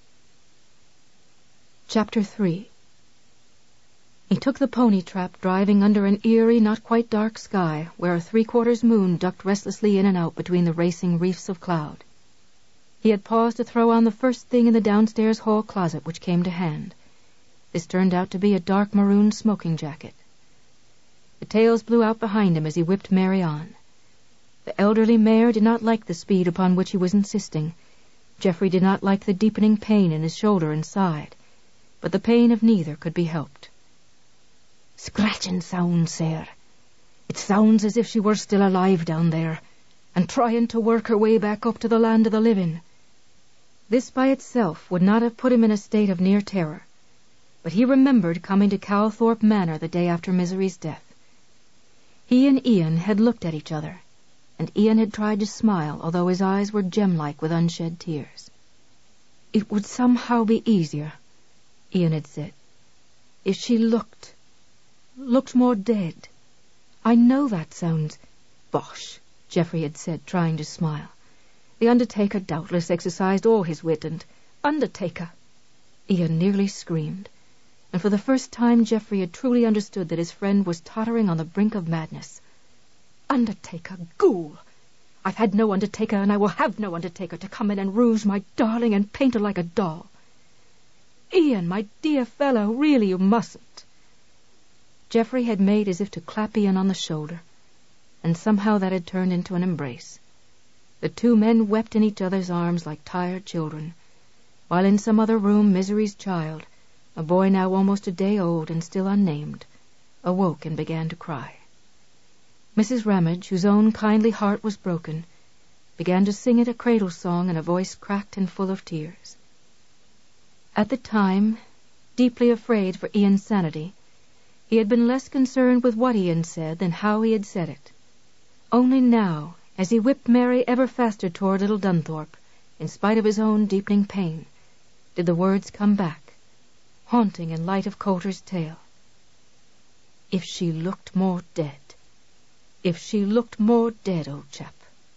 Chapter three. He took the pony trap driving under an eerie, not quite dark sky, where a three-quarters moon ducked restlessly in and out between the racing reefs of cloud. He had paused to throw on the first thing in the downstairs hall closet which came to hand. This turned out to be a dark maroon smoking jacket. The tails blew out behind him as he whipped Mary on. The elderly mare did not like the speed upon which he was insisting. Geoffrey did not like the deepening pain in his shoulder and side, but the pain of neither could be helped. "Scratching sound, sir. It sounds as if she were still alive down there, and trying to work her way back up to the land of the living." This by itself would not have put him in a state of near terror, but he remembered coming to Calthorpe Manor the day after Misery's death. He and Ian had looked at each other, and Ian had tried to smile, although his eyes were gem-like with unshed tears. "It would somehow be easier," Ian had said, "if she looked, looked more dead. I know that sounds—" "Bosh," Geoffrey had said, trying to smile. "The Undertaker doubtless exercised all his wit and—" "Undertaker!" Ian nearly screamed, and for the first time Geoffrey had truly understood that his friend was tottering on the brink of madness. "Undertaker, ghoul! I've had no Undertaker, and I will have no Undertaker to come in and rouge my darling and paint her like a doll. Ian, my dear fellow, really you mustn't." Geoffrey had made as if to clap Ian on the shoulder, and somehow that had turned into an embrace. The two men wept in each other's arms like tired children, while in some other room Misery's child, a boy now almost a day old and still unnamed, awoke and began to cry. Missus Ramage, whose own kindly heart was broken, began to sing it a cradle song in a voice cracked and full of tears. At the time, deeply afraid for Ian's sanity, he had been less concerned with what Ian said than how he had said it. Only now, as he whipped Mary ever faster toward Little Dunthorpe, in spite of his own deepening pain, did the words come back, haunting in light of Coulter's tale. "If she looked more dead. If she looked more dead, old chap."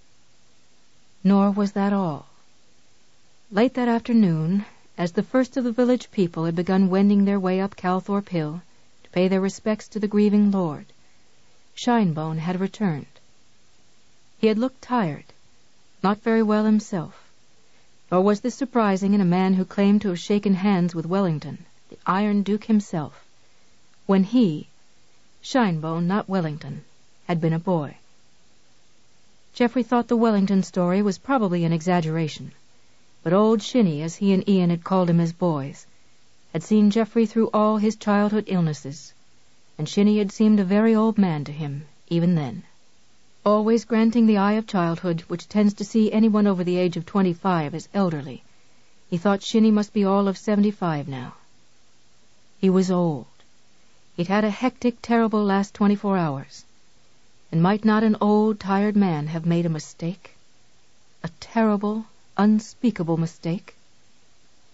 Nor was that all. Late that afternoon, as the first of the village people had begun wending their way up Calthorpe Hill to pay their respects to the grieving lord, Shinebone had returned. He had looked tired, not very well himself, nor was this surprising in a man who claimed to have shaken hands with Wellington, the Iron Duke himself, when he, Shinebone, not Wellington, had been a boy. Geoffrey thought the Wellington story was probably an exaggeration, but old Shinny, as he and Ian had called him as boys, had seen Geoffrey through all his childhood illnesses, and Shinny had seemed a very old man to him, even then. Always granting the eye of childhood, which tends to see anyone over the age of twenty-five as elderly, he thought Shinny must be all of seventy-five now. He was old. He'd had a hectic, terrible last twenty-four hours. And might not an old, tired man have made a mistake? A terrible, unspeakable mistake?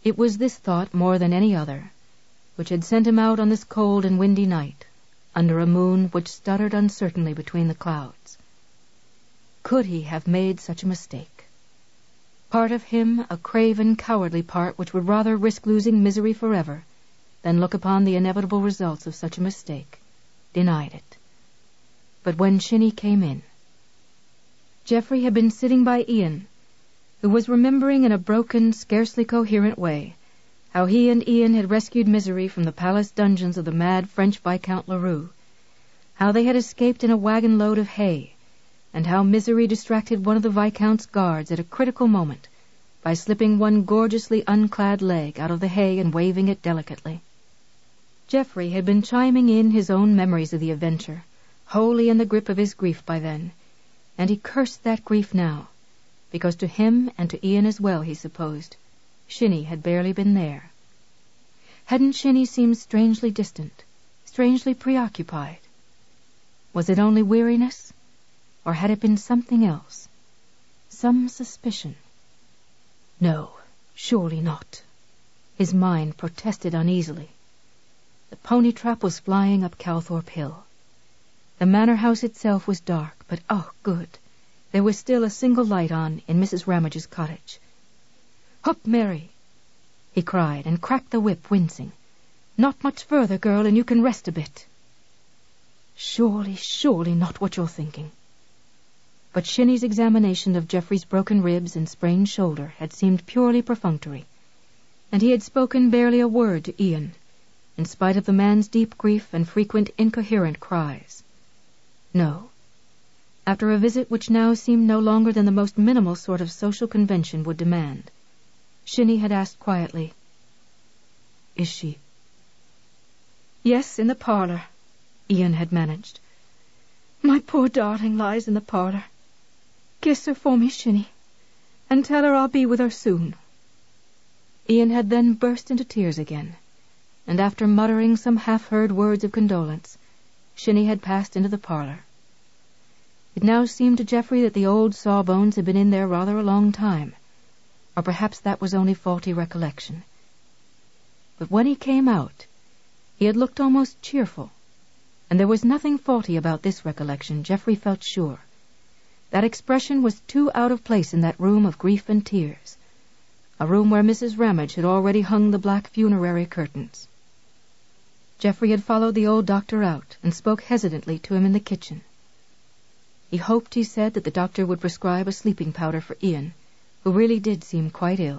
It was this thought, more than any other, which had sent him out on this cold and windy night, under a moon which stuttered uncertainly between the clouds. Could he have made such a mistake? Part of him, a craven, cowardly part, which would rather risk losing Misery forever than look upon the inevitable results of such a mistake, denied it. But when Shinny came in, Geoffrey had been sitting by Ian, who was remembering in a broken, scarcely coherent way how he and Ian had rescued Misery from the palace dungeons of the mad French Viscount Leroux, how they had escaped in a wagon load of hay, and how Misery distracted one of the Viscount's guards at a critical moment by slipping one gorgeously unclad leg out of the hay and waving it delicately. Geoffrey had been chiming in his own memories of the adventure, wholly in the grip of his grief by then, and he cursed that grief now, because to him and to Ian as well, he supposed, Shinny had barely been there. Hadn't Shinny seemed strangely distant, strangely preoccupied? Was it only weariness, or had it been something else? Some suspicion? No, surely not. His mind protested uneasily. The pony trap was flying up Calthorpe Hill. The manor house itself was dark, but oh, good, there was still a single light on in Missus Ramage's cottage. "Hup, Mary!" he cried, and cracked the whip, wincing. "Not much further, girl, and you can rest a bit." Surely, surely not what you're thinking. But Shinny's examination of Geoffrey's broken ribs and sprained shoulder had seemed purely perfunctory, and he had spoken barely a word to Ian, in spite of the man's deep grief and frequent incoherent cries. No. After a visit which now seemed no longer than the most minimal sort of social convention would demand, Shinny had asked quietly, "Is she?" "Yes, in the parlor," Ian had managed. "My poor darling lies in the parlor. Kiss her for me, Shinny, and tell her I'll be with her soon." Ian had then burst into tears again, and after muttering some half-heard words of condolence, Shinny had passed into the parlor. It now seemed to Geoffrey that the old sawbones had been in there rather a long time, or perhaps that was only faulty recollection. But when he came out, he had looked almost cheerful, and there was nothing faulty about this recollection, Geoffrey felt sure. That expression was too out of place in that room of grief and tears, a room where Missus Ramage had already hung the black funerary curtains. Geoffrey had followed the old doctor out and spoke hesitantly to him in the kitchen. He hoped, he said, that the doctor would prescribe a sleeping powder for Ian, who really did seem quite ill.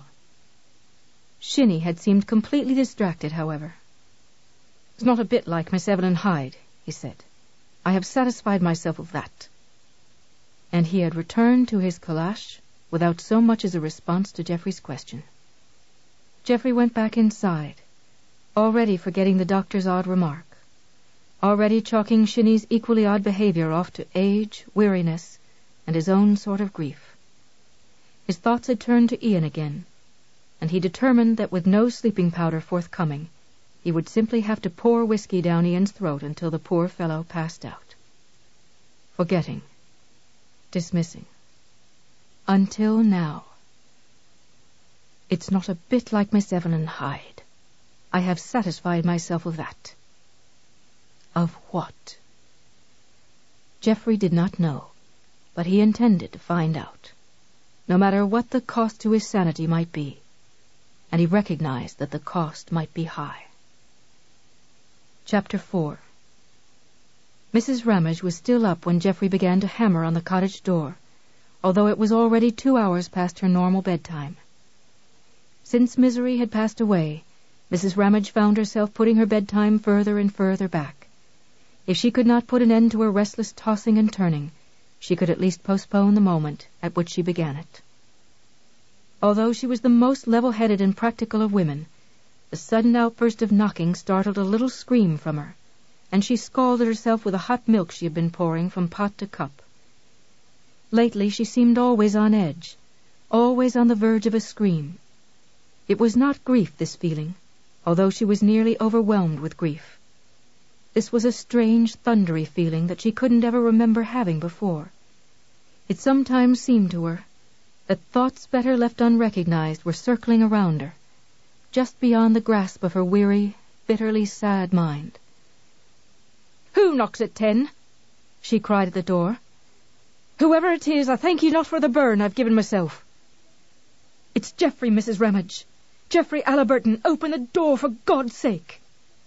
Shinny had seemed completely distracted, however. "It's not a bit like Miss Evelyn Hyde," he said. "I have satisfied myself of that." And he had returned to his calash without so much as a response to Geoffrey's question. Geoffrey went back inside, already forgetting the doctor's odd remark, already chalking Shinny's equally odd behavior off to age, weariness, and his own sort of grief. His thoughts had turned to Ian again, and he determined that with no sleeping powder forthcoming, he would simply have to pour whiskey down Ian's throat until the poor fellow passed out. Forgetting. Dismissing. Until now. "It's not a bit like Miss Evelyn Hyde. I have satisfied myself of that." Of what? Geoffrey did not know, but he intended to find out, no matter what the cost to his sanity might be, and he recognized that the cost might be high. Chapter four. Missus Ramage was still up when Geoffrey began to hammer on the cottage door, although it was already two hours past her normal bedtime. Since Misery had passed away, Missus Ramage found herself putting her bedtime further and further back. If she could not put an end to her restless tossing and turning, she could at least postpone the moment at which she began it. Although she was the most level-headed and practical of women, the sudden outburst of knocking startled a little scream from her, and she scalded herself with the hot milk she had been pouring from pot to cup. Lately she seemed always on edge, always on the verge of a scream. It was not grief, this feeling, although she was nearly overwhelmed with grief. This was a strange, thundery feeling that she couldn't ever remember having before. It sometimes seemed to her that thoughts better left unrecognized were circling around her, just beyond the grasp of her weary, bitterly sad mind. "Who knocks at ten?" she cried at the door. "Whoever it is, I thank you not for the burn I've given myself." "It's Geoffrey, Missus Ramage. Geoffrey Halliburton, open the door for God's sake."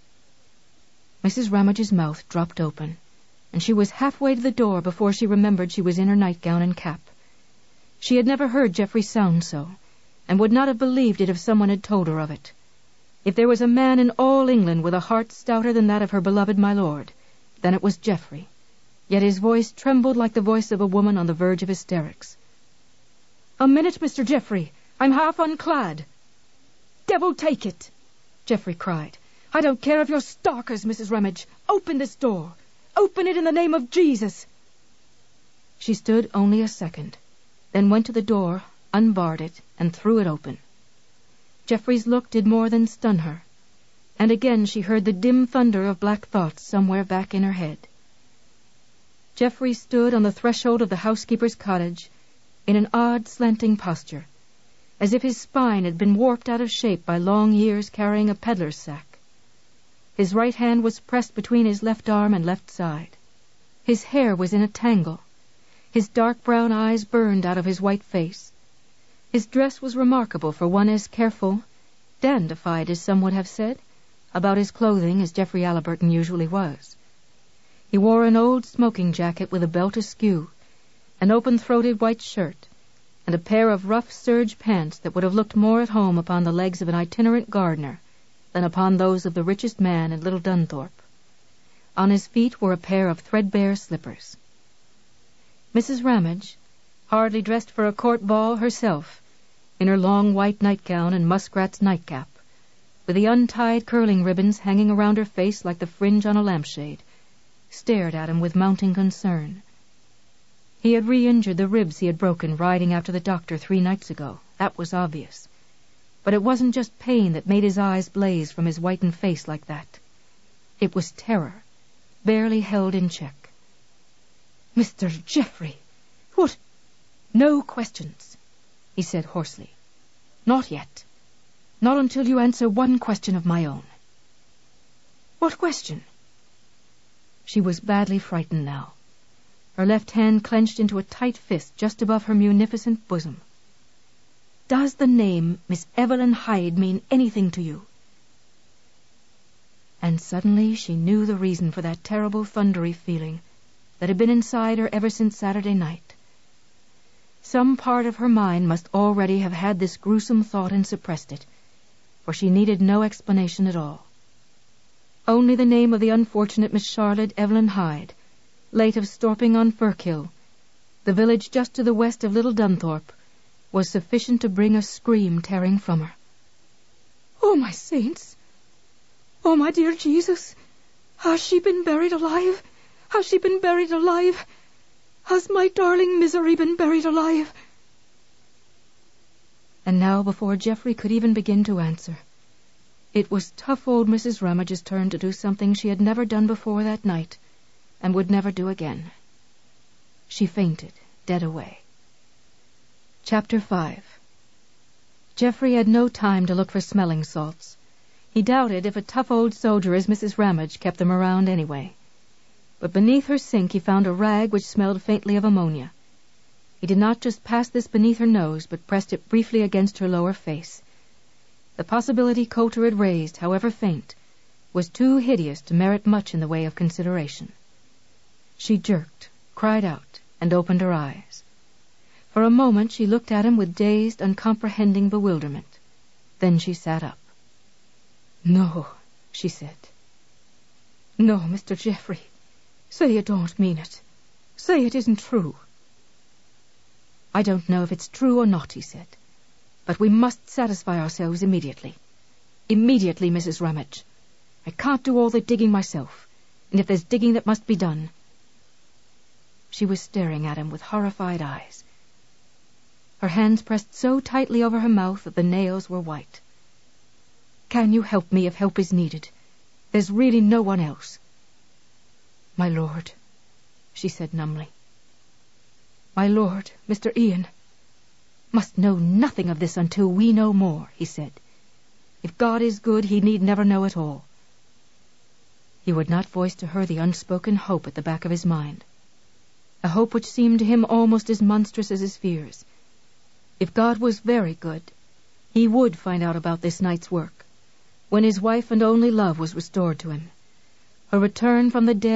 Missus Ramage's mouth dropped open, and she was halfway to the door before she remembered she was in her nightgown and cap. She had never heard Geoffrey sound so, and would not have believed it if someone had told her of it. If there was a man in all England with a heart stouter than that of her beloved my lord, then it was Geoffrey, yet his voice trembled like the voice of a woman on the verge of hysterics. "A minute, Mister Geoffrey. I'm half unclad." "Devil take it!" Geoffrey cried. "I don't care if you're starkers, Missus Ramage. Open this door. Open it in the name of Jesus." She stood only a second, then went to the door, unbarred it, and threw it open. Geoffrey's look did more than stun her, and again she heard the dim thunder of black thoughts somewhere back in her head. Geoffrey stood on the threshold of the housekeeper's cottage in an odd slanting posture, as if his spine had been warped out of shape by long years carrying a peddler's sack. His right hand was pressed between his left arm and left side. His hair was in a tangle. His dark brown eyes burned out of his white face. His dress was remarkable for one as careful, dandified as some would have said, about his clothing as Geoffrey Halliburton usually was. He wore an old smoking jacket with a belt askew, an open-throated white shirt, and a pair of rough serge pants that would have looked more at home upon the legs of an itinerant gardener than upon those of the richest man in Little Dunthorpe. On his feet were a pair of threadbare slippers. Missus Ramage, hardly dressed for a court ball herself, in her long white nightgown and muskrat's nightcap, with the untied curling ribbons hanging around her face like the fringe on a lampshade, stared at him with mounting concern. He had re-injured the ribs he had broken riding after the doctor three nights ago. That was obvious. But it wasn't just pain that made his eyes blaze from his whitened face like that. It was terror, barely held in check. "Mister Geoffrey, what—" "No questions," he said hoarsely. "Not yet. Not until you answer one question of my own." "What question?" She was badly frightened now. Her left hand clenched into a tight fist just above her munificent bosom. "Does the name Miss Evelyn Hyde mean anything to you?" And suddenly she knew the reason for that terrible thundery feeling that had been inside her ever since Saturday night. Some part of her mind must already have had this gruesome thought and suppressed it, for she needed no explanation at all. Only the name of the unfortunate Miss Charlotte Evelyn Hyde, late of Storping-on-Firkill, the village just to the west of Little Dunthorpe, was sufficient to bring a scream tearing from her. "Oh, my saints! Oh, my dear Jesus! Has she been buried alive? Has she been buried alive? Has my darling Misery been buried alive?" And now, before Geoffrey could even begin to answer, it was tough old Missus Ramage's turn to do something she had never done before that night, and would never do again. She fainted, dead away. Chapter five. Geoffrey had no time to look for smelling salts. He doubted if a tough old soldier as Missus Ramage kept them around anyway. But beneath her sink he found a rag which smelled faintly of ammonia. He did not just pass this beneath her nose, but pressed it briefly against her lower face. The possibility Coulter had raised, however faint, was too hideous to merit much in the way of consideration. She jerked, cried out, and opened her eyes. For a moment she looked at him with dazed, uncomprehending bewilderment. Then she sat up. "No," she said. "No, Mister Geoffrey. Say you don't mean it. Say it isn't true." "I don't know if it's true or not," he said. "But we must satisfy ourselves immediately. Immediately, Missus Ramage. I can't do all the digging myself, and if there's digging that must be done—" She was staring at him with horrified eyes. Her hands pressed so tightly over her mouth that the nails were white. "Can you help me if help is needed? There's really no one else." "My lord," she said numbly. "My lord, Mister Ian, must know nothing of this until we know more," he said. If God is good, he need never know at all. He would not voice to her the unspoken hope at the back of his mind, a hope which seemed to him almost as monstrous as his fears. If God was very good, he would find out about this night's work, when his wife and only love was restored to him. Her return from the dead